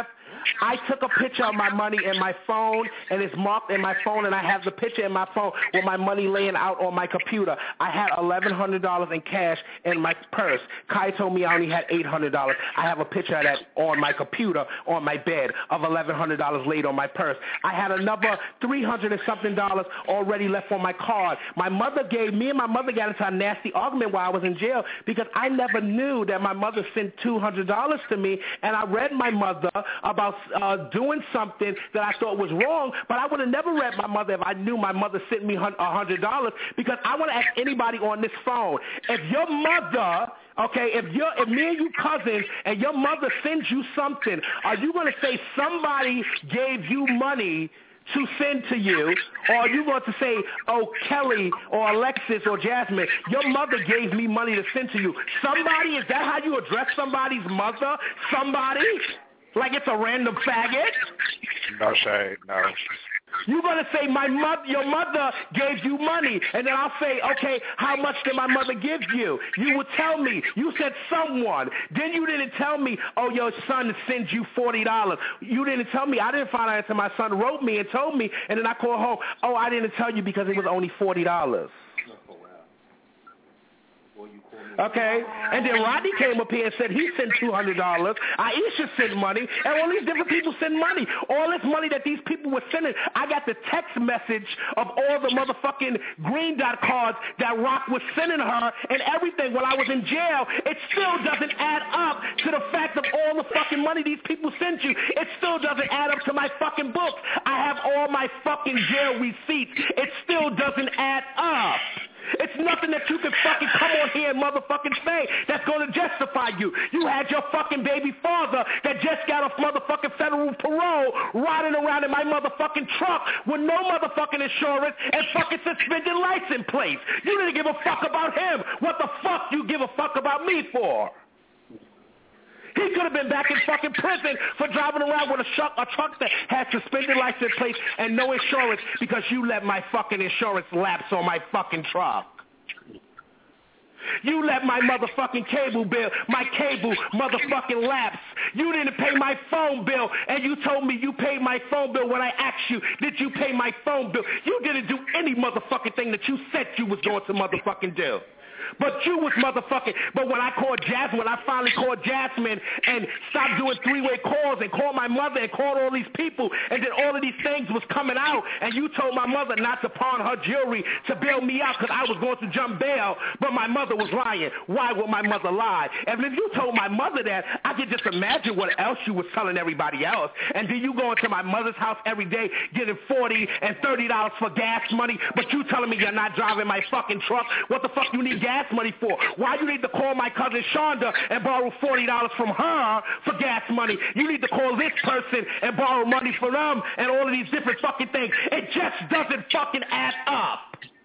I took a picture of my money in my phone, and it's marked in my phone, and I have the picture in my phone with my money laying out on my computer. I had eleven hundred dollars in cash in my purse. Kai told me I only had eight hundred dollars. I have a picture of that on my computer on my bed of eleven hundred dollars laid on my purse. I had another three hundred and something dollars already left on my card. My mother gave me and my mother got into a nasty argument while I was in jail because I never knew that my mother sent two hundred dollars to me, and I read my mother about uh, doing something that I thought was wrong, but I would have never read my mother if I knew my mother sent me one hundred dollars, because I want to ask anybody on this phone, if your mother, okay, if you're, if me and you cousins and your mother sends you something, are you going to say somebody gave you money to send to you, or are you going to say, oh, Kelly or Alexis or Jasmine, your mother gave me money to send to you? Somebody, is that how you address somebody's mother? Somebody? Like it's a random faggot? No shade, no. You're going to say, my mother, your mother gave you money. And then I'll say, okay, how much did my mother give you? You would tell me. You said someone. Then you didn't tell me, oh, your son sends you forty dollars. You didn't tell me. I didn't find out until my son wrote me and told me. And then I called home, oh, I didn't tell you because it was only forty dollars. Okay, and then Rodney came up here and said he sent two hundred dollars. Aisha sent money, and all these different people send money. All this money that these people were sending, I got the text message of all the motherfucking green dot cards that Rock was sending her and everything while I was in jail. It still doesn't add up to the fact of all the fucking money these people sent you. It still doesn't add up to my fucking books. I have all my fucking jail receipts. It still doesn't add up. It's nothing that you can fucking come on here and motherfucking say that's going to justify you. You had your fucking baby father that just got off motherfucking federal parole riding around in my motherfucking truck with no motherfucking insurance and fucking suspended license plates. You didn't give a fuck about him. What the fuck you give a fuck about me for? He could have been back in fucking prison for driving around with a truck, a truck that had suspended license plates and no insurance because you let my fucking insurance lapse on my fucking truck. You let my motherfucking cable bill, my cable motherfucking lapse. You didn't pay my phone bill, and you told me you paid my phone bill when I asked you, did you pay my phone bill? You didn't do any motherfucking thing that you said you was going to motherfucking do. But you was motherfucking, but when I called Jasmine, when I finally called Jasmine and stopped doing three-way calls and called my mother and called all these people, and then all of these things was coming out, and you told my mother not to pawn her jewelry to bail me out because I was going to jump bail, but my mother was lying. Why would my mother lie? And if you told my mother that, I could just imagine what else you was telling everybody else. And then you go into my mother's house every day getting forty and thirty dollars for gas money, but you telling me you're not driving my fucking truck. What the fuck you need gas money for? Why you need to call my cousin Shonda and borrow forty dollars from her for gas money? You need to call this person and borrow money from them and all of these different fucking things. It just doesn't fucking add up.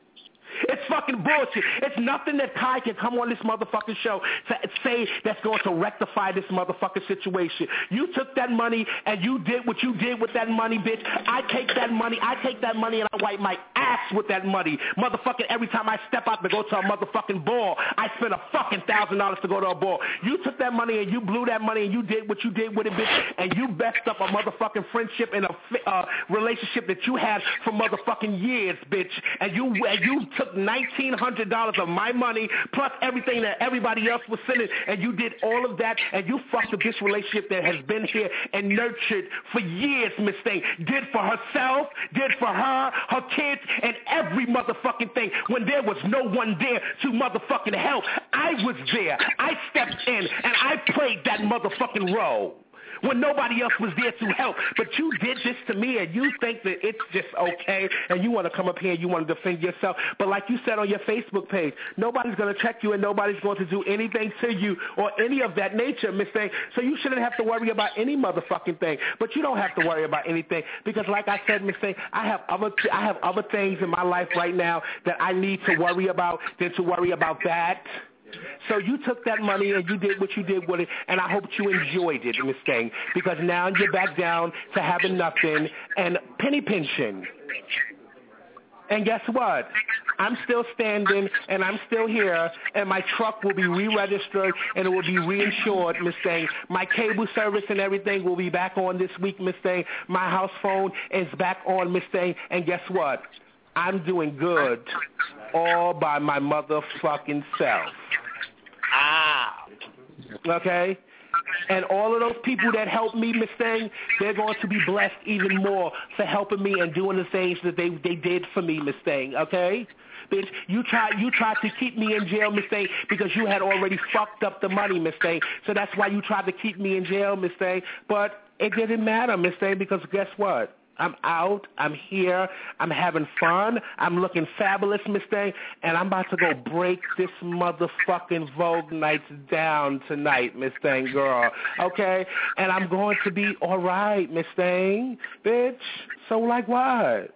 It's fucking bullshit. It's nothing that Kai can come on this motherfucking show to say that's going to rectify this motherfucking situation. You took that money and you did what you did with that money, bitch. I take that money. I take that money and I wipe my ass with that money. Motherfucking every time I step out to go to a motherfucking ball, I spend a fucking thousand dollars to go to a ball. You took that money and you blew that money and you did what you did with it, bitch, and you messed up a motherfucking friendship and a uh, relationship that you had for motherfucking years, bitch. And you, and you took nineteen hundred dollars of my money plus everything that everybody else was sending, and you did all of that, and you fucked up this relationship that has been here and nurtured for years, Miss Thing. Did for herself, did for her, her kids, and every motherfucking thing when there was no one there to motherfucking help. I was there. I stepped in, and I played that motherfucking role when nobody else was there to help. But you did this to me, and you think that it's just okay, and you want to come up here and you want to defend yourself. But like you said on your Facebook page, nobody's going to check you, and nobody's going to do anything to you or any of that nature, Miss Thing. So you shouldn't have to worry about any motherfucking thing. But you don't have to worry about anything because, like I said, Miss Thing, I have other th- I have other things in my life right now that I need to worry about than to worry about that. So you took that money and you did what you did with it, and I hope you enjoyed it, Miss Thing, because now you're back down to having nothing and penny pension. And guess what? I'm still standing, and I'm still here, and my truck will be re-registered, and it will be reinsured, Miss Thing. My cable service and everything will be back on this week, Miss Thing. My house phone is back on, Miss Thing, and guess what? I'm doing good all by my motherfucking self. Ah. Okay? And all of those people that helped me, Miss Thing, they're going to be blessed even more for helping me and doing the things that they they did for me, Miss Thing, okay? Bitch, you tried you tried to keep me in jail, Miss Thing, because you had already fucked up the money, Miss Thing. So that's why you tried to keep me in jail, Miss Thing. But it didn't matter, Miss Thing, because guess what? I'm out. I'm here. I'm having fun. I'm looking fabulous, Miss Thing, and I'm about to go break this motherfucking Vogue nights down tonight, Miss Thing, girl. Okay? And I'm going to be all right, Miss Thing, bitch. So, like what?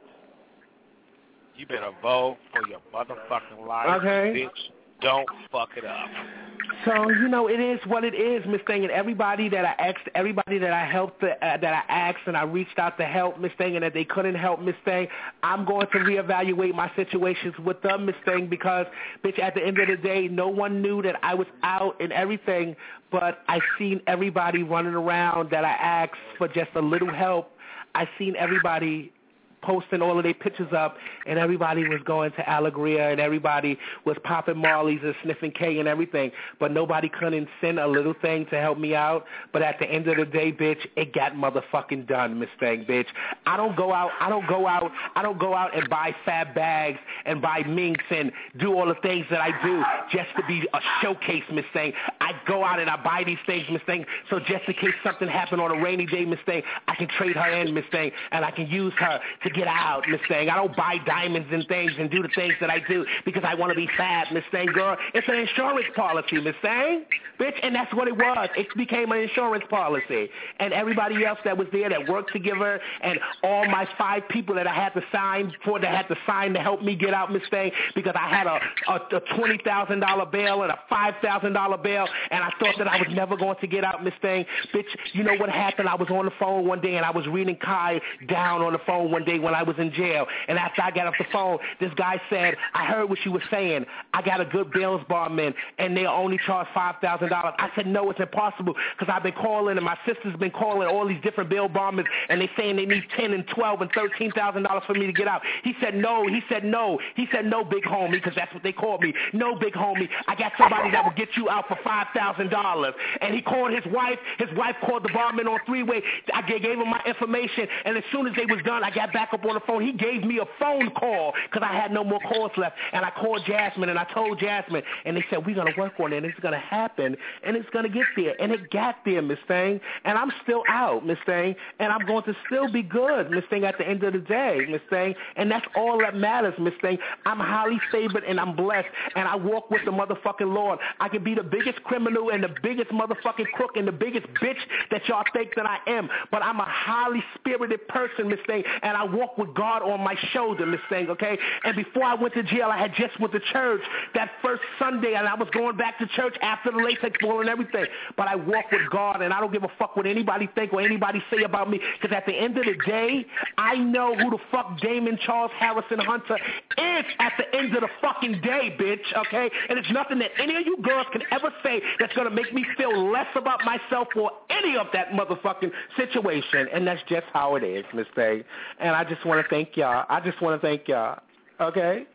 You better vote for your motherfucking life, okay. bitch. Don't fuck it up. So, you know, it is what it is, Miss Thing, and everybody that I asked, everybody that I helped, uh, that I asked and I reached out to help, Miss Thing, and that they couldn't help, Miss Thing, I'm going to reevaluate my situations with them, Miss Thing, because, bitch, at the end of the day, no one knew that I was out and everything, but I seen everybody running around that I asked for just a little help. I seen everybody posting all of their pictures up, and everybody was going to Alegria, and everybody was popping Marley's and sniffing K and everything, but nobody couldn't send a little thing to help me out. But at the end of the day, bitch, it got motherfucking done, Miss Thing, bitch. I don't go out, I don't go out, I don't go out and buy fab bags and buy minks and do all the things that I do just to be a showcase, Miss Thing. I go out and I buy these things, Miss Thing, so just in case something happened on a rainy day, Miss Thing, I can trade her in, Miss Thing, and I can use her to get out, Miss Thing. I don't buy diamonds and things and do the things that I do because I want to be fab, Miss Thing, girl. It's an insurance policy, Miss Thing, bitch, and that's what it was. It became an insurance policy. And everybody else that was there that worked together, and all my five people that I had to sign for, that had to sign to help me get out, Miss Thing, because I had a, a, a twenty thousand dollars bail and a five thousand dollars bail, and I thought that I was never going to get out, Miss Thing. Bitch, you know what happened? I was on the phone one day, and I was reading Kai down on the phone one day when I was in jail, and after I got off the phone, this guy said, I heard what you were saying. I got a good bail barman, and they only charge five thousand dollars. I said, no, it's impossible, because I've been calling, and my sister's been calling all these different bail barmen, and they saying they need ten and twelve and thirteen thousand dollars for me to get out. He said, no. He said, no. He said, no, big homie, because that's what they called me. No, big homie. I got somebody that will get you out for five thousand dollars. And he called his wife. His wife called the barman on three-way. I gave him my information, and as soon as they was done, I got back up on the phone. He gave me a phone call because I had no more calls left, and I called Jasmine, and I told Jasmine, and they said, we're going to work on it, and it's going to happen, and it's going to get there, and it got there, Miss Thing, and I'm still out, Miss Thing, and I'm going to still be good, Miss Thing, at the end of the day, Miss Thing, and that's all that matters, Miss Thing. I'm highly favored, and I'm blessed, and I walk with the motherfucking Lord. I can be the biggest criminal and the biggest motherfucking crook and the biggest bitch that y'all think that I am, but I'm a highly spirited person, Miss Thing, and I walk with God on my shoulder, Miss Thing, okay? And before I went to jail, I had just went to church that first Sunday, and I was going back to church after the latex ball and everything. But I walk with God, and I don't give a fuck what anybody think or anybody say about me, because at the end of the day, I know who the fuck Damon Charles Harrison Hunter is at the end of the fucking day, bitch, okay? And it's nothing that any of you girls can ever say that's going to make me feel less about myself or any of that motherfucking situation. And that's just how it is, Miss Thing. And I just want to thank y'all. I just want to thank y'all. Okay?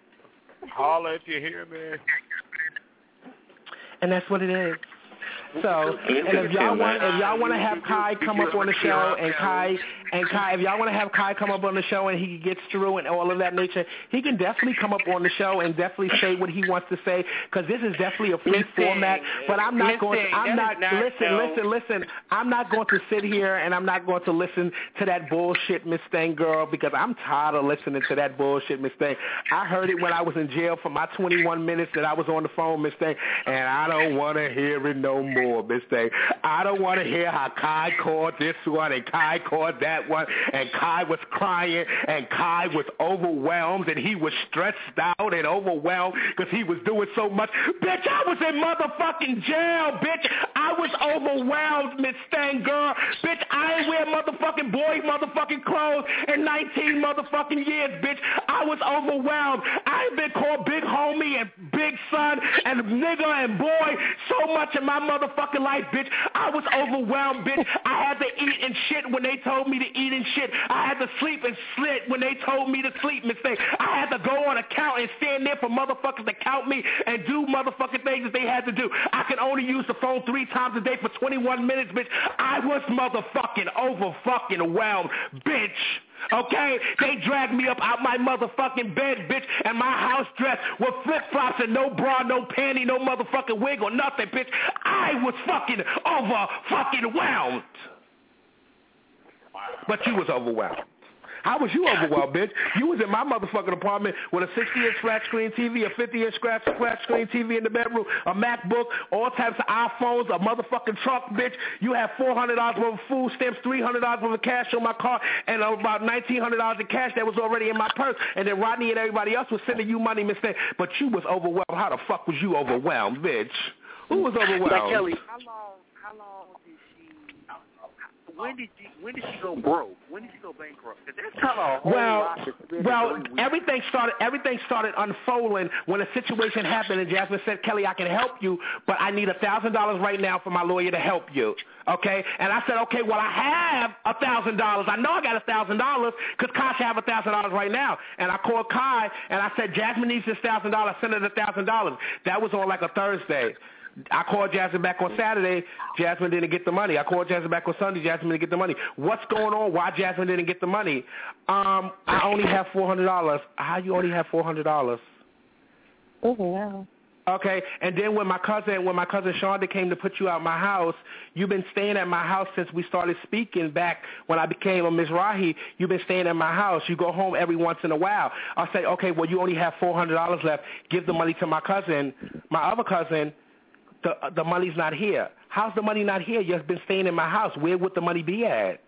Holla if you hear me. And that's what it is. So, and if y'all want, if y'all want to have Kai come up on the show, and Kai, and Kai, if y'all want to have Kai come up on the show, and he gets through and all of that nature, he can definitely come up on the show and definitely say what he wants to say, because this is definitely a free listen, format. But I'm not listen, going. To, I'm not, not listen, no. listen, listen. I'm not going to sit here and I'm not going to listen to that bullshit, Miss Thing, girl, because I'm tired of listening to that bullshit, Miss Thing. I heard it when I was in jail for my twenty-one minutes that I was on the phone, Miss Thing, and I don't want to hear it no more. more, Miss Thing. I don't want to hear how Kai called this one and Kai called that one, and Kai was crying, and Kai was overwhelmed, and he was stressed out and overwhelmed because he was doing so much. Bitch, I was in motherfucking jail, bitch. I was overwhelmed, Miss Thing, girl. Bitch, I ain't wear motherfucking boy motherfucking clothes in nineteen motherfucking years, bitch. I was overwhelmed. I ain't been called big homie and big son and nigga and boy so much in my motherfucking life, bitch. I was overwhelmed, bitch. I had to eat and shit when they told me to eat and shit. I had to sleep and slit when they told me to sleep, Miss Thing. I had to go on a count and stand there for motherfuckers to count me and do motherfucking things that they had to do. I can only use the phone three times a day for twenty-one minutes, bitch. I was motherfucking over fucking whelmed, bitch. Okay? They dragged me up out my motherfucking bed, bitch, and my house dress with flip-flops and no bra, no panty, no motherfucking wig or nothing, bitch. I was fucking over fucking whelmed. But you was overwhelmed. How was you overwhelmed, bitch? You was in my motherfucking apartment with a sixty-inch flat screen T V, a fifty-inch flat screen T V in the bedroom, a MacBook, all types of iPhones, a motherfucking truck, bitch. You had four hundred dollars worth of food stamps, three hundred dollars worth of cash on my car, and about nineteen hundred dollars in cash that was already in my purse. And then Rodney and everybody else was sending you money, Miss Thing. But you was overwhelmed. How the fuck was you overwhelmed, bitch? Who was overwhelmed? Now, Kelly, how long, how long did she, when did she, when did she go broke? When did she go bankrupt? That's kind of a whole well, lot to spend well, in three weeks. everything started. Everything started unfolding when a situation happened, and Jasmine said, "Kelly, I can help you, but I need a thousand dollars right now for my lawyer to help you." Okay, and I said, "Okay, well, I have a thousand dollars. I know I got a thousand dollars because Kai should have a thousand dollars right now." And I called Kai, and I said, "Jasmine needs this thousand dollars. Send her the thousand dollars." That was on like a Thursday. I called Jasmine back on Saturday. Jasmine didn't get the money. I called Jasmine back on Sunday. Jasmine didn't get the money. What's going on? Why Jasmine didn't get the money? Um, I only have four hundred dollars. How you only have four hundred dollars? Oh, wow. Okay, and then when my cousin, when my cousin Shonda came to put you out my house, you've been staying at my house since we started speaking back when I became a Mizrahi. You've been staying at my house. You go home every once in a while. I say, okay, well, you only have four hundred dollars left. Give the money to my cousin, my other cousin. The the money's not here. How's the money not here? You've been staying in my house. Where would the money be at?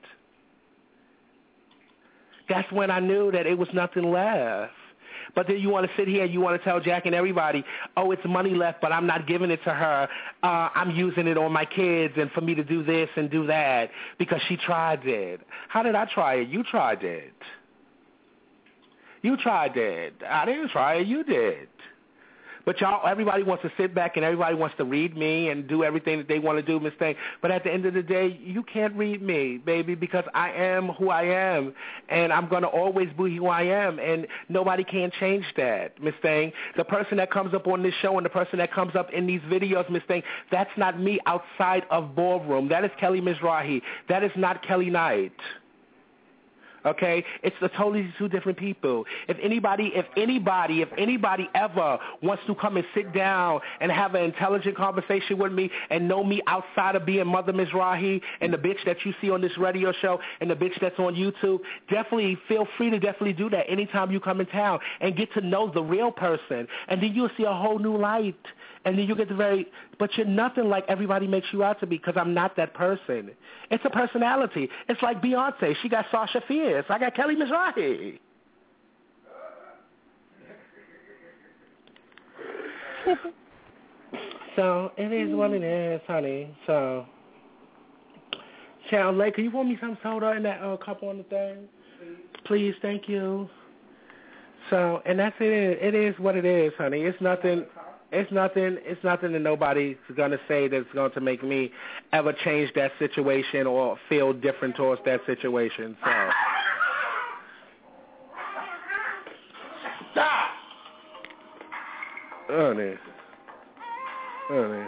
That's when I knew that it was nothing left. But then you want to sit here and you want to tell Jack and everybody, oh, it's money left, but I'm not giving it to her. Uh, I'm using it on my kids and for me to do this and do that because she tried it. How did I try it? You tried it. You tried it. I didn't try it. You did. But y'all, everybody wants to sit back and everybody wants to read me and do everything that they want to do, Miss Thing. But at the end of the day, you can't read me, baby, because I am who I am, and I'm going to always be who I am, and nobody can change that, Miss Thing. The person that comes up on this show and the person that comes up in these videos, Miss Thing, that's not me outside of Ballroom. That is Kelly Mizrahi. That is not Kelly Knight. Okay, it's the totally two different people. If anybody, if anybody, if anybody ever wants to come and sit down and have an intelligent conversation with me and know me outside of being Mother Mizrahi and the bitch that you see on this radio show and the bitch that's on YouTube, definitely feel free to definitely do that anytime you come in town and get to know the real person, and then you'll see a whole new light. And then you get the very, but you're nothing like everybody makes you out to be because I'm not that person. It's a personality. It's like Beyonce. She got Sasha Fierce. I got Kelly Mizrahi. So it is what it is, honey. So, Child Lake, can you pour me some soda in that uh, cup on the thing? Please, thank you. So, and that's it. It is what it is, honey. It's nothing. It's nothing. It's nothing that nobody's gonna say that's going to make me ever change that situation or feel different towards that situation. So, stop. Honey. Honey.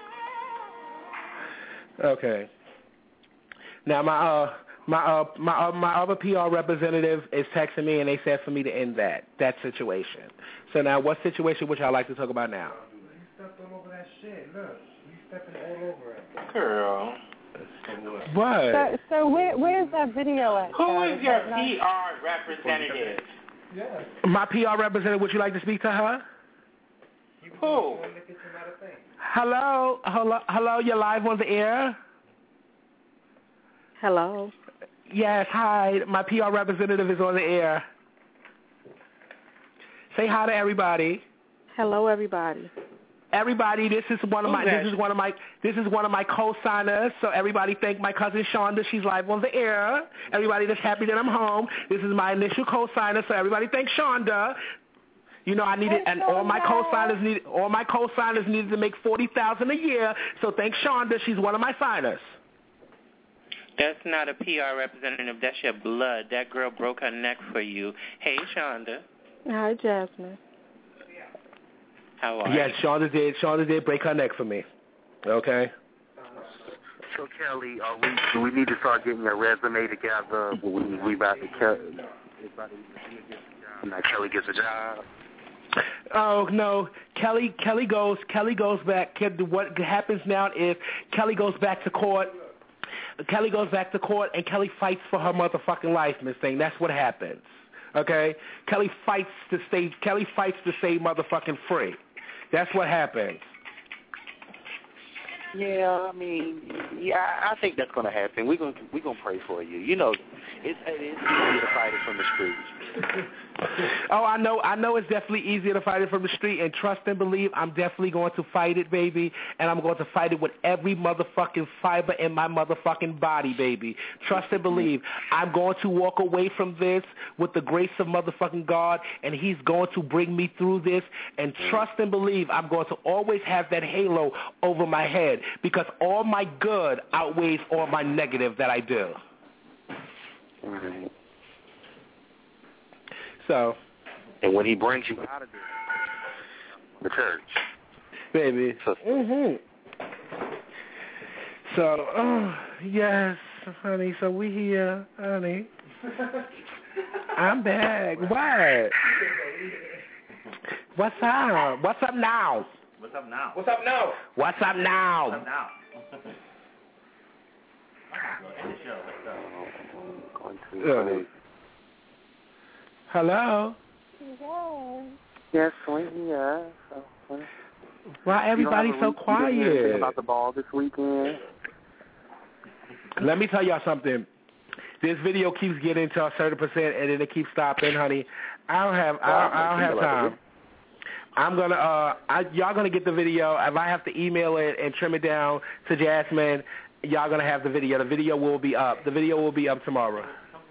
Okay. Now my uh my uh my uh, my other P R representative is texting me and they said for me to end that that situation. So now, what situation would y'all like to talk about now? You stepped all over that shit. Look, you stepping all over it. Girl. What? So, so where where's that video at? Who uh, is your P R representative? Yeah. My P R representative, would you like to speak to her? Who? Hello, hello, hello. You're live on the air. Hello. Yes, hi. My P R representative is on the air. Say hi to everybody. Hello, everybody. Everybody, this is one of my Okay. this is one of my this is one of my co-signers. So everybody, thank my cousin Shonda. She's live on the air. Everybody that's happy that I'm home. This is my initial co-signer. So everybody, thank Shonda. You know I needed, and all my co-signers need all my co-signers needed to make forty thousand a year. So thank Shonda. She's one of my signers. That's not a P R representative. That's your blood. That girl broke her neck for you. Hey, Shonda. Hi, Jasmine. How are Yes, you? Shonda did. Shonda did break her neck for me. Okay. So Kelly, uh, we do we need to start getting a resume together? We we about to Kelly, about to now Kelly gets a job. Oh no, Kelly. Kelly goes. Kelly goes back. What happens now is Kelly goes back to court. Kelly goes back to court and Kelly fights for her motherfucking life, Miss Thing. That's what happens. Okay? Kelly fights to stay. Kelly fights to stay motherfucking free. That's what happens. Yeah, I mean, yeah, I think that's gonna happen. We're gonna we're gonna pray for you. You know, it's it is easy to fight it from the streets. Oh, I know, I know it's definitely easier to fight it from the street, and trust and believe I'm definitely going to fight it, baby, and I'm going to fight it with every motherfucking fiber in my motherfucking body, baby. Trust and believe I'm going to walk away from this with the grace of motherfucking God, and he's going to bring me through this, and trust and believe I'm going to always have that halo over my head, because all my good outweighs all my negative that I do. Mm-hmm. So, and when he brings you out of the church, baby. So, mm-hmm. So, oh, yes, honey. So we here, honey. I'm back. What? What's up? What's up now? What's up now? What's up now? What's up now? What's up now? End the show. Let's go. Uh, Hello? Yes, we're here. So, Why everybody so quiet? About the ball this weekend. Let me tell y'all something. This video keeps getting to a certain percent, and then it keeps stopping, honey. I don't have, I don't, I don't have time. I'm gonna, uh, I, y'all gonna get the video. If I have to email it and trim it down to Jasmine, y'all gonna have the video. The video will be up. The video will be up tomorrow.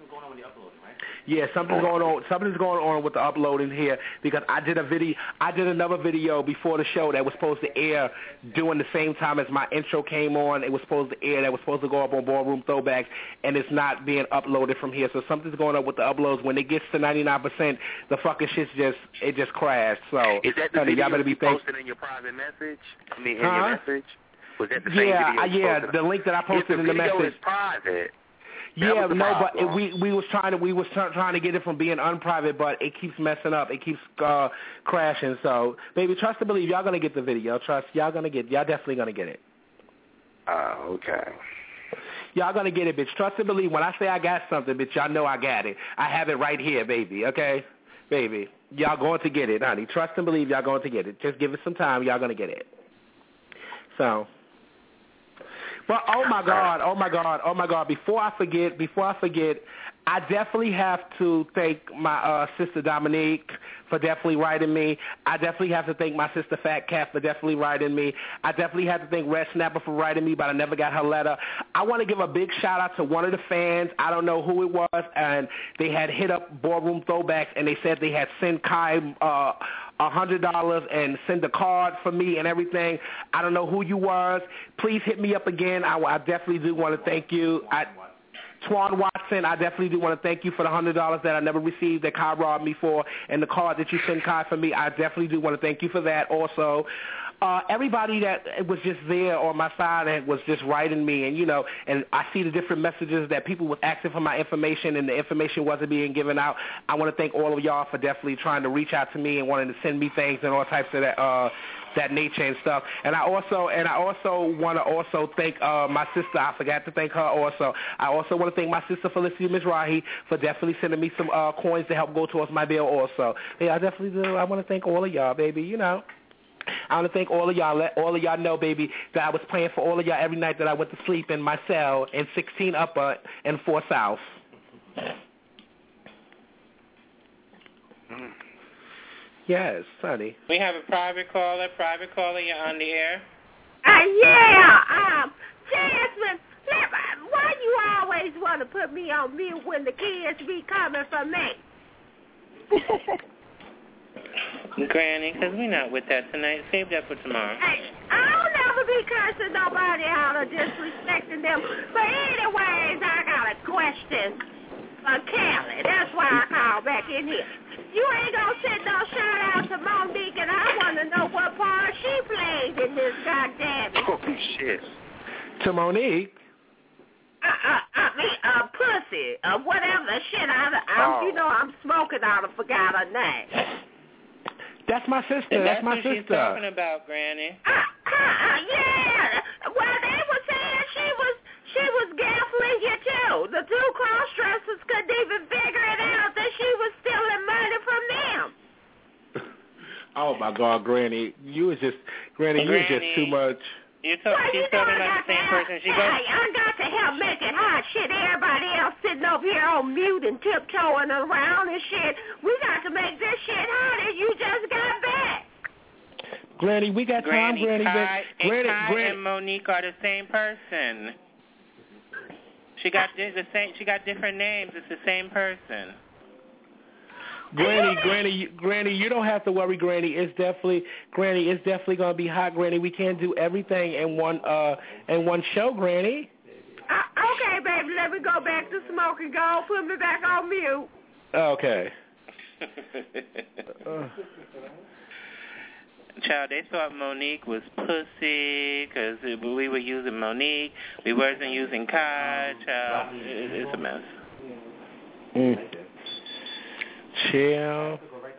Yeah, something's going on. Something's going on with the uploading here because I did a video. I did another video before the show that was supposed to air during the same time as my intro came on. It was supposed to air. That was supposed to go up on Ballroom Throwbacks, and it's not being uploaded from here. So something's going on with the uploads. When it gets to ninety-nine percent, the fucking shit's just it just crashed. So is that the honey, video y'all better be you thankful. posted in your private message? I mean, in huh? your message. Was that the same yeah, video? I, yeah, posted? the link that I posted if the in the video message. Is private. Yeah, no, but it, we we was trying to we was try, trying to get it from being unprivate, but it keeps messing up. It keeps uh, crashing. So, baby, trust and believe, y'all gonna get the video. Trust, y'all gonna get, y'all definitely gonna get it. Oh, uh, okay. Y'all gonna get it, bitch. Trust and believe. When I say I got something, bitch, y'all know I got it. I have it right here, baby. Okay, baby, y'all going to get it, honey. Trust and believe, y'all going to get it. Just give it some time. Y'all gonna get it. So. But oh my God, oh my God, oh my God! Before I forget, before I forget, I definitely have to thank my uh, sister Dominique for definitely writing me. I definitely have to thank my sister Fat Cat for definitely writing me. I definitely have to thank Red Snapper for writing me, but I never got her letter. I want to give a big shout out to one of the fans. I don't know who it was, and they had hit up Ballroom Throwbacks, and they said they had sent Kai uh, a hundred dollars and send a card for me and everything. I don't know who you was. Please hit me up again. I, I definitely do want to thank you. I, Twan Watson, I definitely do want to thank you for the hundred dollars that I never received that Kai robbed me for, and the card that you sent Kai for me. I definitely do want to thank you for that. Also, uh, everybody that was just there on my side and was just writing me, and you know, and I see the different messages that people was asking for my information, and the information wasn't being given out. I want to thank all of y'all for definitely trying to reach out to me and wanting to send me things and all types of that. Uh, that nature and stuff. And I also and I also want to also thank uh, my sister. I forgot to thank her also. I also want to thank my sister Felicity Mizrahi for definitely sending me some uh, coins to help go towards my bill also. Yeah, I definitely do. I want to thank all of y'all, baby, you know. I want to thank all of y'all. Let all of y'all know, baby, that I was praying for all of y'all every night that I went to sleep in my cell in sixteen Upper and four South. Yes, honey. We have a private caller. Private caller, you're on the air. Uh, yeah, um, Jasmine, why you always want to put me on mute when the kids be coming for me? Granny, because we're not with that tonight. Save that for tomorrow. Hey, I don't ever be cursing nobody out or disrespecting them. But anyways, I got a question for Kelly. That's why I called back in here. You ain't gonna send no shout out to Monique, and I want to know what part she played in this goddamn. Oh, shit. To Monique? Uh, uh, I mean, uh, pussy, uh, whatever the shit. I, I, Oh. You know, I'm smoking. I done forgot her name. That's my sister. And That's, that's my what sister. she's talking about, Granny. Uh, uh, yeah. Well, they were saying she was she was gambling you too. The two cross-dressers couldn't even figure it out that she was stealing money from them. Oh my God, Granny, you was just Granny, you was just Granny. too much. You're talk, well, she's you know talking I about got the same to person. She help, goes. hey, I got to help make it hot. Shit, everybody else sitting over here on mute and tiptoeing around and shit. We got to make this shit hot, and you just got back. Granny, we got time, Granny, Granny. Kai, and Granny, Kai Granny. and Monique are the same person. She got di- the same. She got different names. It's the same person. Granny, Granny, Granny, you don't have to worry, Granny. It's definitely, Granny, it's definitely gonna be hot, Granny. We can't do everything in one, uh, in one show, Granny. Uh, okay, baby, let me go back to smoking. Go, put me back on mute. Okay. uh. Child, they thought Monique was pussy because we were using Monique. We wasn't using Kai. Child, it, it's a mess. Mm. Chill.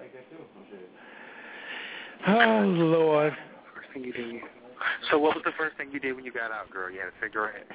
Oh, Lord. So what was the first thing you did when you got out, girl? You had a cigarette?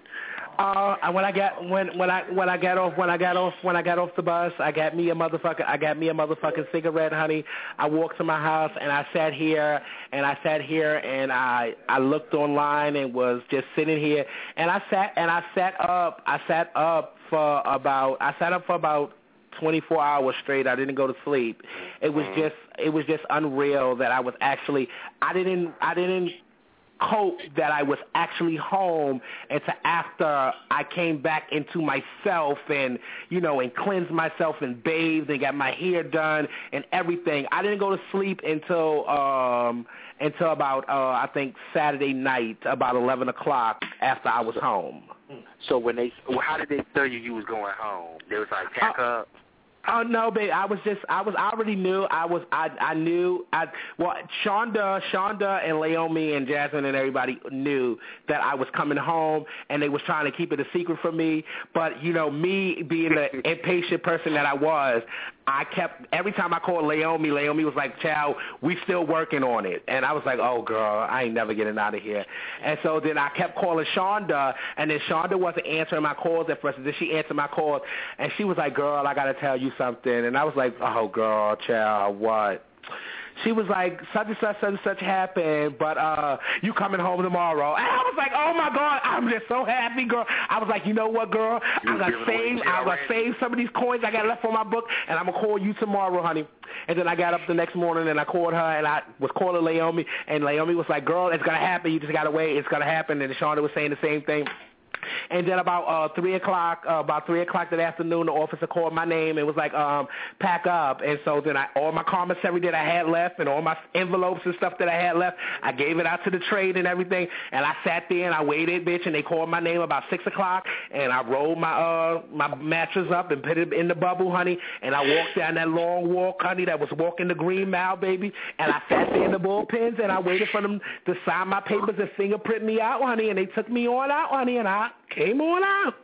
Uh, when I got when when I when I got off when I got off when I got off the bus, I got me a motherfucker I got me a motherfucking cigarette, honey. I walked to my house and I sat here and I sat here and I I looked online and was just sitting here and I sat and I sat up I sat up for about I sat up for about twenty-four hours straight. I didn't go to sleep. It was just it was just unreal that I was actually I didn't I didn't cope that I was actually home and to after I came back into myself and, you know, and cleansed myself and bathed and got my hair done and everything. I didn't go to sleep until um until about uh I think Saturday night, about eleven o'clock after I was home. So when they, how did they tell you you was going home? They was like, pack uh, up. Oh no, babe! I was just, I was, I already knew. I was, I, I knew. I well, Shonda, Shonda, and Laomi and Jasmine and everybody knew that I was coming home, and they was trying to keep it a secret from me. But you know, me being the impatient person that I was, I kept every time I called Laomi, Laomi was like, "Child, we still working on it," and I was like, "Oh, girl, I ain't never getting out of here." And so then I kept calling Shonda, and then Shonda wasn't answering my calls at first. And then she answered my calls, and she was like, "Girl, I gotta tell you something," and I was like, "Oh, girl, child, what?" She was like, such and such, such and such happened, but uh, you coming home tomorrow. And I was like, oh my God, I'm just so happy, girl. I was like, you know what, girl? I'm gonna save, I'm gonna save some of these coins I got left on my book, and I'm gonna call you tomorrow, honey. And then I got up the next morning and I called her and I was calling Laomi, and Laomi was like, girl, it's gonna happen. You just gotta wait. It's gonna happen. And Shonda was saying the same thing. And then about uh, three o'clock, uh, about three o'clock that afternoon, the officer called my name and was like, um, "Pack up." And so then I, all my commissary that I had left and all my envelopes and stuff that I had left, I gave it out to the trade and everything. And I sat there and I waited, bitch. And they called my name about six o'clock. And I rolled my uh my mattress up and put it in the bubble, honey. And I walked down that long walk, honey. That was walking the Green Mile, baby. And I sat there in the bullpens and I waited for them to sign my papers and fingerprint me out, honey. And they took me on out, honey. And I came on out.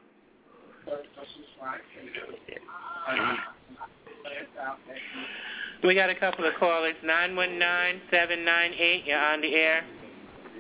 We got a couple of callers. nine one nine, seven nine eight, you're on the air.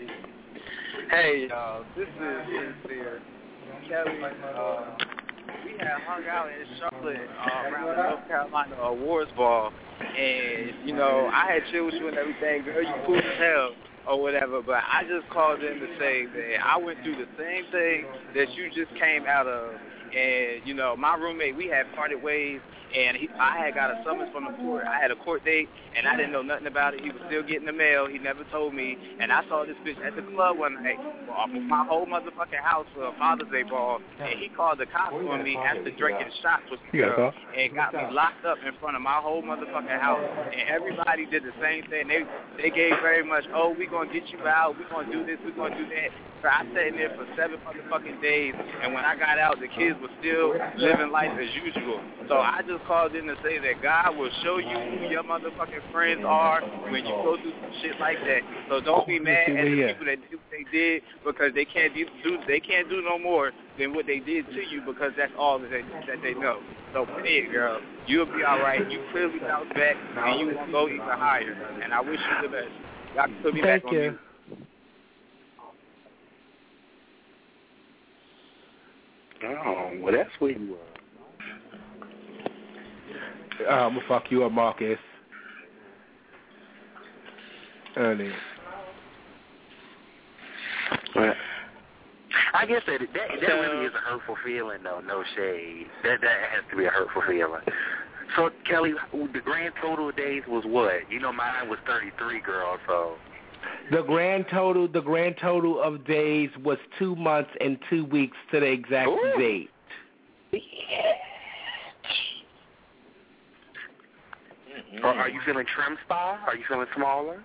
Hey, y'all. This is Sincere. Kelly, uh, we had hung out in Charlotte uh, around the North Carolina Awards Ball, and you know I had chilled with you and everything. Girl, you cool as hell or whatever. But I just called in to say that I went through the same thing that you just came out of, and you know my roommate, we had parted ways. And he, I had got a summons from the court. I had a court date, and I didn't know nothing about it. He was still getting the mail. He never told me. And I saw this bitch at the club one night off of my whole motherfucking house for a Father's Day ball. And he called the cops on me after drinking shots with the girl and got me locked up in front of my whole motherfucking house. And everybody did the same thing. They they gave very much, oh, we going to get you out. we going to do this. we going to do that. So I sat in there for seven motherfucking days. And when I got out, the kids were still living life as usual. So I just called in to say that God will show you who your motherfucking friends are when you go through some shit like that. So don't be mad at the people that did what they did because they can't do they can't do no more than what they did to you because that's all that they, that they know. So play it, girl. You'll be all right. You clearly bounce back and you won't go even higher. And I wish you the best. Y'all can put me Thank back you. on you. Oh, well, that's where you are. I'm going to fuck you up, Marcus. Ernie. Well, I guess that, that that really is a hurtful feeling, though. No shade. That that has to be a hurtful feeling. So, Kelly, the grand total of days was what? You know, mine was thirty-three, girl, so... The grand total, the grand total of days was two months and two weeks to the exact Ooh. date. Or are you feeling trim spa? Are you feeling smaller?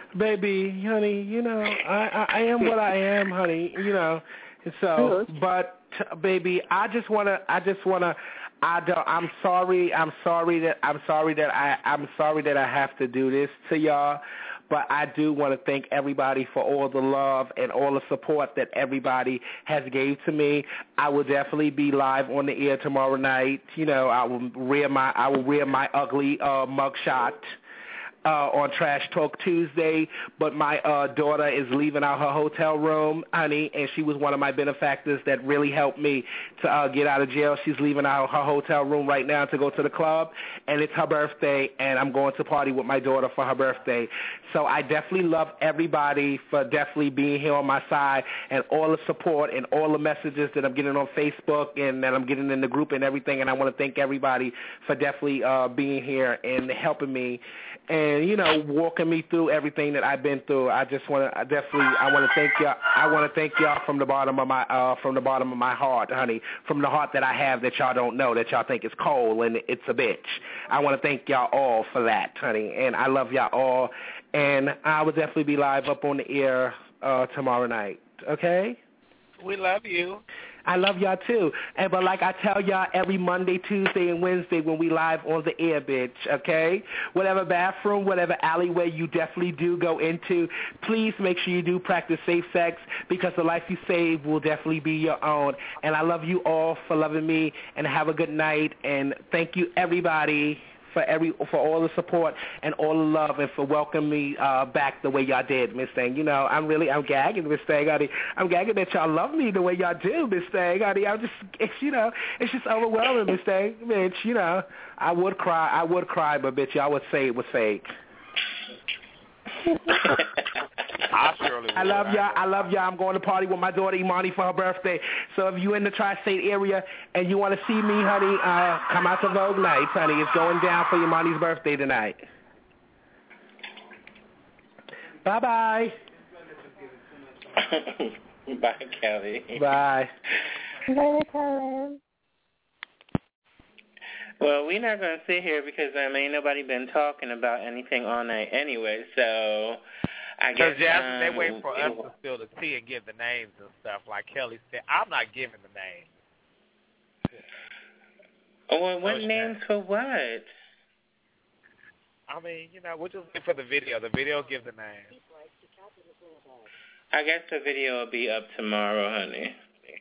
Baby, honey, you know, I, I, I am what I am, honey, you know. And so, but baby, I just wanna, I just wanna, I don't, I'm sorry, I'm sorry that, I'm sorry that I, I'm sorry that I have to do this to y'all. But I do want to thank everybody for all the love and all the support that everybody has gave to me. I will definitely be live on the air tomorrow night. You know, I will rear my I will rear my ugly uh, mugshot uh, on Trash Talk Tuesday. But my uh, daughter is leaving out her hotel room, honey, and she was one of my benefactors that really helped me to uh, get out of jail. She's leaving out her hotel room right now to go to the club, and it's her birthday, and I'm going to party with my daughter for her birthday. So I definitely love everybody for definitely being here on my side and all the support and all the messages that I'm getting on Facebook and that I'm getting in the group and everything. And I want to thank everybody for definitely uh, being here and helping me and, you know, walking me through everything that I've been through. I just want to I definitely I want to thank y'all. I want to thank y'all from the bottom of my uh, from the bottom of my heart, honey, from the heart that I have that y'all don't know, that y'all think is cold and it's a bitch. I want to thank y'all all for that, honey, and I love y'all all. And I will definitely be live up on the air uh, tomorrow night, okay? We love you. I love y'all, too. And But like I tell y'all every Monday, Tuesday, and Wednesday when we live on the air, bitch, okay? Whatever bathroom, whatever alleyway you definitely do go into, please make sure you do practice safe sex because the life you save will definitely be your own. And I love you all for loving me, and have a good night. And thank you, everybody, for every for all the support and all the love and for welcoming me uh, back the way y'all did, Miss Thang. You know, I'm really, I'm gagging, Miss Thang. Honey. I'm gagging that y'all love me the way y'all do, Miss Thang. Honey. I'm just, it's, you know, it's just overwhelming, Miss Thang. Bitch, you know, I would cry, I would cry, but bitch, y'all would say it was fake. I surely I love y'all. I love y'all. I'm going to party with my daughter Imani for her birthday. So if you're in the tri-state area and you want to see me, honey, uh, come out to Vogue Nights, honey. It's going down for Imani's birthday tonight. Bye-bye. Bye, Kelly. Bye. Bye, Kelly. Well, we're not going to sit here because, I mean, ain't nobody been talking about anything all night anyway, so I guess... Because, Jasmine, um, they wait for us to spill the tea and give the names and stuff. Like Kelly said, I'm not giving the names. Oh, well, what No names shame. for what? I mean, you know, we'll just wait for the video. The video will give the names. I guess the video will be up tomorrow, honey.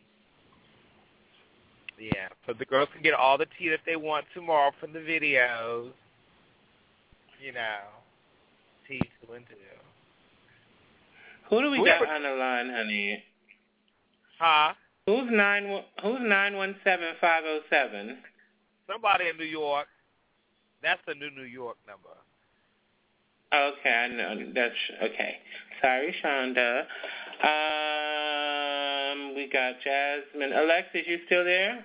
Yeah, so the girls can get all the tea that they want tomorrow from the videos. You know, tea two and two. Who do we Who got ever- on the line, honey? Huh? Who's nine? Who's nine one seven five zero seven? Somebody in New York. That's the new New York number. Okay, I know. That's okay. Sorry, Shonda. Um, we got Jasmine. Alexis, you still there?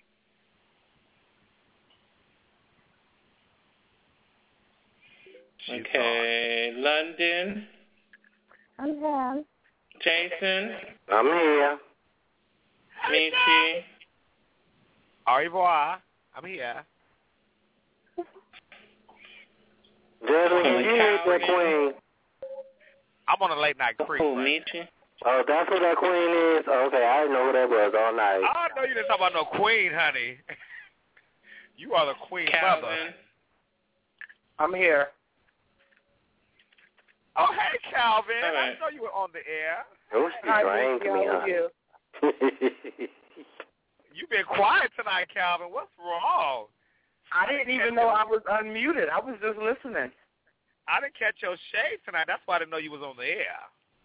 She's okay. Gone. London. I'm here. Jason. I'm here. Michi. Au revoir. I'm here. Jasmine, you need that queen. I'm on a late night creep. Oh, right Michi. Oh, that's what that queen is? Okay, I didn't know who that was all night. I know you didn't talk about no queen, honey. You are the queen Calvin. mother. I'm here. Oh, hey, Calvin. Right. I know you were on the air. Oh, she Hi, drank Michi, me, how are huh? you? You've been quiet tonight, Calvin. What's wrong? I didn't even know I was unmuted. I was just listening. I didn't catch your shade tonight. That's why I didn't know you was on the air.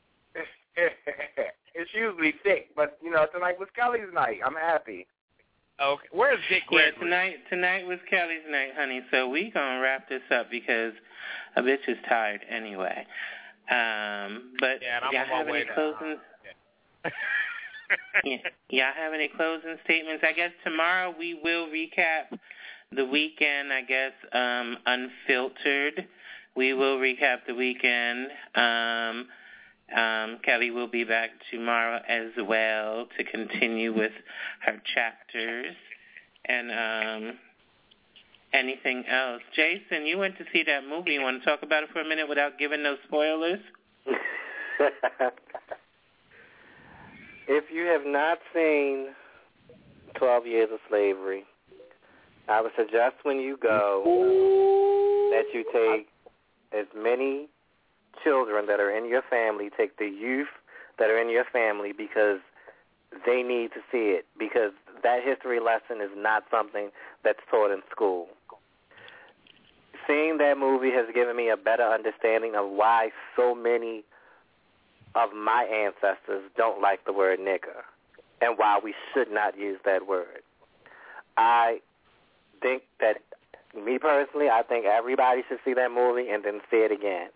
It's usually thick, but, you know, tonight was Kelly's night. I'm happy. Okay. Where's Dick Gregory? Yeah, tonight, tonight was Kelly's night, honey, so we going to wrap this up because a bitch is tired anyway. Um, but yeah, and I'm y'all on my have way any now. closing... yeah. Y'all have any closing statements? I guess tomorrow we will recap the weekend, I guess, um, unfiltered. We will recap the weekend. Um, um, Kelly will be back tomorrow as well to continue with her chapters. And um, anything else? Jason, you went to see that movie. You want to talk about it for a minute without giving no spoilers? If you have not seen twelve Years of Slavery, I would suggest when you go that you take as many children that are in your family, take the youth that are in your family because they need to see it, because that history lesson is not something that's taught in school. Seeing that movie has given me a better understanding of why so many of my ancestors don't like the word nigger and why we should not use that word. I think that, me personally, I think everybody should see that movie and then see it again.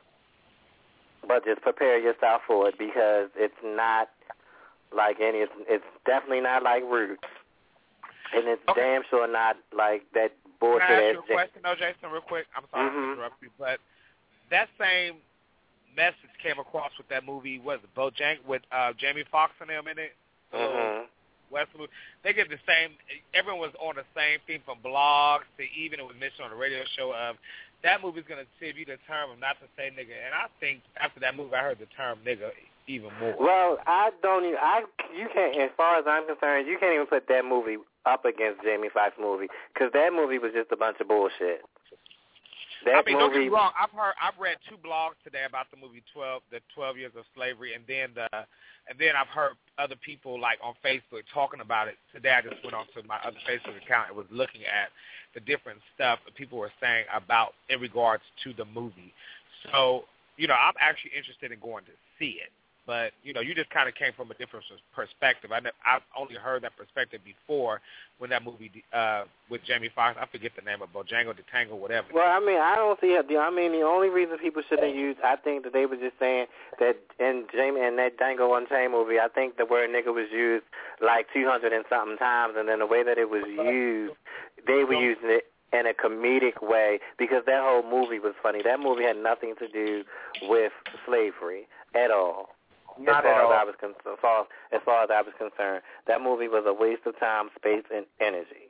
But just prepare yourself for it because it's not like any, it's, it's definitely not like Roots. And it's okay. Damn sure not like that bullshit. Can I ask you a question, though, Jason, real quick? I'm sorry mm-hmm. to interrupt you, but that same message came across with that movie, what is it, Bojang, with uh, Jamie Foxx and them in it? Mm-hmm. Westwood. They get the same, everyone was on the same theme from blogs to even it was mentioned on the radio show of that movie's going to give you the term of not to say nigga. And I think after that movie, I heard the term nigga even more. Well, I don't even, I, you can't, as far as I'm concerned, you can't even put that movie up against Jamie Foxx movie because that movie was just a bunch of bullshit. That I mean, movie, don't get me wrong. I've heard, I've read two blogs today about the movie twelve, the twelve Years of Slavery, and then the, and then I've heard other people like on Facebook talking about it. Today, I just went on to my other Facebook account and was looking at the different stuff that people were saying about in regards to the movie. So, you know, I'm actually interested in going to see it. But, you know, you just kind of came from a different perspective. I ne- I've only heard that perspective before when that movie uh, with Jamie Foxx, I forget the name of Bojango, Detango, whatever. Well, I mean, I don't see it. I mean, the only reason people shouldn't use, I think that they were just saying that in Jamie and that Django Unchained movie, I think the word nigga was used like two hundred and something times, and then the way that it was used, they were using it in a comedic way because that whole movie was funny. That movie had nothing to do with slavery at all. Not as far at all. as I was con- as, far, as far as I was concerned, that movie was a waste of time, space, and energy.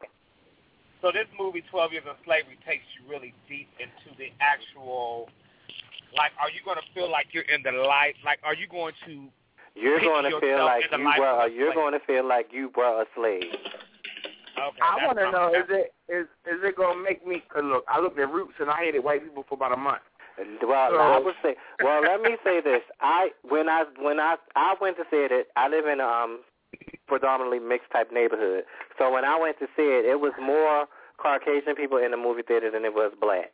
So this movie, twelve Years of Slavery, takes you really deep into the actual. Like, are you going to feel like you're in the life? Like, are you going to? You're going to feel like you were. You're slave? going to feel like you were a slave. Okay, I want to know: is it is is it going to make me? Cause look, I looked at Roots and I hated white people for about a month. Well, so, I would say. Well, let me say this: I when I when I I went to see it, I live in a um, predominantly mixed type neighborhood. So when I went to see it, it was more Caucasian people in the movie theater than it was black.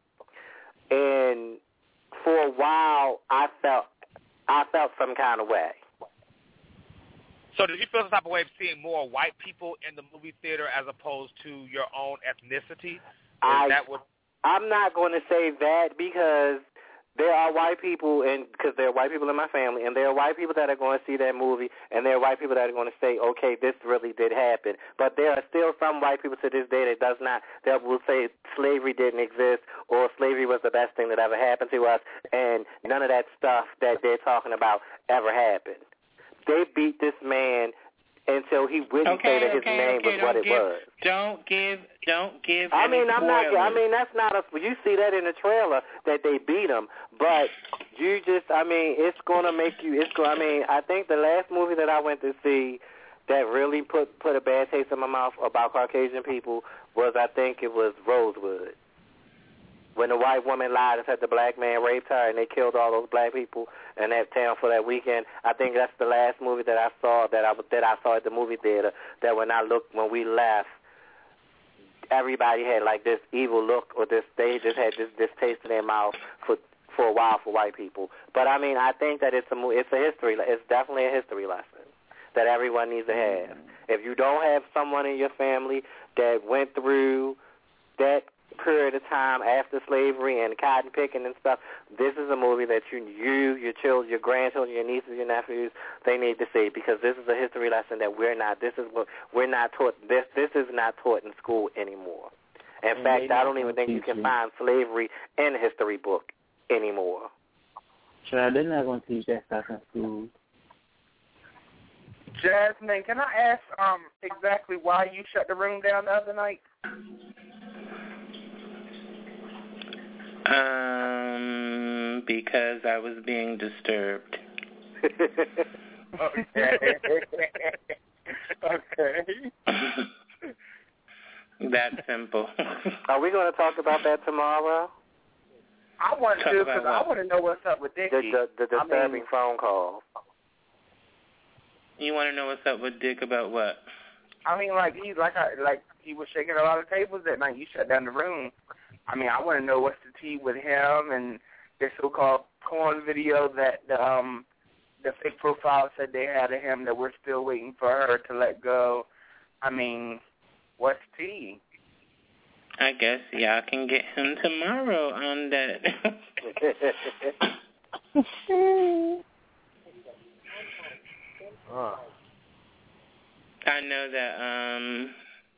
And for a while, I felt I felt some kind of way. So did you feel the type of way of seeing more white people in the movie theater as opposed to your own ethnicity? Is I, that what? I'm not going to say that because there are white people, and because there are white people in my family, and there are white people that are going to see that movie, and there are white people that are going to say, okay, this really did happen. But there are still some white people to this day that does not, that will say slavery didn't exist or slavery was the best thing that ever happened to us, and none of that stuff that they're talking about ever happened. They beat this man until he wouldn't okay, say that his okay, name okay, was what give, it was. Don't give, don't give. I any mean, I'm spoilers. not. I mean, that's not a. You see that in the trailer that they beat him, but you just. I mean, it's gonna make you. It's going. I mean, I think the last movie that I went to see that really put put a bad taste in my mouth about Caucasian people was, I think it was Rosewood. When the white woman lied and said the black man raped her and they killed all those black people in that town for that weekend, I think that's the last movie that I saw that I that I saw at the movie theater. That when I looked, when we left, everybody had like this evil look, or this they just had this this taste in their mouth for for a while for white people. But I mean, I think that it's a it's a history. It's definitely a history lesson that everyone needs to have. If you don't have someone in your family that went through that period of time after slavery and cotton picking and stuff, this is a movie that you, you, your children, your grandchildren, your nieces, your nephews, they need to see, because this is a history lesson that we're not. This is what we're not taught. This this is not taught in school anymore. In And fact, they I not don't even gonna think you teach can you. find slavery in a history book anymore. Child, they're not going to teach that stuff in school. Jasmine, can I ask um exactly why you shut the room down the other night? Um, because I was being disturbed. Okay. Okay. That simple. Are we going to talk about that tomorrow? I want Talk to, about because I what? want to know what's up with Dickie. The, the, the disturbing I mean, phone call. You want to know what's up with Dick about what? I mean, like he, like I, like he was shaking a lot of tables that night. You shut down the room. I mean, I want to know what's the tea with him and this so-called porn video that the, um, the fake profile said they had of him that we're still waiting for her to let go. I mean, what's tea? I guess y'all can get him tomorrow on that. Uh. I know that um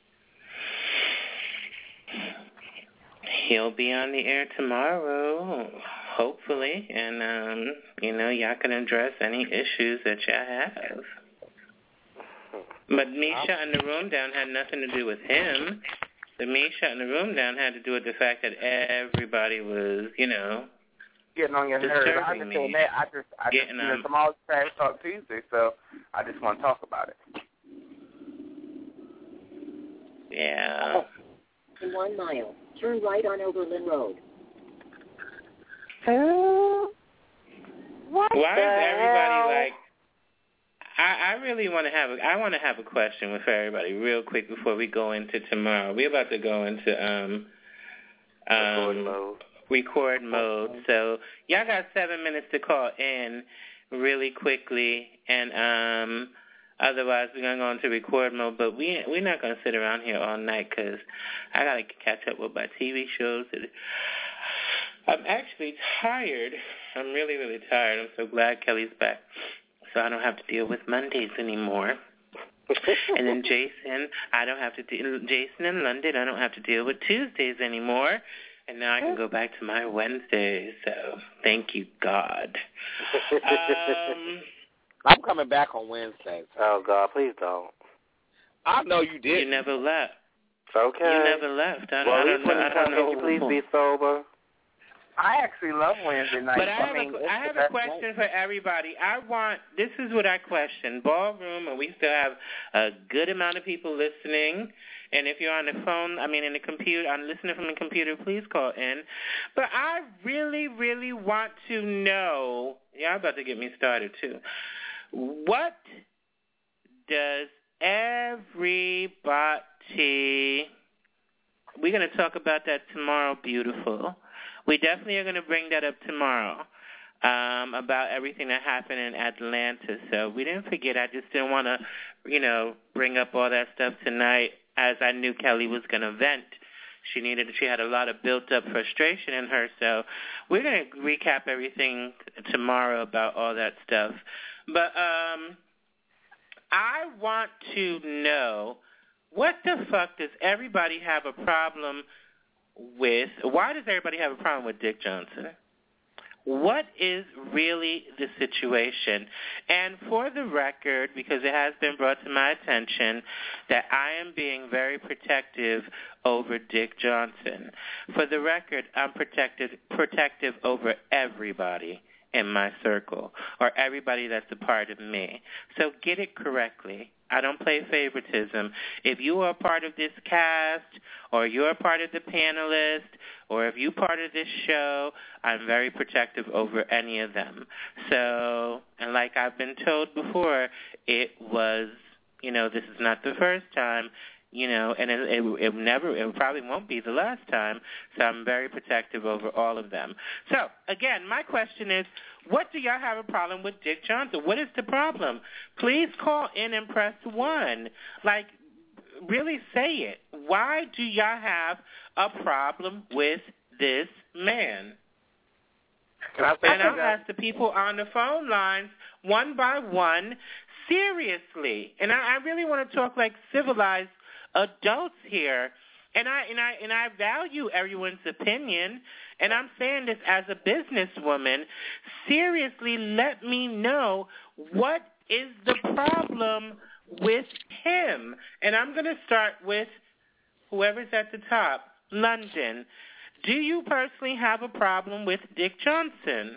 he'll be on the air tomorrow, hopefully, and um, you know, y'all can address any issues that y'all have. But me shutting the room down had nothing to do with him. The me shutting the room down had to do with the fact that everybody was, you know, Getting on your nerves. I disturbing understand me. that. I just, I just, Getting, you know, um, tomorrow's Trash Talk Tuesday, so I just want to talk about it. Yeah. In one mile, turn right on Oberlin Road. Oh, what Why the is everybody hell? like? I, I really want to have. A, I want to have a question with everybody real quick before we go into tomorrow. We're about to go into um, um Record mode. Record mode. So y'all got seven minutes to call in really quickly, and um, otherwise we're gonna go into record mode. But we we're not gonna sit around here all night because I gotta catch up with my T V shows. I'm actually tired. I'm really really tired. I'm so glad Kelly's back, so I don't have to deal with Mondays anymore. And then Jason, I don't have to deal. Jason in London, I don't have to deal with Tuesdays anymore. And now I can go back to my Wednesdays. So thank you, God. Um, I'm coming back on Wednesday. Oh, God, please don't. I know you did. You never left. Okay. You never left. I, well, I at don't least know. when you I come, don't know. can you please be sober? I actually love Wednesday nights. But I have, mean, a, it's I the have a best question night. for everybody. I want, this is what I question. Ballroom, and we still have a good amount of people listening. And if you're on the phone, I mean in the computer, I'm listening from the computer, please call in. But I really, really want to know, y'all about to get me started too. What does everybody, we're going to talk about that tomorrow, beautiful. We definitely are going to bring that up tomorrow. um, about everything that happened in Atlanta. So we didn't forget. I just didn't want to, you know, bring up all that stuff tonight, as I knew Kelly was going to vent. She needed. She had a lot of built-up frustration in her. So we're going to recap everything tomorrow about all that stuff. But um, I want to know, what the fuck does everybody have a problem with? Why does everybody have a problem with Dick Johnson? What is really the situation? And for the record, because it has been brought to my attention that I am being very protective over Dick Johnson. For the record, I'm protected, protective over everybody in my circle, or everybody that's a part of me. So get it correctly. I don't play favoritism. If you are a part of this cast, or you're a part of the panelist, or if you're part of this show, I'm very protective over any of them. So, and like I've been told before, it was, you know, this is not the first time, you know, and it, it, it never, it probably won't be the last time, so I'm very protective over all of them. So, again, my question is, what do y'all have a problem with Dick Johnson? What is the problem? Please call in and press one. Like, really say it. Why do y'all have a problem with this man? Can I say and I'll that? ask the people on the phone lines one by one, seriously. And I, I really want to talk like civilized adults here. And I and I and I value everyone's opinion, and I'm saying this as a businesswoman. Seriously, let me know, what is the problem with him? And I'm going to start with whoever's at the top. London, do you personally have a problem with Dick Johnson?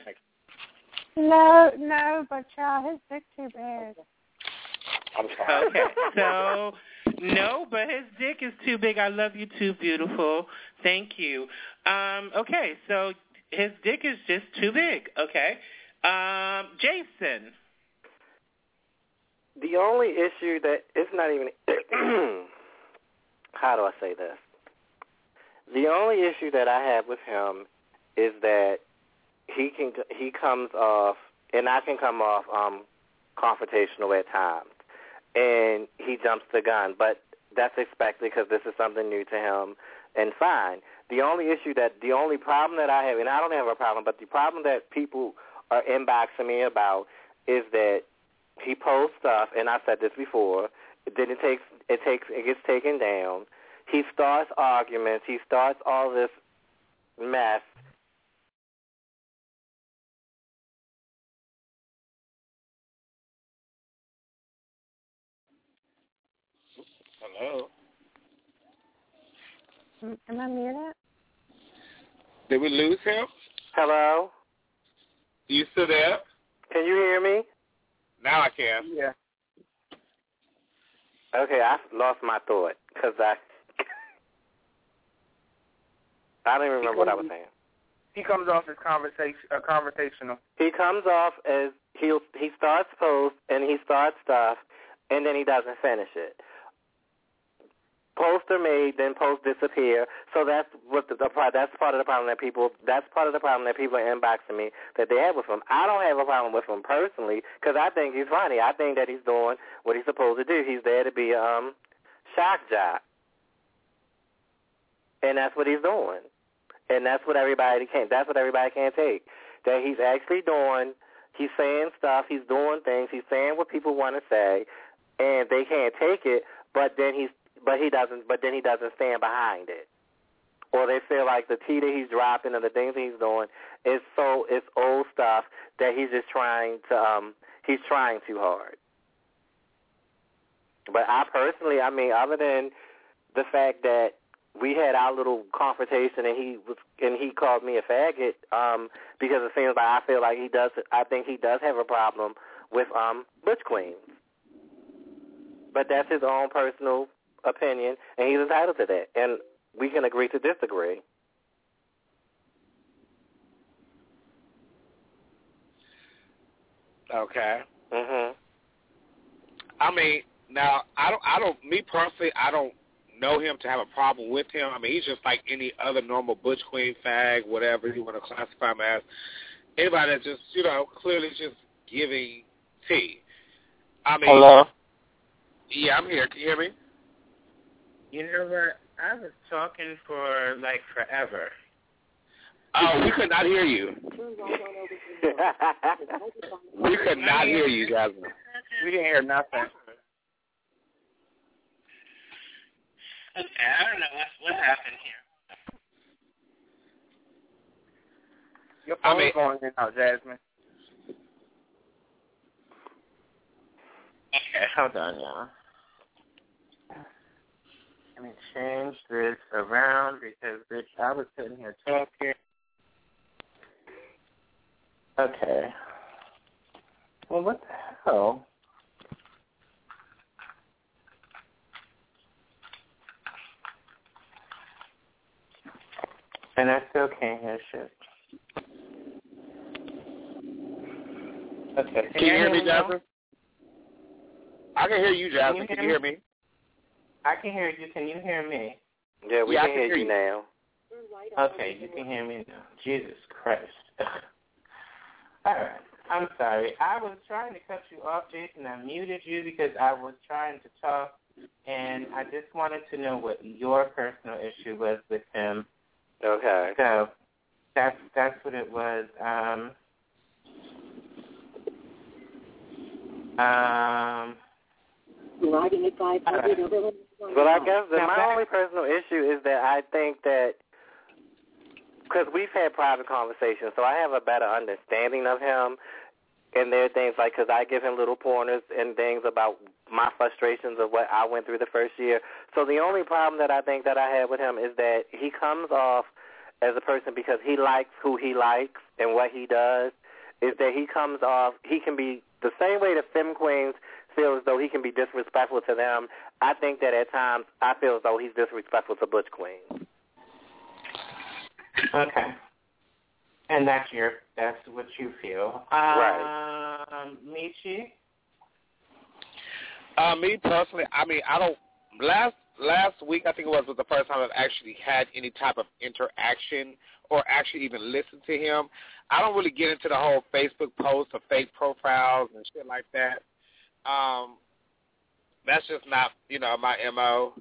No, no, but child, his dick too big. I'm sorry. Okay, so no, but his dick is too big. I love you too, beautiful. Thank you. Um, okay, so his dick is just too big. Okay. Um, Jason. The only issue that, it's not even, how do I say this? The only issue that I have with him is that he can he comes off, and I can come off um, confrontational at times. And he jumps the gun, but that's expected because this is something new to him, and fine. The only issue that, the only problem that I have, and I don't have a problem, but the problem that people are inboxing me about is that he posts stuff, and I've said this before, then it takes, it takes, it gets taken down. He starts arguments. He starts all this mess. Hello. Am I muted? Did we lose him? Hello? You still there? Can you hear me? Now I can. Yeah. Okay, I lost my thought because I I don't even remember what I was saying. He comes off as conversation, uh, conversational. He comes off as he he starts post and he starts stuff, and then he doesn't finish it. Post are made, then post disappear. So that's what the, the that's part of the problem that people that's part of the problem that people are inboxing me that they have with him. I don't have a problem with him personally because I think he's funny. I think that he's doing what he's supposed to do. He's there to be um shock jock, and that's what he's doing. And that's what everybody can't. That's what everybody can't take. That he's actually doing. He's saying stuff. He's doing things. He's saying what people want to say, and they can't take it. But then he's. But he doesn't. But then he doesn't stand behind it, or they feel like the tea that he's dropping and the things he's doing is so it's old stuff that he's just trying to. Um, he's trying too hard. But I personally, I mean, other than the fact that we had our little confrontation and he was and he called me a faggot um, because it seems like I feel like he does. I think he does have a problem with um, butch queens, but that's his own personal opinion, and he's entitled to that, and we can agree to disagree. Okay. Mhm. I mean, now I don't. I don't. Me personally, I don't know him to have a problem with him. I mean, he's just like any other normal butch queen fag, whatever you want to classify him as. anybody that's just, you know, clearly just giving tea. I mean, hello? Yeah, I'm here. Can you hear me? You know what? I was talking for, like, forever. Oh, we could not hear you. We could not hear you, Jasmine. We didn't hear nothing. Okay, I don't know what, what happened here. Your phone's I mean, going in now, Jasmine. Okay, hold on, y'all. Let me change this around because, bitch, I was sitting here talking. Okay. Well, what the hell? And I still can't hear shit. Okay. Can, can you hear me, Jasmine? I can hear you, Jasmine. Can you hear, can you hear me? I can hear you. Can you hear me? Yeah, we yeah, can, can hear you now. Okay, you can hear me now. Jesus Christ. All right. I'm sorry. I was trying to cut you off, Jason. I muted you because I was trying to talk, and I just wanted to know what your personal issue was with him. Okay. So that's that's what it was. Um, um, Riding at five hundred over. But I guess that my only personal issue is that I think that, because we've had private conversations, so I have a better understanding of him. And there are things like, because I give him little pointers and things about my frustrations of what I went through the first year. So the only problem that I think that I have with him is that he comes off as a person, because he likes who he likes and what he does, is that he comes off, he can be the same way that femme queens feel as though he can be disrespectful to them. I think that at times I feel as though he's disrespectful to butch queens. Okay. And that's your, that's what you feel. Um, right. Michi? Uh, me personally, I mean, I don't, last last week I think it was, was the first time I've actually had any type of interaction or actually even listened to him. I don't really get into the whole Facebook posts or fake profiles and shit like that. Um, that's just not, you know, my M O.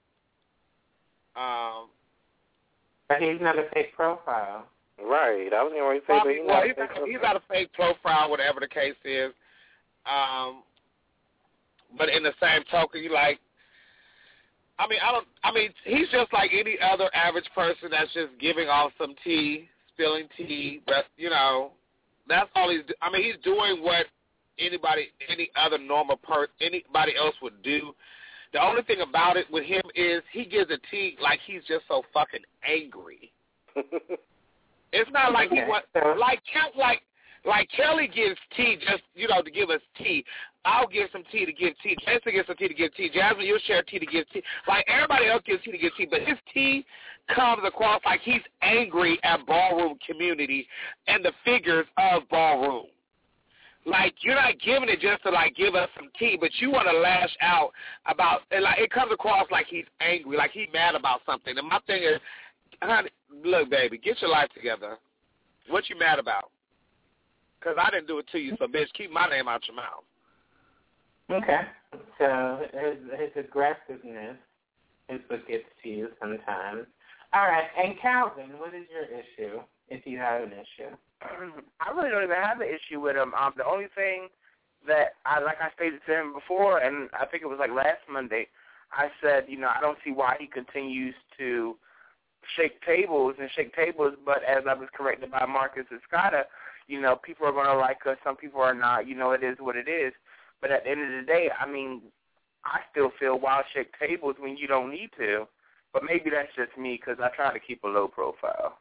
Um, but he's not a fake profile. Right. I was going to say, well, but he's, well, not he's, not, he's not a fake profile, whatever the case is. Um, but in the same token, you like, I mean, I don't, I mean, he's just like any other average person that's just giving off some tea, spilling tea, but, you know, that's all he's, I mean, he's doing what anybody, any other normal person, anybody else would do. The only thing about it with him is he gives a tea like he's just so fucking angry. It's not like he wants, like, like, like Kelly gives tea just, you know, to give us tea. I'll give some tea to give tea. Jason gives some tea to give tea. Jasmine, you'll share tea to give tea. Like, everybody else gives tea to give tea, but his tea comes across like he's angry at ballroom community and the figures of ballroom. Like, you're not giving it just to, like, give us some tea, but you want to lash out about, and like, it comes across like he's angry, like he's mad about something. And my thing is, honey, look, baby, get your life together. What you mad about? Because I didn't do it to you, so, bitch, keep my name out your mouth. Okay. So his, his aggressiveness is what gets to you sometimes. All right. And Calvin, what is your issue, if you have an issue? I really don't even have an issue with him. Um, the only thing that, I like I stated to him before, and I think it was like last Monday, I said, you know, I don't see why he continues to shake tables and shake tables, but as I was corrected by Marcus Escada, you know, people are going to like us, some people are not. You know, it is what it is. But at the end of the day, I mean, I still feel wild shake tables when you don't need to. But maybe that's just me because I try to keep a low profile.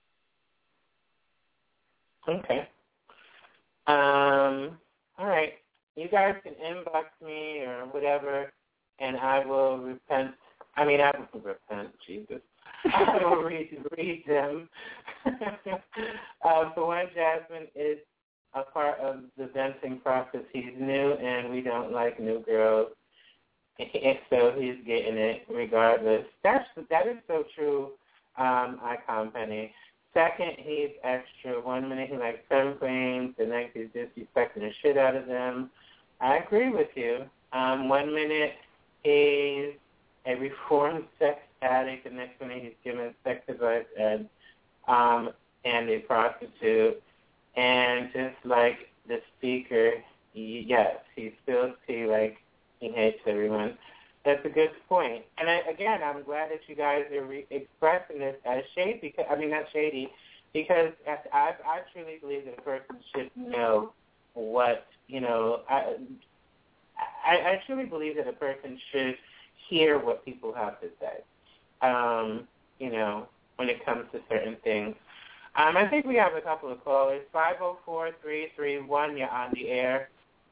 Okay. Um. All right. You guys can inbox me or whatever, and I will repent. I mean, I will repent, Jesus. I will read, read them. uh, for one, Jasmine is a part of the venting process. He's new, and we don't like new girls. And so he's getting it regardless. That's, that is so true, um, Icon Penny. Second, he's extra. One minute he likes seven queens, the next he's disrespecting the shit out of them. I agree with you. Um, one minute he's a reformed sex addict, the next minute he's giving sex advice and um, and a prostitute. And just like the speaker, he, yes, he spills tea like he hates everyone. That's a good point. And I, again, I'm glad that you guys are re- expressing this as shady. Because, I mean, not shady, because I, I truly believe that a person should know what, you know, I, I, I truly believe that a person should hear what people have to say, um, you know, when it comes to certain things. Um, I think we have a couple of callers. five oh four, three three one, you're on the air.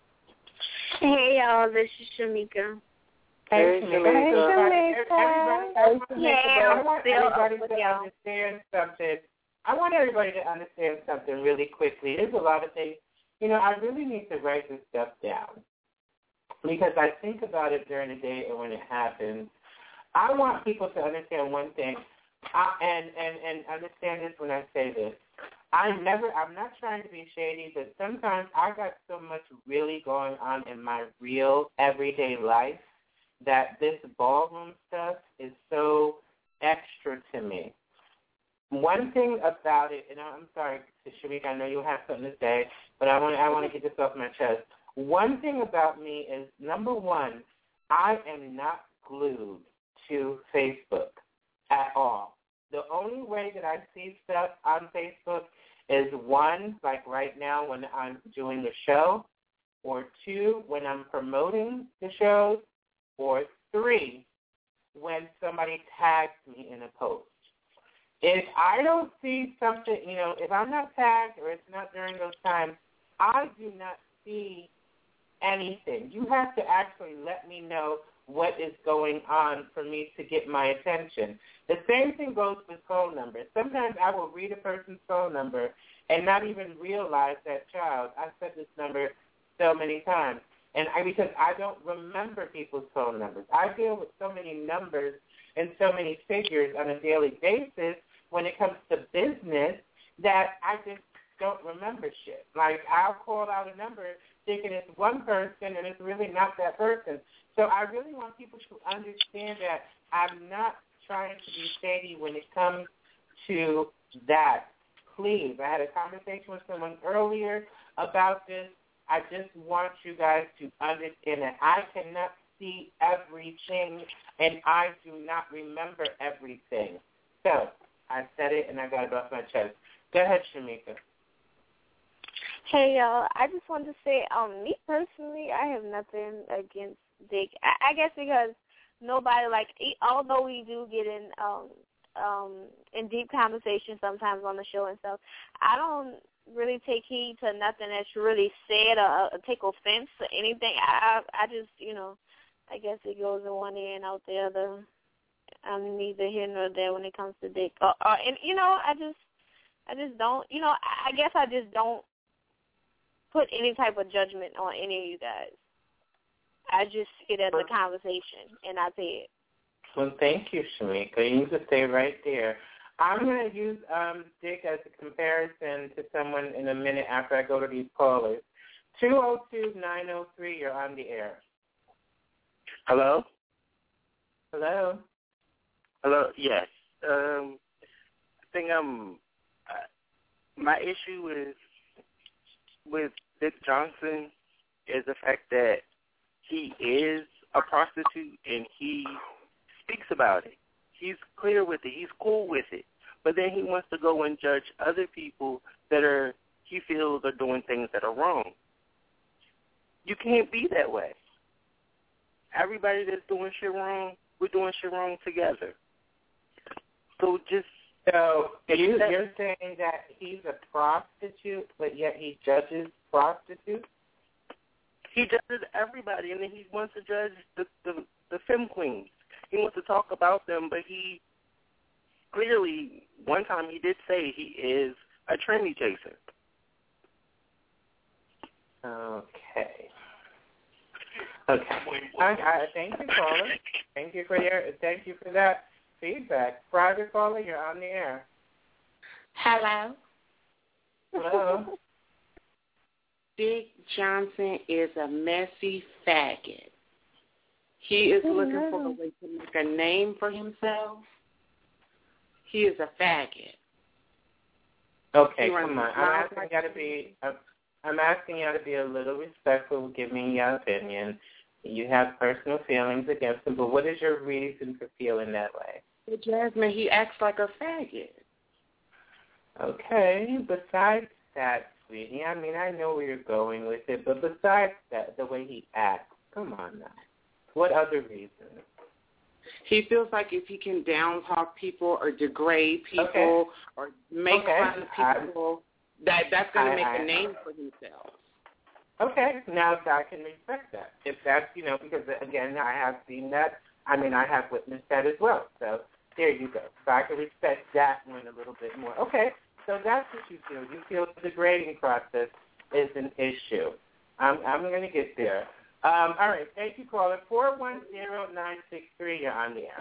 Hey, y'all, this is Shamika. Hey, Shamika. Hey, Shamika. Yeah, I want everybody to understand something. I want everybody to understand something really quickly. There's a lot of things. You know, I really need to write this stuff down because I think about it during the day and when it happens. I want people to understand one thing, I, and, and, and understand this when I say this. I never, I'm not trying to be shady, but sometimes I got so much really going on in my real everyday life that this ballroom stuff is so extra to me. One thing about it, and I'm sorry, Shamika, I know you have something to say, but I want I want to get this off my chest. One thing about me is, number one, I am not glued to Facebook at all. The only way that I see stuff on Facebook is, one, like right now when I'm doing the show, or two, when I'm promoting the shows, or three, when somebody tags me in a post. If I don't see something, you know, if I'm not tagged or it's not during those times, I do not see anything. You have to actually let me know what is going on for me to get my attention. The same thing goes with phone numbers. Sometimes I will read a person's phone number and not even realize that, child, I said this number so many times. And I, because I don't remember people's phone numbers. I deal with so many numbers and so many figures on a daily basis when it comes to business that I just don't remember shit. Like, I'll call out a number thinking it's one person and it's really not that person. So I really want people to understand that I'm not trying to be shady when it comes to that. Please, I had a conversation with someone earlier about this. I just want you guys to understand that I cannot see everything and I do not remember everything. So I said it and I got it off my chest. Go ahead, Shamika. Hey, y'all. I just wanted to say, um, me personally, I have nothing against Dick. I, I guess because nobody, like, although we do get in um, um, in deep conversations sometimes on the show and stuff, I don't really take heed to nothing that's really said or, or take offense to anything. I, I just, you know, I guess it goes in one ear and out the other. I'm neither here nor there when it comes to Dick. Or, or, and, you know, I just, I just don't, you know, I guess I just don't put any type of judgment on any of you guys. I just see it as a conversation, and I pay it. Well, thank you, Shamika. You need to stay right there. I'm going to use um, Dick as a comparison to someone in a minute after I go to these callers. two oh two, nine oh three, you're on the air. Hello? Hello? Hello, yes. Um, I think I'm, uh, my issue is with Dick Johnson is the fact that he is a prostitute and he speaks about it. He's clear with it. He's cool with it. But then he wants to go and judge other people that are, he feels are doing things that are wrong. You can't be that way. Everybody that's doing shit wrong, we're doing shit wrong together. So just... So you, you're saying that he's a prostitute, but yet he judges prostitutes? He judges everybody, and then he wants to judge the, the, the femme queens. He wants to talk about them, but he clearly, one time he did say he is a tranny chaser. Okay. Okay. I, I, thank you, caller. Thank you for your, thank you for that feedback. Private caller, you're on the air. Hello? Hello? Dick Johnson is a messy faggot. He is Hello. looking for a way to make a name for himself. He is a faggot. Okay, He come on. runs I'm mouth asking like you to be. I'm, I'm asking you to be a little respectful. Give me your opinion. You have personal feelings against him, but what is your reason for feeling that way? But Jasmine, he acts like a faggot. Okay. Besides that, sweetie, I mean, I know where you're going with it, but besides that, the way he acts, come on now. What other reasons? He feels like if he can down talk people or degrade people Okay. or make Okay. fun of people, that that's going to I- make I- a name for himself. Okay, now I can respect that. If that's, you know, because, again, I have seen that. I mean, I have witnessed that as well. So there you go. So I can respect that one a little bit more. Okay, so that's what you feel. You feel the grading process is an issue. I'm, I'm going to get there. Um, all right, thank you, caller. four one zero nine six three, you're on the air.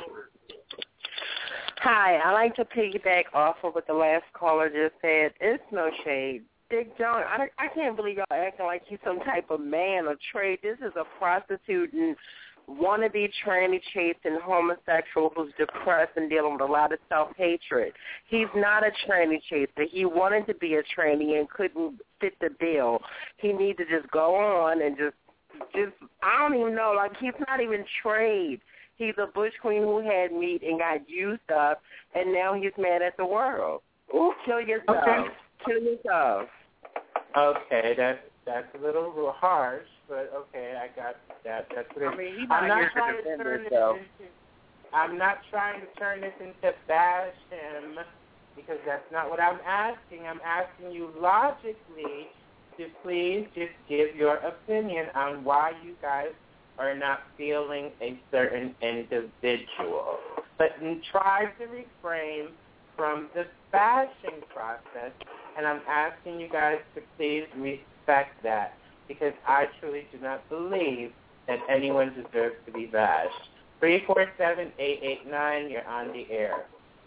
Hi, I like to piggyback off of what the last caller just said. It's no shade. Dick John, I, I can't believe y'all acting like he's some type of man or trade. This is a prostitute and wannabe tranny chasing homosexual who's depressed and dealing with a lot of self-hatred. He's not a tranny chaser. He wanted to be a tranny and couldn't fit the bill. He needs to just go on and just, just I don't even know, like he's not even trade. He's a bush queen who had meat and got used up, and now he's mad at the world. Ooh, kill yourself. Okay. Kill yourself. Okay, that's that's a little harsh, but okay, I got that. That's what it is. I mean, he's not I'm not here to trying to defend turn this himself. into. I'm not trying to turn this into bash him because that's not what I'm asking. I'm asking you logically to please just give your opinion on why you guys are not feeling a certain individual, but try to refrain from the bashing process, and I'm asking you guys to please respect that because I truly do not believe that anyone deserves to be bashed. three four seven, eight eight nine, you're on the air.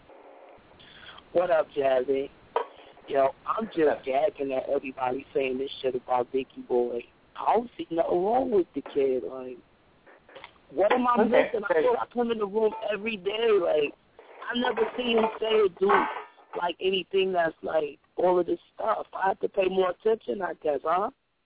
What up, Jazzy? Yo, I'm just gagging at everybody saying this shit about Vicky Boy. I don't see nothing wrong with the kid. Like, what am I Okay. missing? I feel I come in the room every day. Like, I never seen him say or do like anything that's like all of this stuff. I have to pay more attention, I guess, huh?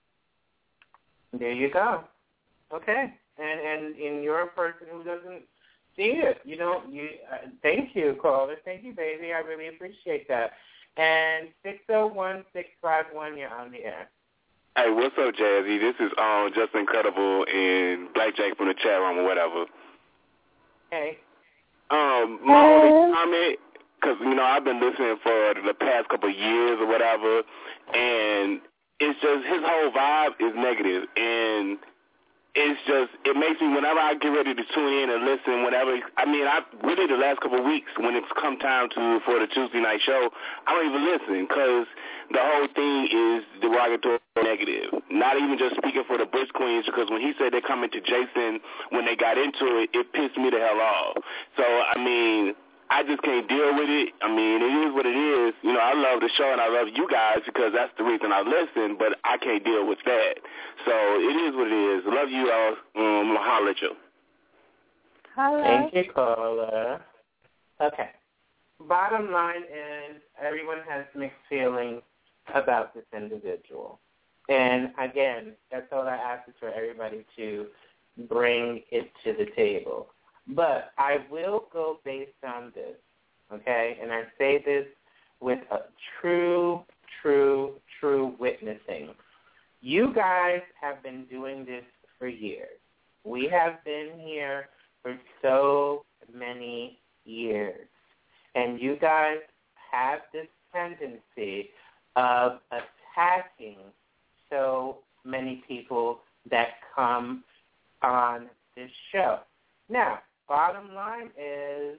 There you go. Okay, and and and you're a person who doesn't see it. You know, you. Uh, thank you, caller. Thank you, baby. I really appreciate that. And six zero one six five one, you're on the air. Hey, what's up, Jazzy? This is um just incredible and Blackjack from the chat room or whatever. Hey. Um, my only comment, because you know I've been listening for the past couple of years or whatever, and it's just his whole vibe is negative, and it's just, it makes me, whenever I get ready to tune in and listen, whenever, I mean, I really the last couple of weeks, when it's come time to, for the Tuesday night show, I don't even listen, because the whole thing is derogatory negative. Not even just speaking for the Bush Queens, because when he said they're coming to Jason when they got into it, it pissed me the hell off. So, I mean, I just can't deal with it. I mean, it is what it is. You know, I love the show and I love you guys because that's the reason I listen, but I can't deal with that. So it is what it is. Love you all. Um, I'm holler at you. Hello. Thank you, caller. Okay. Bottom line is everyone has mixed feelings about this individual. And, again, that's all I ask is for everybody to bring it to the table. But I will go based on this, okay? And I say this with a true, true, true witnessing. You guys have been doing this for years. We have been here for so many years. And you guys have this tendency of attacking so many people that come on this show. Now, bottom line is,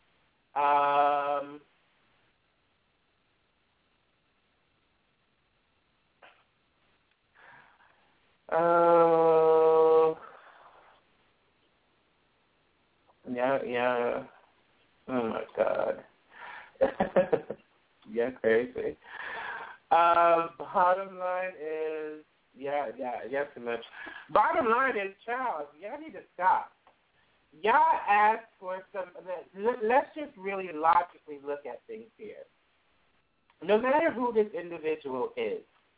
um, oh, yeah, yeah, oh my God. Yeah, crazy. Uh, bottom line is, yeah, yeah, yes, too much. Bottom line is, Charles, y'all need to stop. Y'all ask for some, let's just really logically look at things here. No matter who this individual is,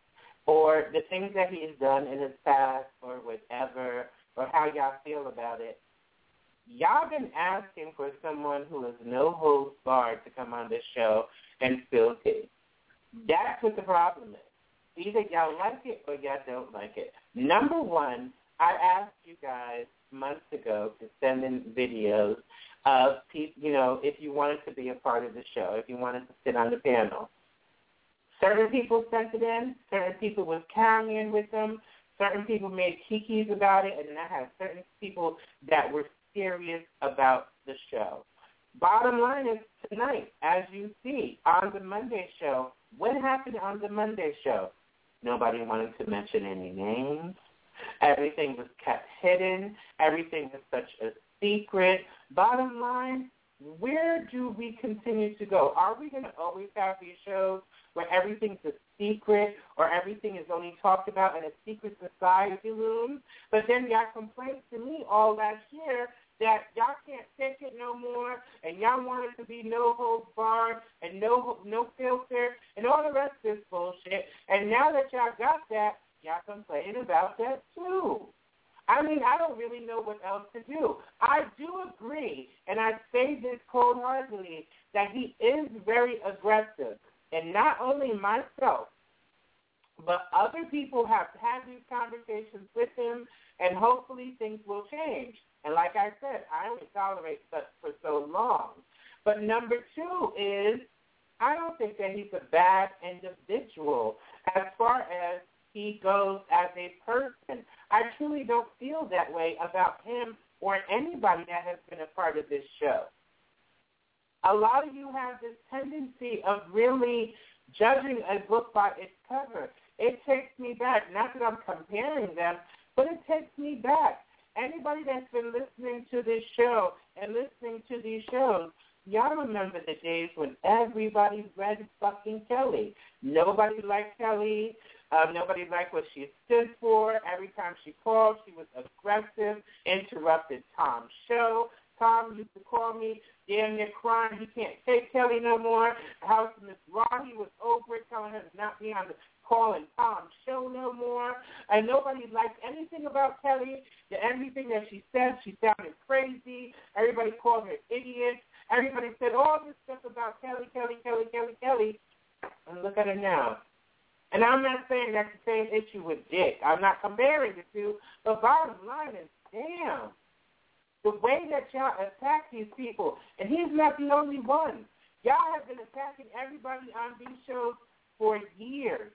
or the things that he has done in his past, or whatever, or how y'all feel about it, y'all been asking for someone who is no holds barred to come on this show and spill tea. That's what the problem is. Either y'all like it or y'all don't like it. Number one, I asked you guys months ago to send in videos of people, you know, if you wanted to be a part of the show, if you wanted to sit on the panel. Certain people sent it in. Certain people was carrying with them. Certain people made kikis about it. And then I had certain people that were serious about the show. Bottom line is tonight, as you see, on the Monday show, what happened on the Monday show? Nobody wanted to mention any names. Everything was kept hidden. Everything was such a secret. Bottom line, where do we continue to go? Are we going to always have these shows where everything's a secret or everything is only talked about in a secret society room? But then y'all complained to me all last year that y'all can't take it no more and y'all want it to be no holds barred and no no filter and all the rest of this bullshit. And now that y'all got that, y'all complaining about that too. I mean, I don't really know what else to do. I do agree, and I say this cold-heartedly, that he is very aggressive. And not only myself, but other people have had these conversations with him, and hopefully things will change. And like I said, I only tolerate such for so long. But number two is, I don't think that he's a bad individual as far as he goes as a person. I truly don't feel that way about him or anybody that has been a part of this show. A lot of you have this tendency of really judging a book by its cover. It takes me back, not that I'm comparing them, but it takes me back. Anybody that's been listening to this show and listening to these shows, y'all remember the days when everybody read fucking Kelly. Nobody liked Kelly. Uh, nobody liked what she stood for. Every time she called, she was aggressive, interrupted Tom's show. Tom used to call me damn near crying. He can't take Kelly no more. House of Miss Raw, he was over it, telling her to not be on the calling Tom's show no more. And nobody liked anything about Kelly. Everything that she said, she sounded crazy. Everybody called her idiot. Everybody said all this stuff about Kelly, Kelly, Kelly, Kelly, Kelly. And look at her now. And I'm not saying that's the same issue with Dick. I'm not comparing the two. But bottom line is, damn, the way that y'all attack these people, and he's not the only one. Y'all have been attacking everybody on these shows for years.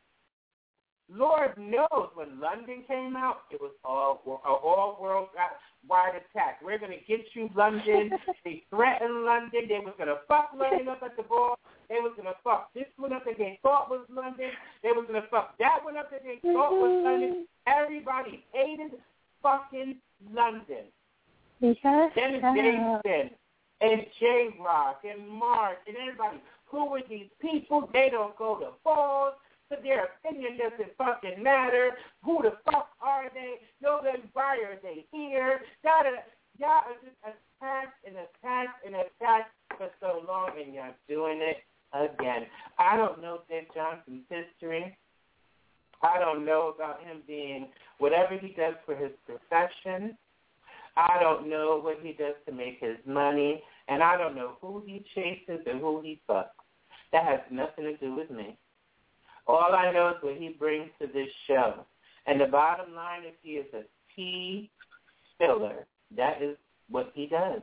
Lord knows when London came out, it was all all worldwide attack. We're going to get you, London. They threatened London. They was going to fuck London up at the ball. They was going to fuck this one up that they thought was London. They was going to fuck that one up that they thought was London. Everybody hated fucking London. Yes, then Jason and J-Rock and Mark and everybody. Who were these people? They don't go to balls. So their opinion doesn't fucking matter. Who the fuck are they? No, then why are they here? Y'all, y'all are just attacked and attacked and attacked for so long, and y'all doing it again. I don't know Dick Johnson's history. I don't know about him being whatever he does for his profession. I don't know what he does to make his money, and I don't know who he chases and who he fucks. That has nothing to do with me. All I know is what he brings to this show. And the bottom line is he is a tea spiller. That is what he does.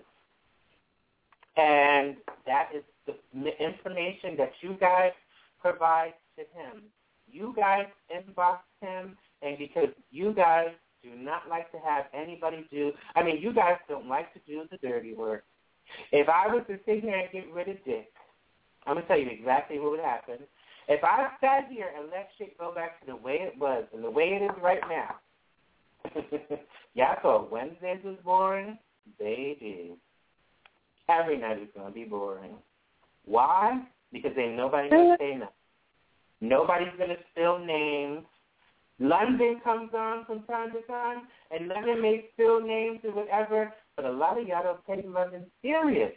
And that is the information that you guys provide to him. You guys inbox him, and because you guys do not like to have anybody do, I mean, you guys don't like to do the dirty work. If I was to sit here and get rid of Dick, I'm going to tell you exactly what would happen. If I sat here and let shit go back to the way it was and the way it is right now, y'all thought Wednesdays was boring? Baby. Every night is going to be boring. Why? because ain't nobody going to say nothing. Nobody's going to spill names. London comes on from time to time, and London may spill names or whatever, but a lot of y'all don't take London serious.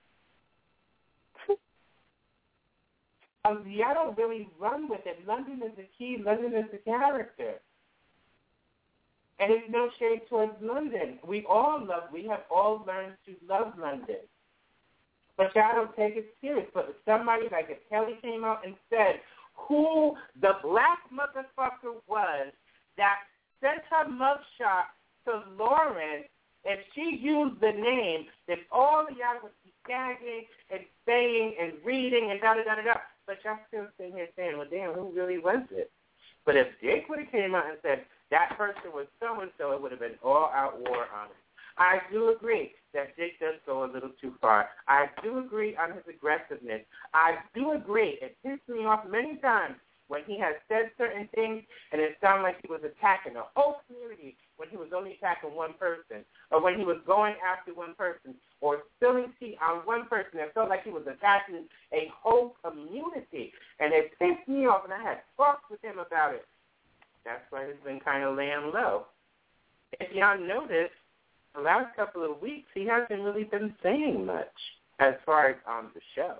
um, y'all don't really run with it. London is the key. London is the character. And there's no shade towards London. We all love, we have all learned to love London. But y'all don't take it serious. But if somebody like if Kelly came out and said who the black motherfucker was that sent her mugshot to Lauren, if she used the name, then all of y'all would be gagging and saying and reading and da-da-da-da-da. But y'all still sitting here saying, well, damn, who really was it? But if Dick would have came out and said that person was so-and-so, it would have been all-out war on it. I do agree that Dick does go a little too far. I do agree on his aggressiveness. I do agree. It pissed me off many times when he has said certain things and it sounded like he was attacking a whole community when he was only attacking one person, or when he was going after one person, or spilling tea on one person. It felt like he was attacking a whole community, and it pissed me off, and I had talked with him about it. That's why he's been kind of laying low. If y'all notice, the last couple of weeks, he hasn't really been saying much as far as on the show.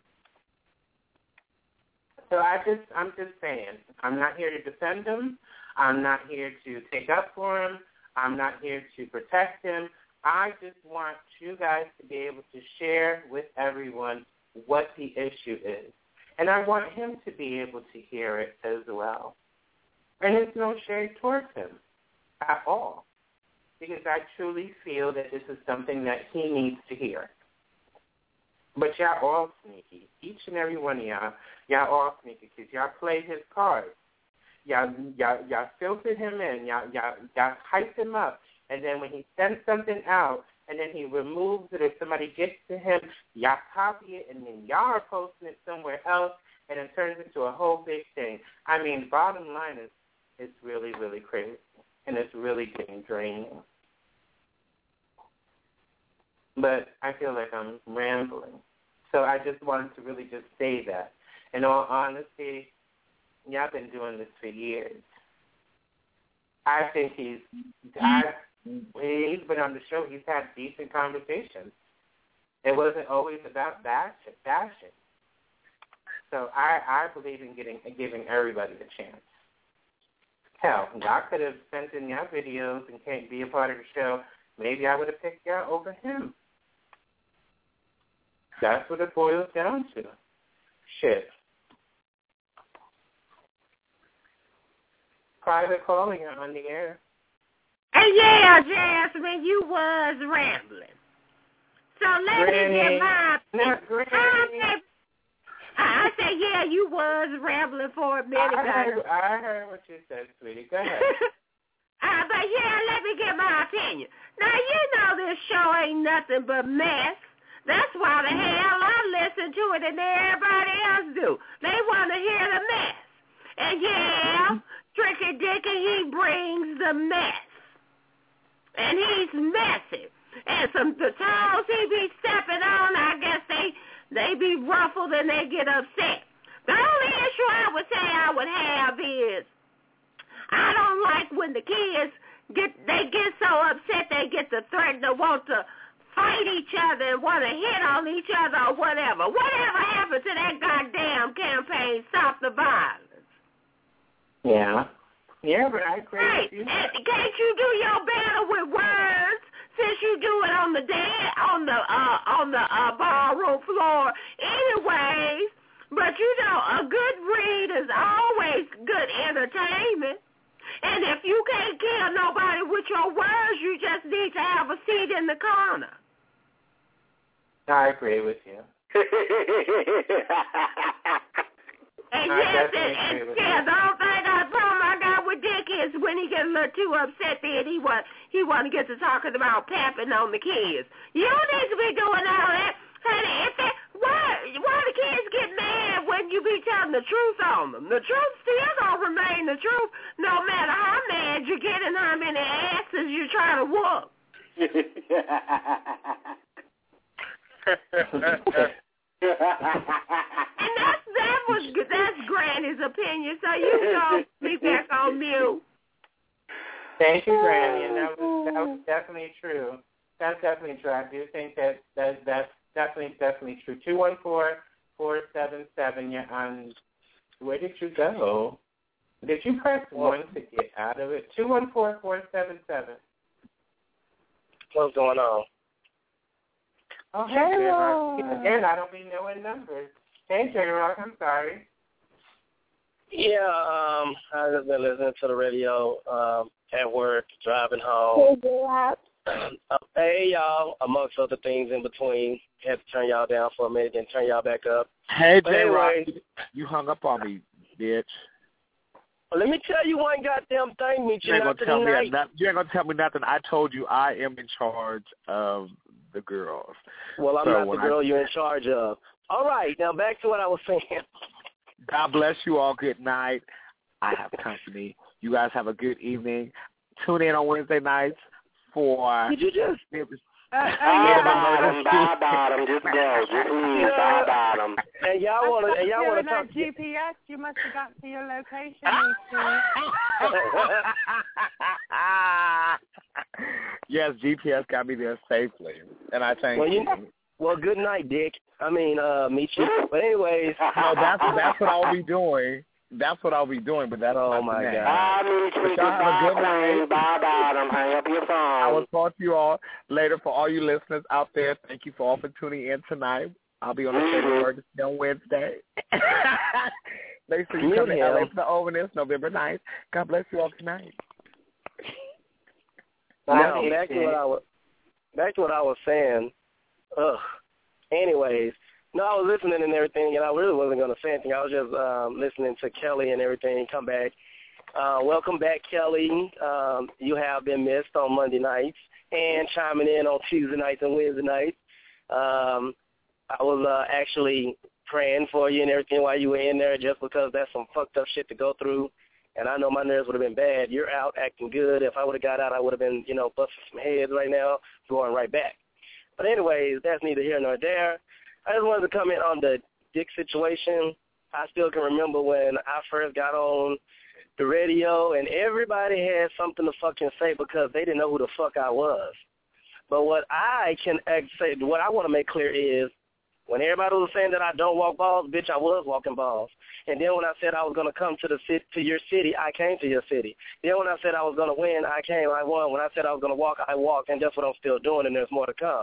So I just, I'm just saying, I'm not here to defend him. I'm not here to take up for him. I'm not here to protect him. I just want you guys to be able to share with everyone what the issue is. And I want him to be able to hear it as well. And there's no shade towards him at all, because I truly feel that this is something that he needs to hear. But y'all all sneaky. Each and every one of y'all, y'all all sneaky because y'all play his cards. Y'all, y'all, y'all filtered him in. Y'all, y'all, y'all hyped him up. And then when he sends something out and then he removes it or somebody gets to him, y'all copy it and then y'all are posting it somewhere else and it turns into a whole big thing. I mean, bottom line is it's really, really crazy. And it's really getting draining. But I feel like I'm rambling. So I just wanted to really just say that. In all honesty, y'all been doing this for years. I think he's, I, he's been on the show. He's had decent conversations. It wasn't always about bashing. bashing. So I, I believe in getting giving everybody a chance. Hell, y'all could have sent in y'all videos and can't be a part of the show. Maybe I would have picked y'all over him. That's what it boils down to. Shit. Private calling on the air. Hey, yeah, Jasmine, you was rambling. So let Granny. me get my Not Granny. I, I said, yeah, you was rambling for a minute. I heard, I heard what you said, sweetie. Go ahead. uh, but, yeah, let me get my opinion. Now, you know this show ain't nothing but mess. That's why the hell I listen to it and everybody else do. They want to hear the mess. And, yeah, Tricky Dicky, he brings the mess. And he's messy. And some the toes he be stepping on, I guess they they be ruffled and they get upset. The only issue I would say I would have is I don't like when the kids get they get so upset they get to threaten to want to fight each other and want to hit on each other or whatever. Whatever happened to that goddamn campaign, Stop the Violence? Yeah. Yeah, but I agree right. with you. And can't you do your battle with words since you do it on the day, on the uh, on the uh, ballroom floor anyways? But you know, a good read is always good entertainment. And if you can't kill nobody with your words, you just need to have a seat in the corner. I agree with you. And I yes, definitely and, agree and with yeah, you. the only thing I problem I got with Dick is when he gets a little too upset, then he want he want to get to talking about papping on the kids. You don't need to be doing all that, honey. If that, why why the kids get mad when you be telling the truth on them? The truth still gonna remain the truth, no matter how mad you get and how many asses you try to whoop. was that's Granny's opinion. So you go be back on mute. Thank you, Granny, and that was that was definitely true. That's definitely true. I do think that, that that's definitely definitely true. Two one four four seven seven. You're on. Where did you go? Did you press one to get out of it? Two one four four seven seven. What's going on? Oh, hey, J-Rock. Again, I don't be knowing numbers. Hey, J-Rock, I'm sorry. Yeah, um, I've just been listening to the radio um, at work, driving home. Uh, hey, y'all, amongst other things in between. Had to turn y'all down for a minute and turn y'all back up. Hey, But J-Rock, anyway, you hung up on me, bitch. well, let me tell you one goddamn thing, meet You you ain't not gonna tell me tonight. that. You ain't gonna tell me nothing. I told you I am in charge of the girls. Well, I'm So not the when girl I, you're in charge of. All right, now back to what I was saying. God bless you all. Good night. I have company. You guys have a good evening. Tune in on Wednesday nights for. Did you just? Bye bottom, bye bottom, just go, just leave, bye bottom. And y'all want to, and y'all want to that talk. G P S, you must have got to your location. Yes, G P S got me there safely, and I thank Well, you. you, well, good night, Dick. I mean, uh, meet you. But anyways, no, that's that's what I'll be doing. That's what I'll be doing, but that's oh not my the name. God. Bye, Mitri, But y'all have a good goodbye, night. bye bottom, hang up your phone. I will talk to you all later. For all you listeners out there, thank you for all for tuning in tonight. I'll be on the state of emergency on Wednesday. Make sure you come to L A for the overness, November ninth. God bless you all tonight. Now, back to what I was, back to what I was saying. Ugh. Anyways, no, I was listening and everything, and I really wasn't going to say anything. I was just um, listening to Kelly and everything come back. Uh, welcome back, Kelly. Um, you have been missed on Monday nights and chiming in on Tuesday nights and Wednesday nights. Um, I was uh, actually praying for you and everything while you were in there just because that's some fucked up shit to go through. And I know my nerves would have been bad. You're out acting good. If I would have got out, I would have been, you know, busting some heads right now, going right back. But anyways, that's neither here nor there. I just wanted to comment on the Dick situation. I still can remember when I first got on the radio and everybody had something to fucking say because they didn't know who the fuck I was. But what I can say, what I want to make clear is when everybody was saying that I don't walk balls, bitch, I was walking balls. And then when I said I was going to come to the city, to your city, I came to your city. Then when I said I was going to win, I came, I won. When I said I was going to walk, I walked, and that's what I'm still doing, and there's more to come.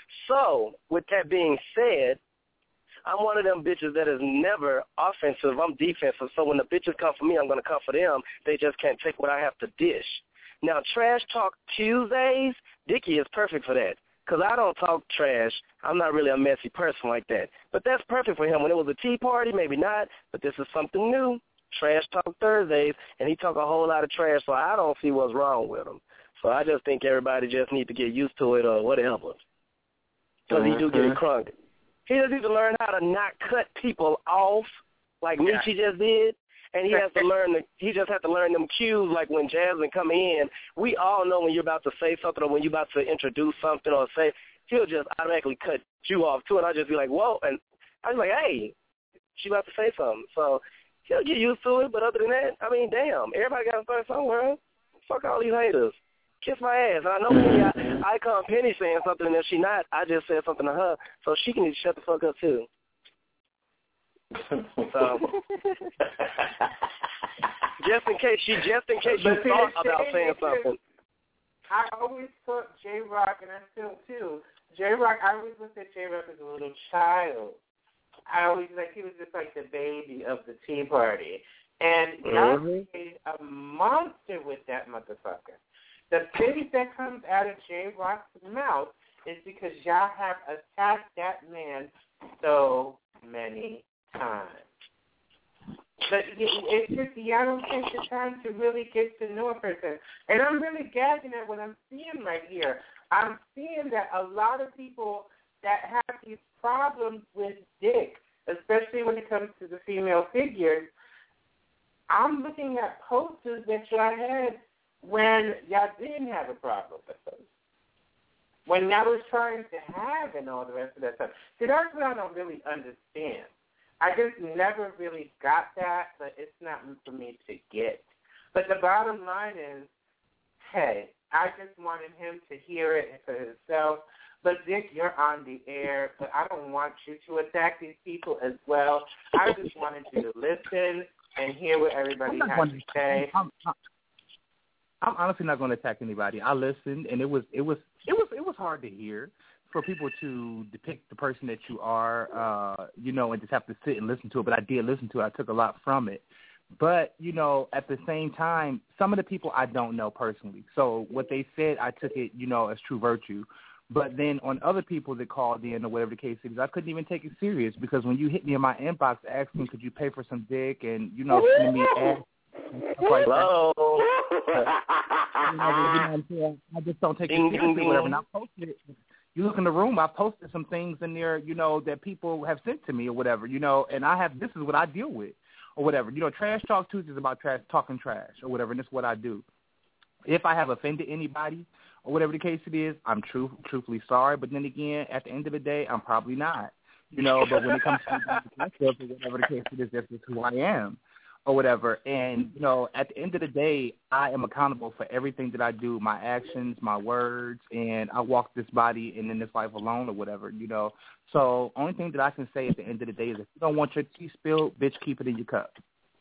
So with that being said, I'm one of them bitches that is never offensive. I'm defensive. So when the bitches come for me, I'm going to come for them. They just can't take what I have to dish. Now, Trash Talk Tuesdays, Dickie is perfect for that. Because I don't talk trash. I'm not really a messy person like that. But that's perfect for him. When it was a tea party, maybe not, but this is something new. Trash Talk Thursdays, and he talk a whole lot of trash, so I don't see what's wrong with him. So I just think everybody just need to get used to it or whatever. Because he do get it crunk. He just needs to learn how to not cut people off like Yeah. Michi just did. And he has to learn. The, he just has to learn them cues. Like when Jasmine come in, we all know when you're about to say something or when you're about to introduce something or say. He'll just automatically cut you off too, and I'll just be like, "Whoa!" And I was like, "Hey, she about to say something." So he'll get used to it. But other than that, I mean, damn, everybody got to start somewhere. Fuck all these haters. Kiss my ass. And I know Penny, I, Icon Penny saying something, and if she not, I just said something to her, so she can just shut the fuck up too. So, just in case she, just in case you But see, thought the about thing saying is, something. I always put J-Rock, and I still too. J-Rock, I always looked at J-Rock as a little child. I always, like, he was just like the baby of the Tea Party. And y'all Mm-hmm. created a monster with that motherfucker. The things that comes out of J-Rock's mouth is because y'all have attacked that man so many times. But it's just y'all don't take the time to really get to know a person. And I'm really gagging at what I'm seeing right here. I'm seeing that a lot of people that have these problems with Dick, especially when it comes to the female figures, I'm looking at posters that y'all had when y'all didn't have a problem with those. When y'all was trying to have and all the rest of that stuff. See, that's what I don't really understand. I just never really got that, but it's not for me to get. But the bottom line is, hey, I just wanted him to hear it for himself. But, Dick, you're on the air, but I don't want you to attack these people as well. I just wanted you to listen and hear what everybody has to say. I'm, I'm, I'm honestly not going to attack anybody. I listened, and it was it was it was it was hard to hear for people to depict the person that you are, uh, you know, and just have to sit and listen to it. But I did listen to it. I took a lot from it. But, you know, at the same time, some of the people I don't know personally. So what they said, I took it, you know, as true virtue. But then on other people that called in or whatever the case is, I couldn't even take it serious because when you hit me in my inbox asking, could you pay for some dick and, you know, sending me ads and stuff like Hello. that. But, you know, you know what I'm saying? I just don't take it Ding, seriously ding, or whatever. ding. And I posted it. You look in the room, I posted some things in there, you know, that people have sent to me or whatever, you know, and I have, this is what I deal with or whatever. You know, Trash Talk Tuesday is about trash, talking trash or whatever, and that's what I do. If I have offended anybody, or whatever the case it is, I'm true, truthfully sorry. But then again, at the end of the day, I'm probably not. You know, but when it comes to myself or whatever the case it is, that's just who I am or whatever. And, you know, at the end of the day, I am accountable for everything that I do, my actions, my words, and I walk this body and in this life alone or whatever, you know. So only thing that I can say at the end of the day is if you don't want your tea spilled, bitch, keep it in your cup.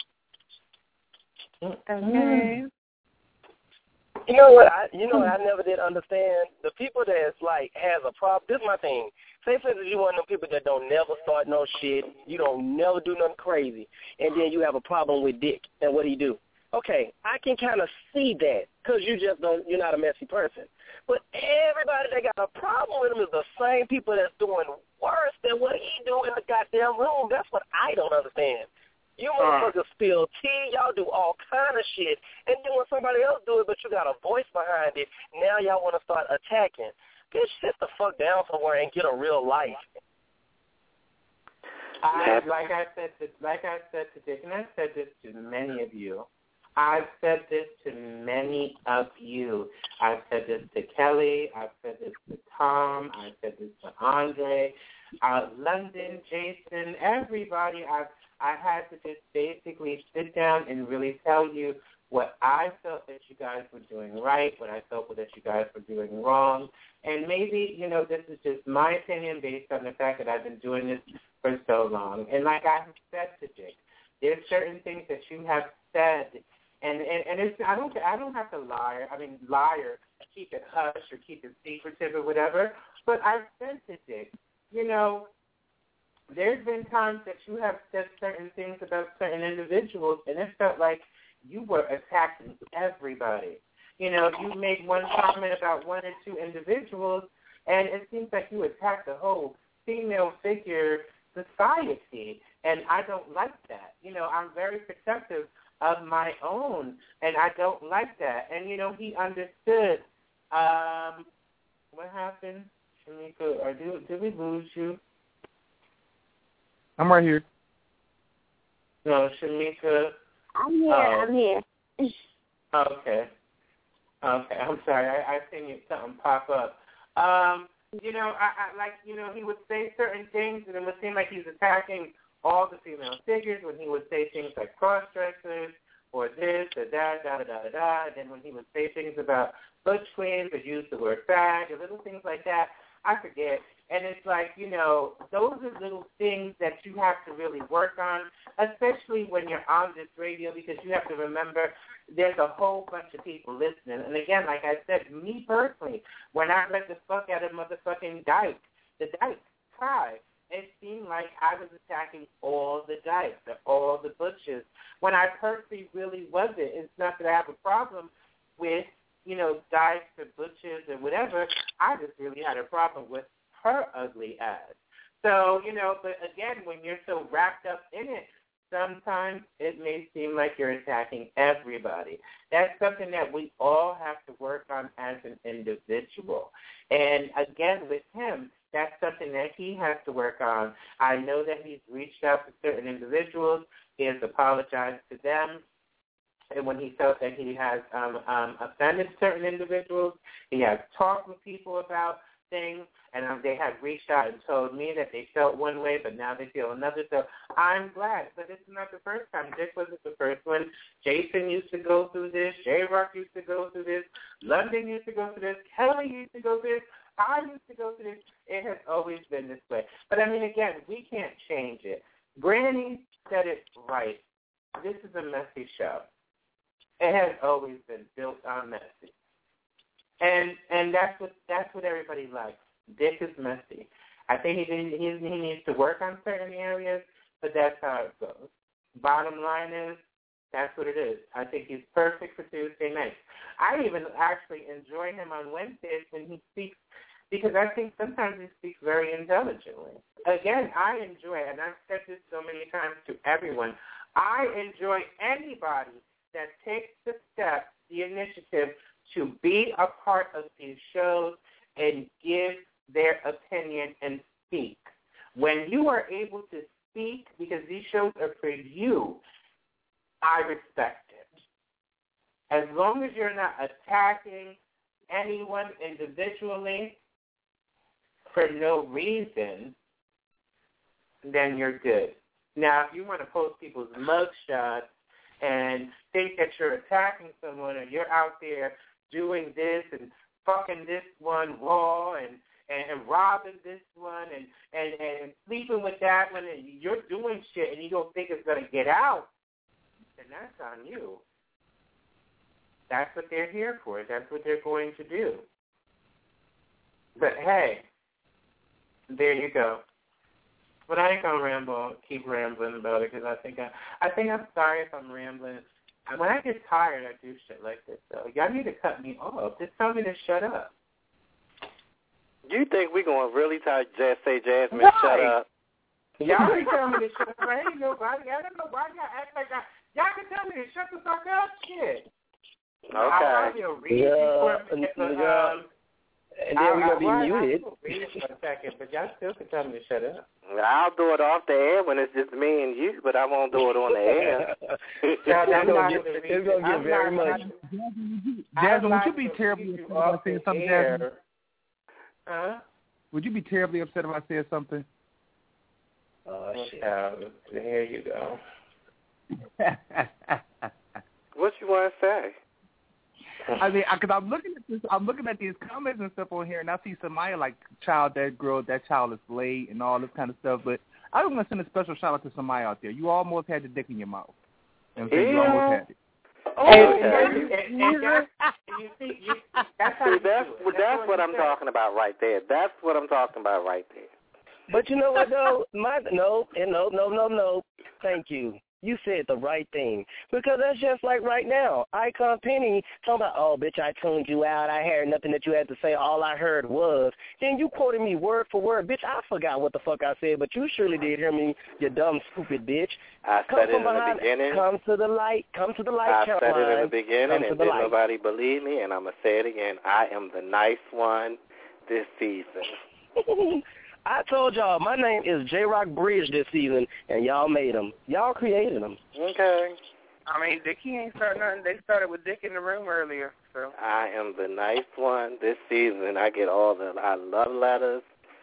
Okay. You know what? I, you know what I never did understand? The people that's like has a problem. This is my thing. Say for instance, you one of them people that don't never start no shit. You don't never do nothing crazy, and then you have a problem with dick. And what do you do? Okay, I can kind of see that because you just don't. You're not a messy person. But everybody that got a problem with him is the same people that's doing worse than what he do in the goddamn room. That's what I don't understand. You motherfuckers spill tea, y'all do all kind of shit, and then when somebody else do it, but you got a voice behind it, now y'all want to start attacking. Bitch, sit the fuck down somewhere and get a real life. I, like I said, to, like I said to Dick, and I've said this to many of you. I've said this to many of you. I've said this to Kelly. I've said this to Tom. I've said this to Andre, uh, London, Jason, everybody. I've I had to just basically sit down and really tell you what I felt that you guys were doing right, what I felt that you guys were doing wrong. And maybe, you know, this is just my opinion based on the fact that I've been doing this for so long. And like I have said to Dick, there's certain things that you have said, and, and, and it's, I don't I don't have to lie. I mean, lie or keep it hush or keep it secretive or whatever. But I've said to Dick, you know, there's been times that you have said certain things about certain individuals, and it felt like you were attacking everybody. You know, you made one comment about one or two individuals, and it seems like you attacked the whole female figure society, and I don't like that. You know, I'm very protective of my own, and I don't like that. And, you know, he understood. Um, what happened, Shamika? Or did, did we lose you? I'm right here. No, Shamika. I'm here. Oh. I'm here. Okay. Okay. I'm sorry. I, I seen you something pop up. Um, you know, I, I like you know he would say certain things, and it would seem like he's attacking all the female figures when he would say things like cross dressers or this or that, da da da da da. And then when he would say things about butch queens or use the word fag or little things like that, I forget. And it's like, you know, those are little things that you have to really work on, especially when you're on this radio, because you have to remember there's a whole bunch of people listening. And again, like I said, me personally, when I read the fuck out of motherfucking Dyke, the Dyke tribe, it seemed like I was attacking all the Dykes, all the butches, when I personally really wasn't. It's not that I have a problem with, you know, Dykes or butches or whatever. I just really had a problem with her ugly ass. So, you know, but again, when you're so wrapped up in it, sometimes it may seem like you're attacking everybody. That's something that we all have to work on as an individual. And again, with him, that's something that he has to work on. I know that he's reached out to certain individuals. He has apologized to them. And when he felt that he has um, um, offended certain individuals, he has talked with people about things, and um, they had reached out and told me that they felt one way, but now they feel another. So I'm glad. But this is not the first time. Dick wasn't the first one. Jason used to go through this. J-Rock used to go through this. London used to go through this. Kelly used to go through this. I used to go through this. It has always been this way. But, I mean, again, we can't change it. Granny said it right. This is a messy show. It has always been built on messy. And and that's what that's what everybody likes. Dick is messy. I think he, he he needs to work on certain areas, but that's how it goes. Bottom line is, that's what it is. I think he's perfect for Tuesday nights. I even actually enjoy him on Wednesdays when he speaks, because I think sometimes he speaks very intelligently. Again, I enjoy it, and I've said this so many times to everyone. I enjoy anybody that takes the step, the initiative, to be a part of these shows and give their opinion and speak. When you are able to speak, because these shows are for you, I respect it. As long as you're not attacking anyone individually for no reason, then you're good. Now, if you want to post people's mugshots and think that you're attacking someone, or you're out there doing this and fucking this one raw and, and, and robbing this one and, and, and sleeping with that one, and you're doing shit and you don't think it's going to get out, then that's on you. That's what they're here for. That's what they're going to do. But, hey, there you go. But I ain't gonna ramble, keep rambling about it, because I think I, I think I'm sorry if I'm rambling. When I get tired, I do shit like this. So y'all need to cut me off. Just tell me to shut up. You think we gonna really tell just say Jasmine Why? shut up? Y'all can tell me to shut up. I ain't nobody. I don't know why y'all act like I. Y'all can tell me to shut the fuck up. Shit. Okay. I'll probably read Yeah, before, um, yeah. And then I, we're I, going to be well, muted. I'll read it for a second, but y'all still can tell me to shut up. I'll do it off the air when it's just me and you, but I won't do it on the air. It's going to get, it's gonna get very much. Jasmine, would you be terribly upset if I said something, Jasmine? Huh? Would you be terribly upset if I said something? Oh, shit. Uh, here you go. What you want to say? I mean, because I'm looking at this, I'm looking at these comments and stuff on here, and I see Samaya like, child, that girl, that child is late and all this kind of stuff. But I just want to send a special shout out to Samaya out there. You almost had the dick in your mouth. You know what I'm saying? You almost had it. Oh, okay. and, and, and that's, you see, you, that's how See, you that's, do it. That's, that's what, what you I'm say. talking about right there. That's what I'm talking about right there. But you know what, though? My, no, no, no, no, no. Thank you. You said the right thing. Because that's just like right now. Icon Penny talking about, oh, bitch, I tuned you out. I heard nothing that you had to say. All I heard was. Then you quoted me word for word. Bitch, I forgot what the fuck I said, but you surely did hear me, you dumb, stupid bitch. I come said it in behind, the beginning. Come to the light. Come to the light, I Caroline. said it in the beginning, come and the did light. nobody believe me, and I'm going to say it again. I am the nice one this season. I told y'all, my name is J-Rock Bridge this season, and y'all made him. Y'all created him. Okay. I mean, Dickie ain't started nothing. They started with Dick in the room earlier. So I am the nice one this season. I get all the I love letters.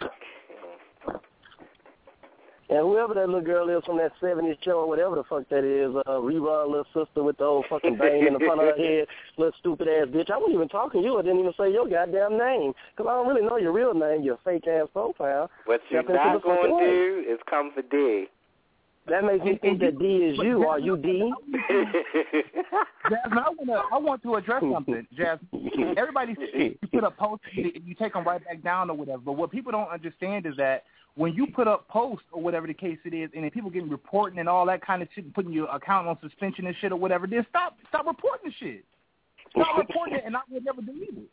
And whoever that little girl is from that seventies show or whatever the fuck that is, uh, rerun little sister with the old fucking bang in the front of her head, little stupid-ass bitch. I wasn't even talking to you. I didn't even say your goddamn name because I don't really know your real name, your fake-ass profile. What you're Step into not the going fucking to way. do is come for D. That makes me think that D is you. Are you D? Jasmine, I want to I want to address something. Jasmine, everybody you put up posts, you, you take them right back down or whatever. But what people don't understand is that when you put up posts or whatever the case it is, and then people getting reporting and all that kind of shit, and putting your account on suspension and shit or whatever, then stop stop reporting the shit. Stop reporting it, and I will never delete it.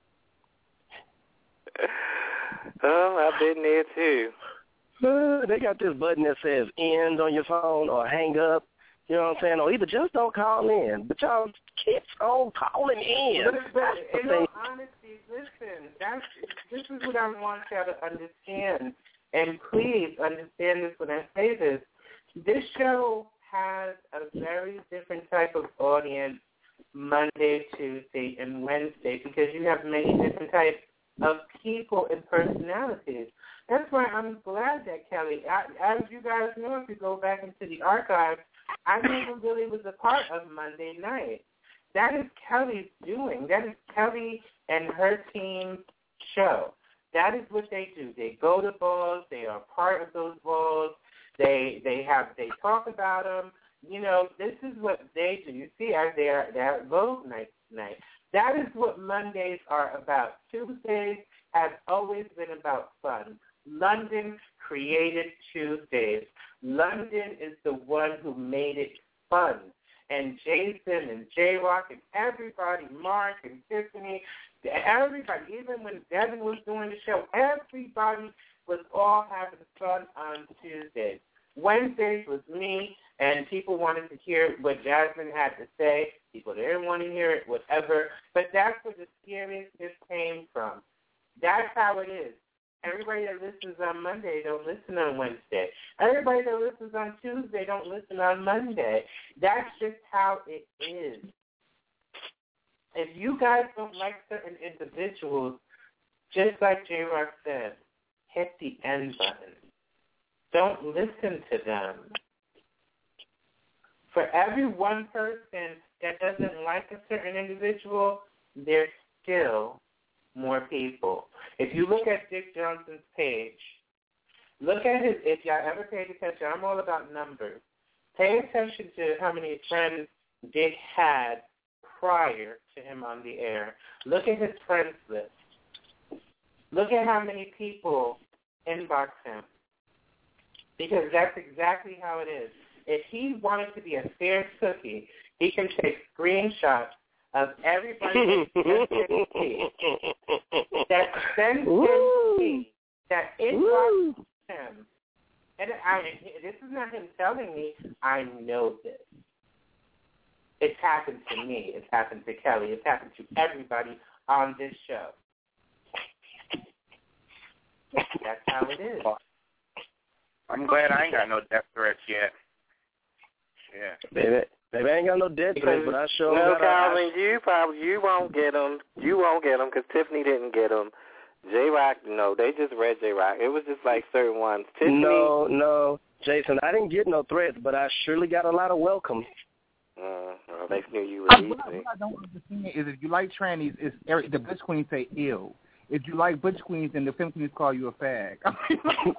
Oh, I've been there too. Uh, they got this button that says end on your phone or hang up. You know what I'm saying? Or either just don't call in. But y'all keep on calling in. But, in all honesty, listen, that's, this is what I want y'all to understand. And please understand this when I say this. This show has a very different type of audience Monday, Tuesday, and Wednesday because you have many different types of people and personalities. That's why I'm glad that Kelly, I, as you guys know, if you go back into the archives, I never really was a part of Monday night. That is Kelly's doing. That is Kelly and her team's show. That is what they do. They go to balls. They are part of those balls. They they have they talk about them. You know, this is what they do. You see, as they are they're at Vogue night tonight. That is what Mondays are about. Tuesdays have always been about fun. London created Tuesdays. London is the one who made it fun. And Jason and J-Rock and everybody, Mark and Tiffany, everybody, even when Devin was doing the show, everybody was all having fun on Tuesdays. Wednesdays was me, and people wanted to hear what Jasmine had to say. People didn't want to hear it, whatever. But that's where the seriousness came from. That's how it is. Everybody that listens on Monday don't listen on Wednesday. Everybody that listens on Tuesday don't listen on Monday. That's just how it is. If you guys don't like certain individuals, just like J-Rock said, hit the end button. Don't listen to them. For every one person that doesn't like a certain individual, there's still more people. If you look at Dick Johnson's page, look at his, if y'all ever paid attention, I'm all about numbers. Pay attention to how many friends Dick had prior to him on the air. Look at his friends list. Look at how many people inbox him. Because that's exactly how it is. If he wanted to be a fair cookie, he can take screenshots of everybody that sends him tea, that sends him tea, that inboxes him. And I, this is not him telling me. I know this. It's happened to me. It's happened to Kelly. It's happened to everybody on this show. That's how it is. I'm glad I ain't got no death threats yet. Yeah. Baby, baby, I ain't got no death threats, but I sure No, got Calvin, a, you probably you won't get them. You won't get them because Tiffany didn't get them. J-Rock, no, they just read J-Rock. It was just like certain ones. Tiffany, no, no, Jason, I didn't get no threats, but I surely got a lot of welcomes. Uh, well, they knew you I, were what, what I don't understand is if you like trannies, it's the Butch Queens say ill. If you like Butch Queens, then the Femme Queens call you a fag. I mean,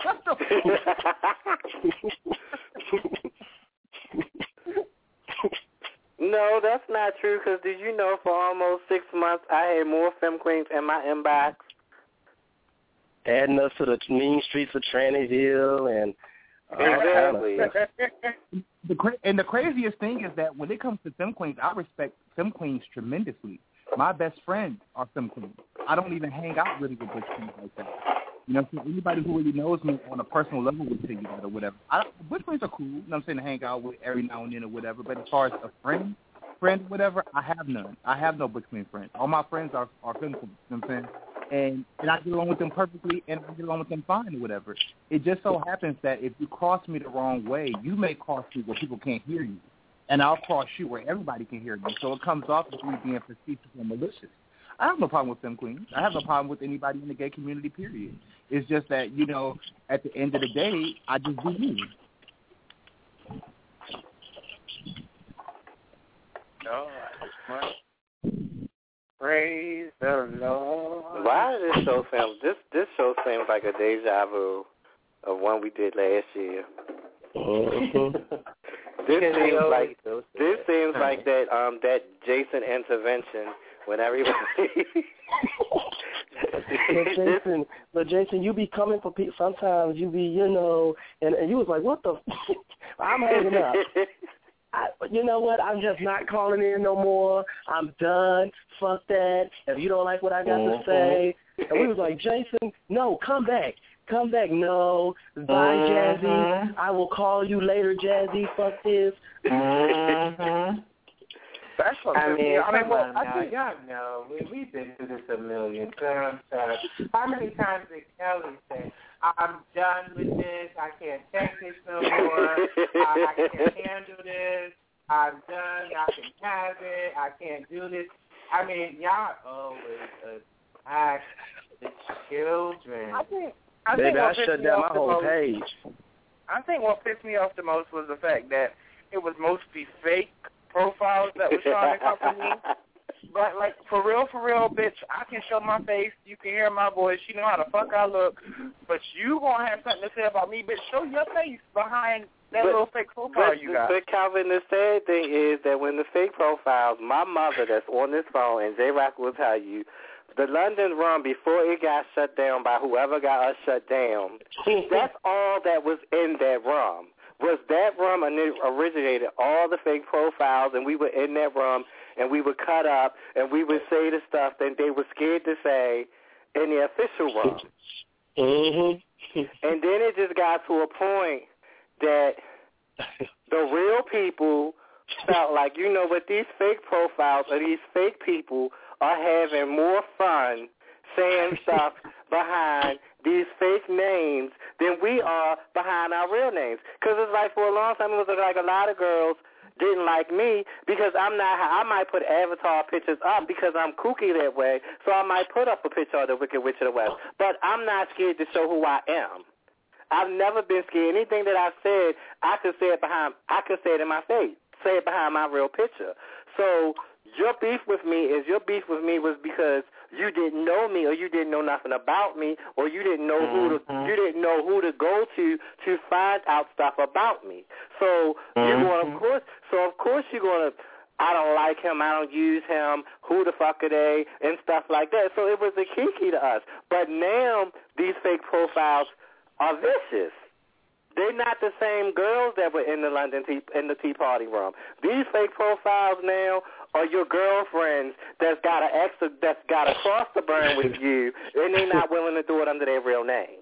no, that's not true, because did you know for almost six months I had more Femme Queens in my inbox? Adding us to the mean streets of Tranny Hill and exactly. Kind of the cra- and the craziest thing is that when it comes to Femme Queens, I respect Femme Queens tremendously. My best friends are Femme Queens. I don't even hang out really with Butch Queens like that. You know, so anybody who really knows me on a personal level would tell you that or whatever. I, Butch Queens are cool, you know what I'm saying, to hang out with every now and then or whatever. But as far as a friend, friend or whatever, I have none. I have no Butch Queen friends. All my friends are, are Femme Queens, you know what I'm saying? And, and I get along with them perfectly, and I get along with them fine or whatever. It just so happens that if you cross me the wrong way, you may cross me where people can't hear you. And I'll cross you where everybody can hear you. So it comes off as me being facetious and malicious. I have no problem with Femme Queens. I have no problem with anybody in the gay community, period. It's just that, you know, at the end of the day, I just do me. Oh, praise the Lord. Why does this show sound, this, this show seems like a deja vu of one we did last year. This seems like this seems like that um that Jason intervention when everybody. but Jason, but Jason, you be coming for people. Sometimes you be, you know, and, and you was like, what the? F-? I'm hanging up. I, you know what? I'm just not calling in no more. I'm done. Fuck that. If you don't like what I got mm-hmm. to say, and we was like, Jason, no, come back. Come back. No. Bye, mm-hmm. Jazzy. I will call you later, Jazzy. Fuck this. Mm-hmm. That's what I mean, I mean, come well, on I now. think, Y'all know. We, we've been through this a million times. How many times did Kelly say, I'm done with this. I can't take this no more. I, I can't handle this. I'm done. I can have it. I can't do this. I mean, y'all always attack The children. I think. I Baby, think I what pissed shut me down off my the whole most- page. I think what pissed me off the most was the fact that it was mostly fake profiles that was trying to come for me. But, like, for real, for real, bitch, I can show my face. You can hear my voice. You know how the fuck I look. But you going to have something to say about me, bitch. Show your face behind that But- little fake profile But, you got. but Calvin, the sad thing is that when the fake profiles, my mother that's on this phone, and J-Rock will tell you, the London Rum, before it got shut down by whoever got us shut down, that's all that was in that rum. Was that rum and it originated all the fake profiles, and we were in that rum, and we would cut up, and we would say the stuff that they were scared to say in the official rum. Mm-hmm. And then it just got to a point that the real people felt like, you know what, these fake profiles or these fake people are having more fun saying stuff behind these fake names than we are behind our real names. Because it's like for a long time it was like a lot of girls didn't like me because I'm not, I might put avatar pictures up because I'm kooky that way, so I might put up a picture of the Wicked Witch of the West. But I'm not scared to show who I am. I've never been scared. Anything that I said, I could say it behind, I could say it in my face, say it behind my real picture. So your beef with me is your beef with me was because you didn't know me or you didn't know nothing about me or you didn't know who to Mm-hmm. you didn't know who to go to to find out stuff about me. So Mm-hmm. you're going of course so of course you're gonna I don't like him, I don't use him, who the fuck are they and stuff like that. So it was a kiki to us. But now these fake profiles are vicious. They're not the same girls that were in the London tea, in the Tea Party room. These fake profiles now are your girlfriends that's got a extra, that's got to cross the burn with you, and they're not willing to do it under their real name.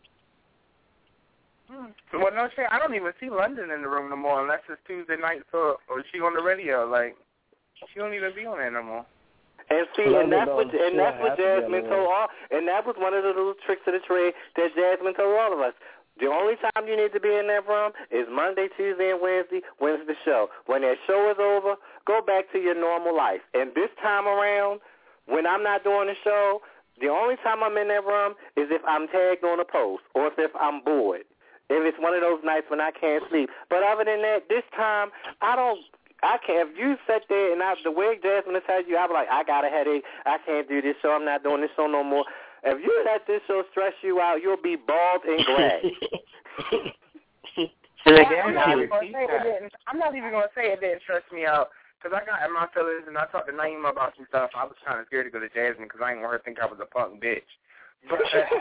Hmm. Well, no shit. I don't even see London in the room no more unless it's Tuesday night or, or she on the radio. Like, she don't even be on there no more. And see, London and that's what don't- and yeah, that's what has to be on Jasmine the told way. all, and that was one of the little tricks of the trade that Jasmine told all of us. The only time you need to be in that room is Monday, Tuesday, and Wednesday. When's the show? When that show is over, go back to your normal life. And this time around, when I'm not doing the show, the only time I'm in that room is if I'm tagged on a post or if I'm bored. If it's one of those nights when I can't sleep. But other than that, this time, I don't, I can't. If you sit there and I, the way Jasmine tells you, I'll be like, I got a headache. I can't do this show. I'm not doing this show no more. If you let this show stress you out, you'll be bald and gray. I'm not, even gonna say it didn't, I'm not even going to say it didn't stress me out because I got in my feelings and I talked to Naima about some stuff. I was kind of scared to go to Jasmine because I didn't want her to think I was a punk bitch. But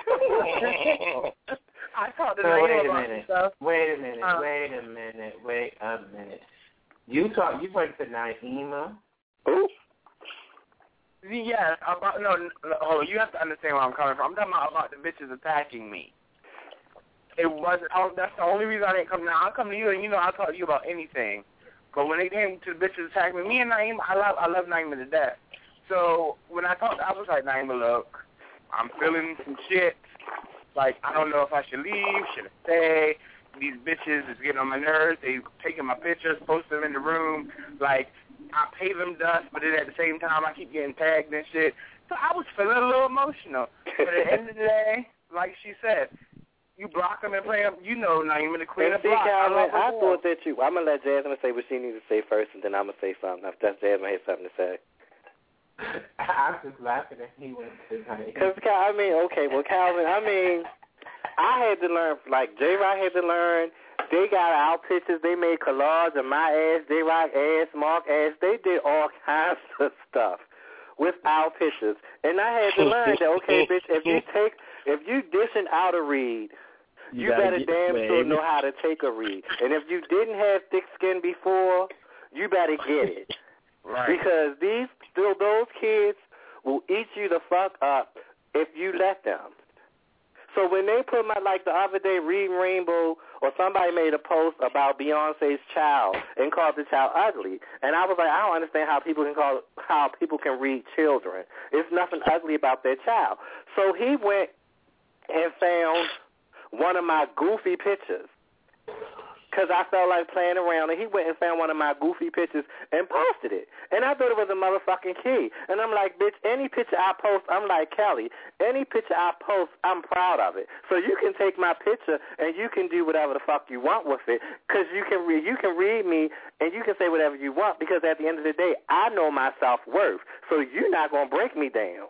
I talked to So Naima wait a about minute. some stuff. Wait a minute. Uh, wait a minute. Wait a minute. You talk. You went to Naima. Ooh. Yes, about, no, no, hold on. You have to understand where I'm coming from. I'm talking about, about the bitches attacking me. It wasn't. I, that's the only reason I didn't come. Now I come to you, and you know I talk to you about anything. But when it came to the bitches attacking me, me and Naima, I love, I love Naima to death. So when I talked, I was like, Naima, look, I'm feeling some shit. Like I don't know if I should leave, should I stay? These bitches is getting on my nerves. They taking my pictures, posting them in the room. Like I pay them dust, but then at the same time I keep getting tagged and shit. So I was feeling a little emotional. But at the end of the day, like she said, you block them and play them. You know, Naima, the queen And of see, block. Calvin, I, love her I more. thought that you, I'm going to let Jasmine say what she needs to say first, and then I'm going to say something. If that's Jasmine has something to say. I was just laughing at he went to Naima. Because, I mean, okay, well, Calvin, I mean, I had to learn, like J-Rock had to learn. They got our pictures. They made collage of my ass, J-Rock ass, Mark ass. They did all kinds of stuff with our pictures. And I had to learn that, okay, bitch, if you take, if you dishing out a read, you, You better get, damn baby. sure know how to take a read. And if you didn't have thick skin before, you better get it. Right. Because these, still those kids will eat you the fuck up if you let them. So when they put my, like the other day, Reading Rainbow, or somebody made a post about Beyonce's child and called the child ugly, and I was like, I don't understand how people can call how people can read children. There's nothing ugly about their child. So he went and found one of my goofy pictures because I felt like playing around, and he went and found one of my goofy pictures and posted it. And I thought it was a motherfucking key. And I'm like, bitch, any picture I post, I'm like, Kelly, any picture I post, I'm proud of it. So you can take my picture and you can do whatever the fuck you want with it, because you can read, you can read me and you can say whatever you want, because at the end of the day, I know my self-worth. So you're not going to break me down.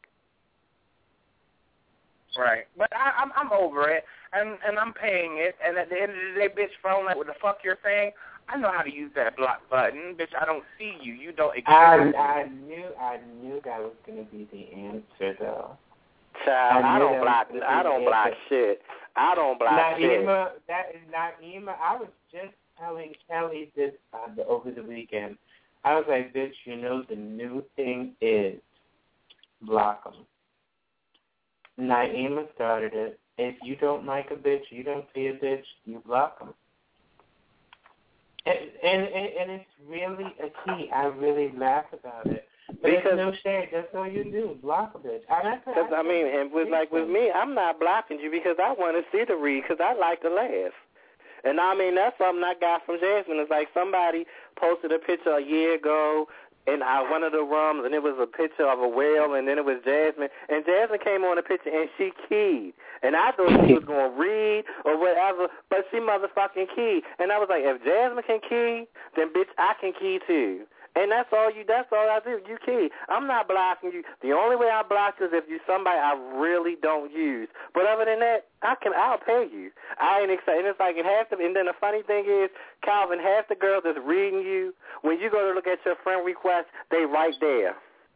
Right, but I, I'm I'm over it, and and I'm paying it. And at the end of the day, bitch, phone like what the fuck you're saying. I know how to use that block button, bitch. I don't see you. You don't exist. I I knew I knew that was gonna be the answer though. Child, I, I don't block. I don't block answer. shit. I don't block Naima, shit. that is Naima. I was just telling Kelly this uh, the, over the weekend. I was like, bitch, you know the new thing is block them. Naima started it. If you don't like a bitch, you don't see a bitch, you block them. And, and, and, and it's really a key. I really laugh about it. But because, there's no shade. That's all you do, block a bitch. Because, I, I mean, and with, like with me, I'm not blocking you because I want to see the read because I like to laugh. And, I mean, that's something I got from Jasmine. It's like somebody posted a picture a year ago in uh, one of the rooms, and it was a picture of a whale, and then it was Jasmine. And Jasmine came on the picture, and she keyed. And I thought she was going to read or whatever, but she motherfucking keyed. And I was like, if Jasmine can key, then, bitch, I can key too. And that's all you. That's all I do. You key. I'm not blocking you. The only way I block you is if you somebody I really don't use. But other than that, I can. I'll pay you. I ain't excited. It's like it has to. And then the funny thing is, Calvin, half the girls that's reading you, when you go to look at your friend request, they right there.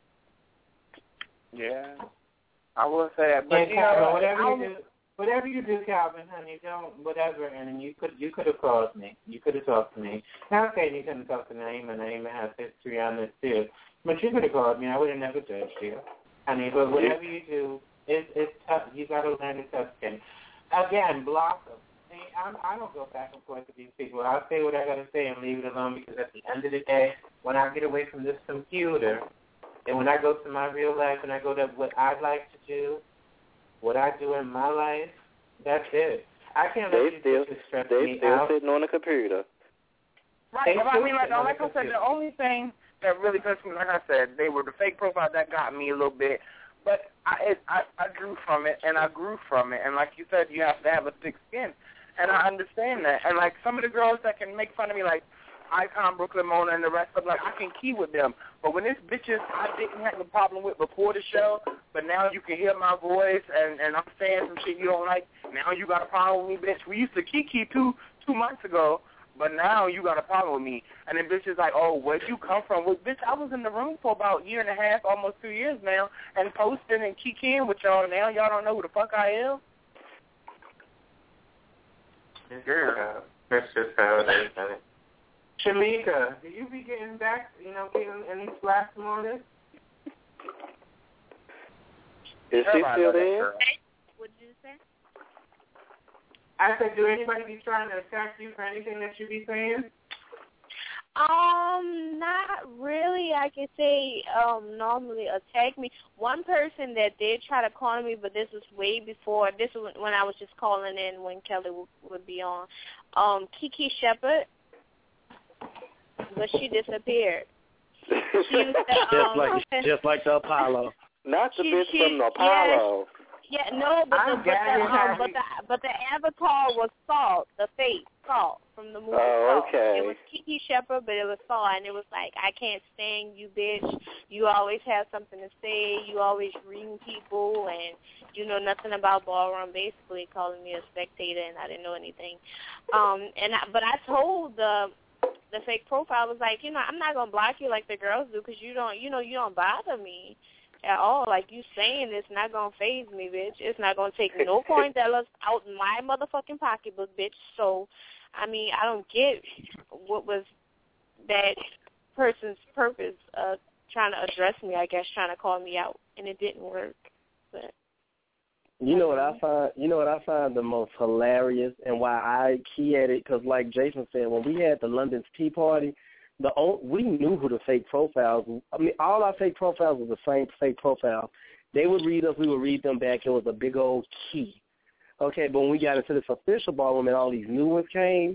Yeah, I will say that. But yeah, Calvin, know, whatever I'll, you do. Whatever you do, Calvin, honey, don't, whatever, and you could you could have called me. You could have talked to me. Now, okay, you couldn't talk to Naima. Naima has history on this, too. But you could have called me. I would have never judged you. Honey, but whatever you do, it, it's tough. You got to learn to tough skin. Again, block them. See, I'm, I don't go back and forth with these people. I'll say what I got to say and leave it alone, because at the end of the day, when I get away from this computer, and when I go to my real life and I go to what I like to do, what I do in my life, that's it. I can't let they you still, stress they me still out. sitting on the computer. Right. I mean, like, like I said, the only thing that really pissed me, like I said, they were the fake profiles that got me a little bit. But I, it, I, I drew from it, and I grew from it. And like you said, you have to have a thick skin. And I understand that. And, like, some of the girls that can make fun of me, like Icon, Brooklyn Mona, and the rest of them, like, I can key with them. But when it's bitches I didn't have a problem with before the show, but now you can hear my voice, and, and I'm saying some shit you don't like, now you got a problem with me, bitch. We used to kiki two, two months ago, but now you got a problem with me. And then bitch is like, oh, where'd you come from? Well, bitch, I was in the room for about a year and a half, almost two years now, and posting and kikiing with y'all. Now y'all don't know who the fuck I am? Girl, that's just how it is, honey. Shamika, do you be getting back, you know, getting any slack from all this? Is she still there? What did you say? I said, do anybody be trying to attack you for anything that you be saying? Um, not really. I can say um normally attack me. One person that did try to call me, but this was way before. This was when I was just calling in when Kelly would, would be on. Um, Kiki Shepard, but she disappeared. She was the, just um, like just like the Apollo. Not the she, bitch she, from the Apollo. Yeah, yeah no, but the, but the um, but the but the avatar was Salt, the face Salt from the movie. Oh, Salt. okay. It was Kiki Shepard, but it was Salt, and it was like, I can't stand you, bitch. You always have something to say. You always reading people, and you know nothing about ballroom. Basically, calling me a spectator, and I didn't know anything. Um, and I, but I told the the fake profile, was like, you know, I'm not gonna block you like the girls do, because you don't, you know, you don't bother me at all. Like, you saying it's not gonna faze me, bitch. It's not gonna take no coin dollars out my motherfucking pocketbook, bitch. So, I mean, I don't get what was that person's purpose of trying to address me, I guess, trying to call me out, and it didn't work. But you know what I find? You know what I find the most hilarious, and why I key at it? Because, like Jason said, when we had the London's Tea Party, the we knew who the fake profiles. I mean, all our fake profiles were the same fake profile. They would read us, we would read them back. It was a big old key. Okay, but when we got into this official ballroom and all these new ones came,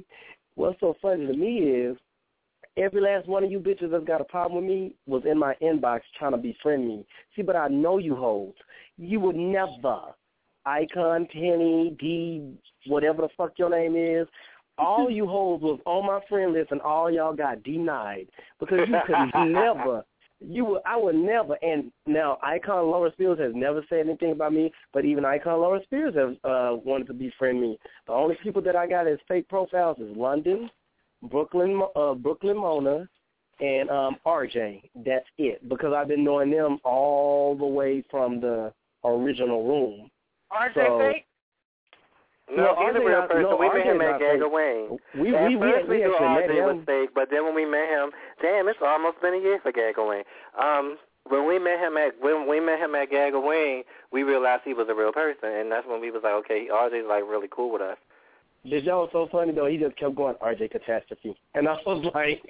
what's so funny to me is every last one of you bitches that's got a problem with me was in my inbox trying to befriend me. See, but I know you hoes. You would never, Icon, Penny, D, whatever the fuck your name is, all you hoes was on my friend list and all y'all got denied because you could never, you would, I would never, and now Icon Laura Spears has never said anything about me, but even Icon Laura Spears has uh, wanted to befriend me. The only people that I got as fake profiles is London, Brooklyn, uh, Brooklyn Mona, and um, R J. That's it, because I've been knowing them all the way from the original room. R J so, fake? No, he's a real person. No, we met him at not fake. Gaga Wayne. We, at we, first we, we, we knew R J met was him. fake, but then when we met him, damn, it's almost been a year for Gaga Wayne. Um, when we met him at when we met him at Gaga Wayne, we realized he was a real person, and that's when we was like, okay, R J's like really cool with us. This y'all was so funny though. He just kept going R J Catastrophe, and I was like,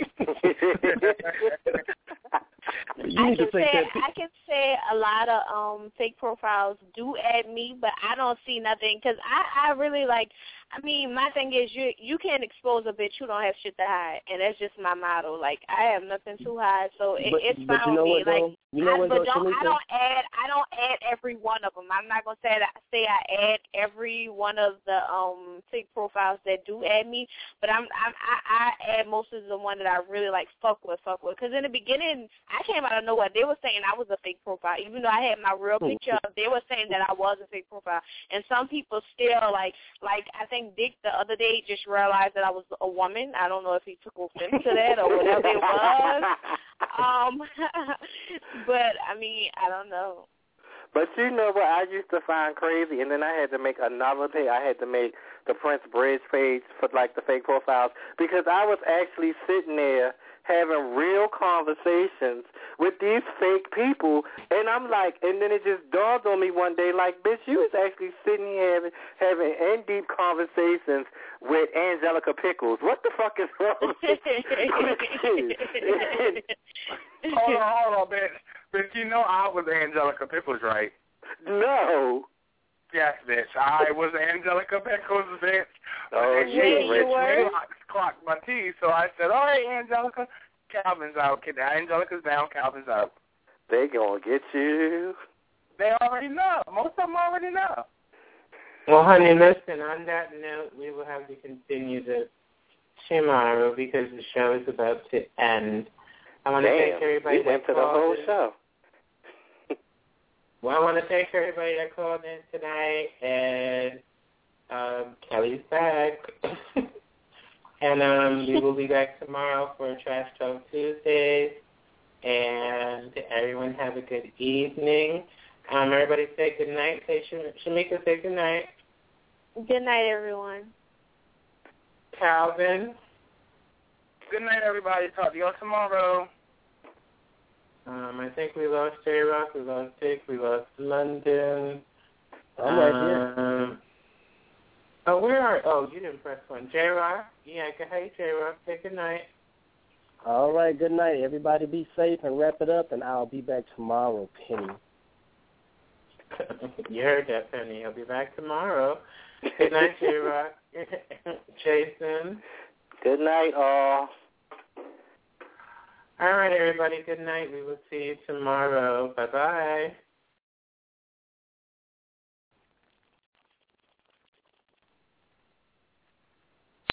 you I need can to take say that. I can say a lot of um fake profiles do add me, but I don't see nothing because I I really like. I mean, my thing is you you can't expose a bitch who don't have shit to hide, and that's just my motto. Like I have nothing to hide, so it, But, it's but fine you know with me. what, though? Like, you know I, what, but though, don't I Shamika? don't add I don't add every one of them. I'm not gonna say that say I add every one of the um fake profiles that do add me, but I'm, I'm I I add most of the one that I really like fuck with fuck with. Because in the beginning I came out of nowhere. They were saying I was a fake profile, even though I had my real picture up. They were saying that I was a fake profile, and some people still like like I think Dick the other day just realized that I was a woman. I don't know if he took offense to that or whatever it was. Um, but I mean, I don't know. But you know what I used to find crazy, and then I had to make another page. I had to make the Prince Bridge page for like the fake profiles because I was actually sitting there having real conversations with these fake people, and I'm like, and then it just dawned on me one day, like, bitch, you was actually sitting here having, having in-deep conversations with Angelica Pickles. What the fuck is wrong with you? Hold on, hold on, bitch. But you know I was Angelica Pickles, right? No. Yes, bitch. I was Angelica Pickles, bitch. Oh, and you she were. clocked, clocked my teeth, so I said, all right, Angelica, Calvin's out. Angelica's down, Calvin's out. They gonna get you. They already know. Most of them already know. Well, honey, listen, on that note, we will have to continue this tomorrow because the show is about to end. I want to Damn, thank everybody we went that to the whole in. show. Well, I want to thank everybody that called in tonight, and um, Kelly's back. and um, we will be back tomorrow for Trash Talk Tuesdays. And everyone have a good evening. Um, everybody say good night. Say Shamika, say good night. Good night, everyone. Calvin. Good night, everybody. Talk to y'all tomorrow. Um, I think we lost J-Rock, we lost Dick, we lost London. I'm right here. Um, oh, where are, oh, you didn't press one. J-Rock? Yeah, go ahead, J-Rock. Say good night. All right, good night. Everybody be safe and wrap it up, and I'll be back tomorrow, Penny. You heard that, Penny. I'll be back tomorrow. Good night, J-Rock. Jason. Good night, all. All right, everybody. Good night. We will see you tomorrow. Bye-bye.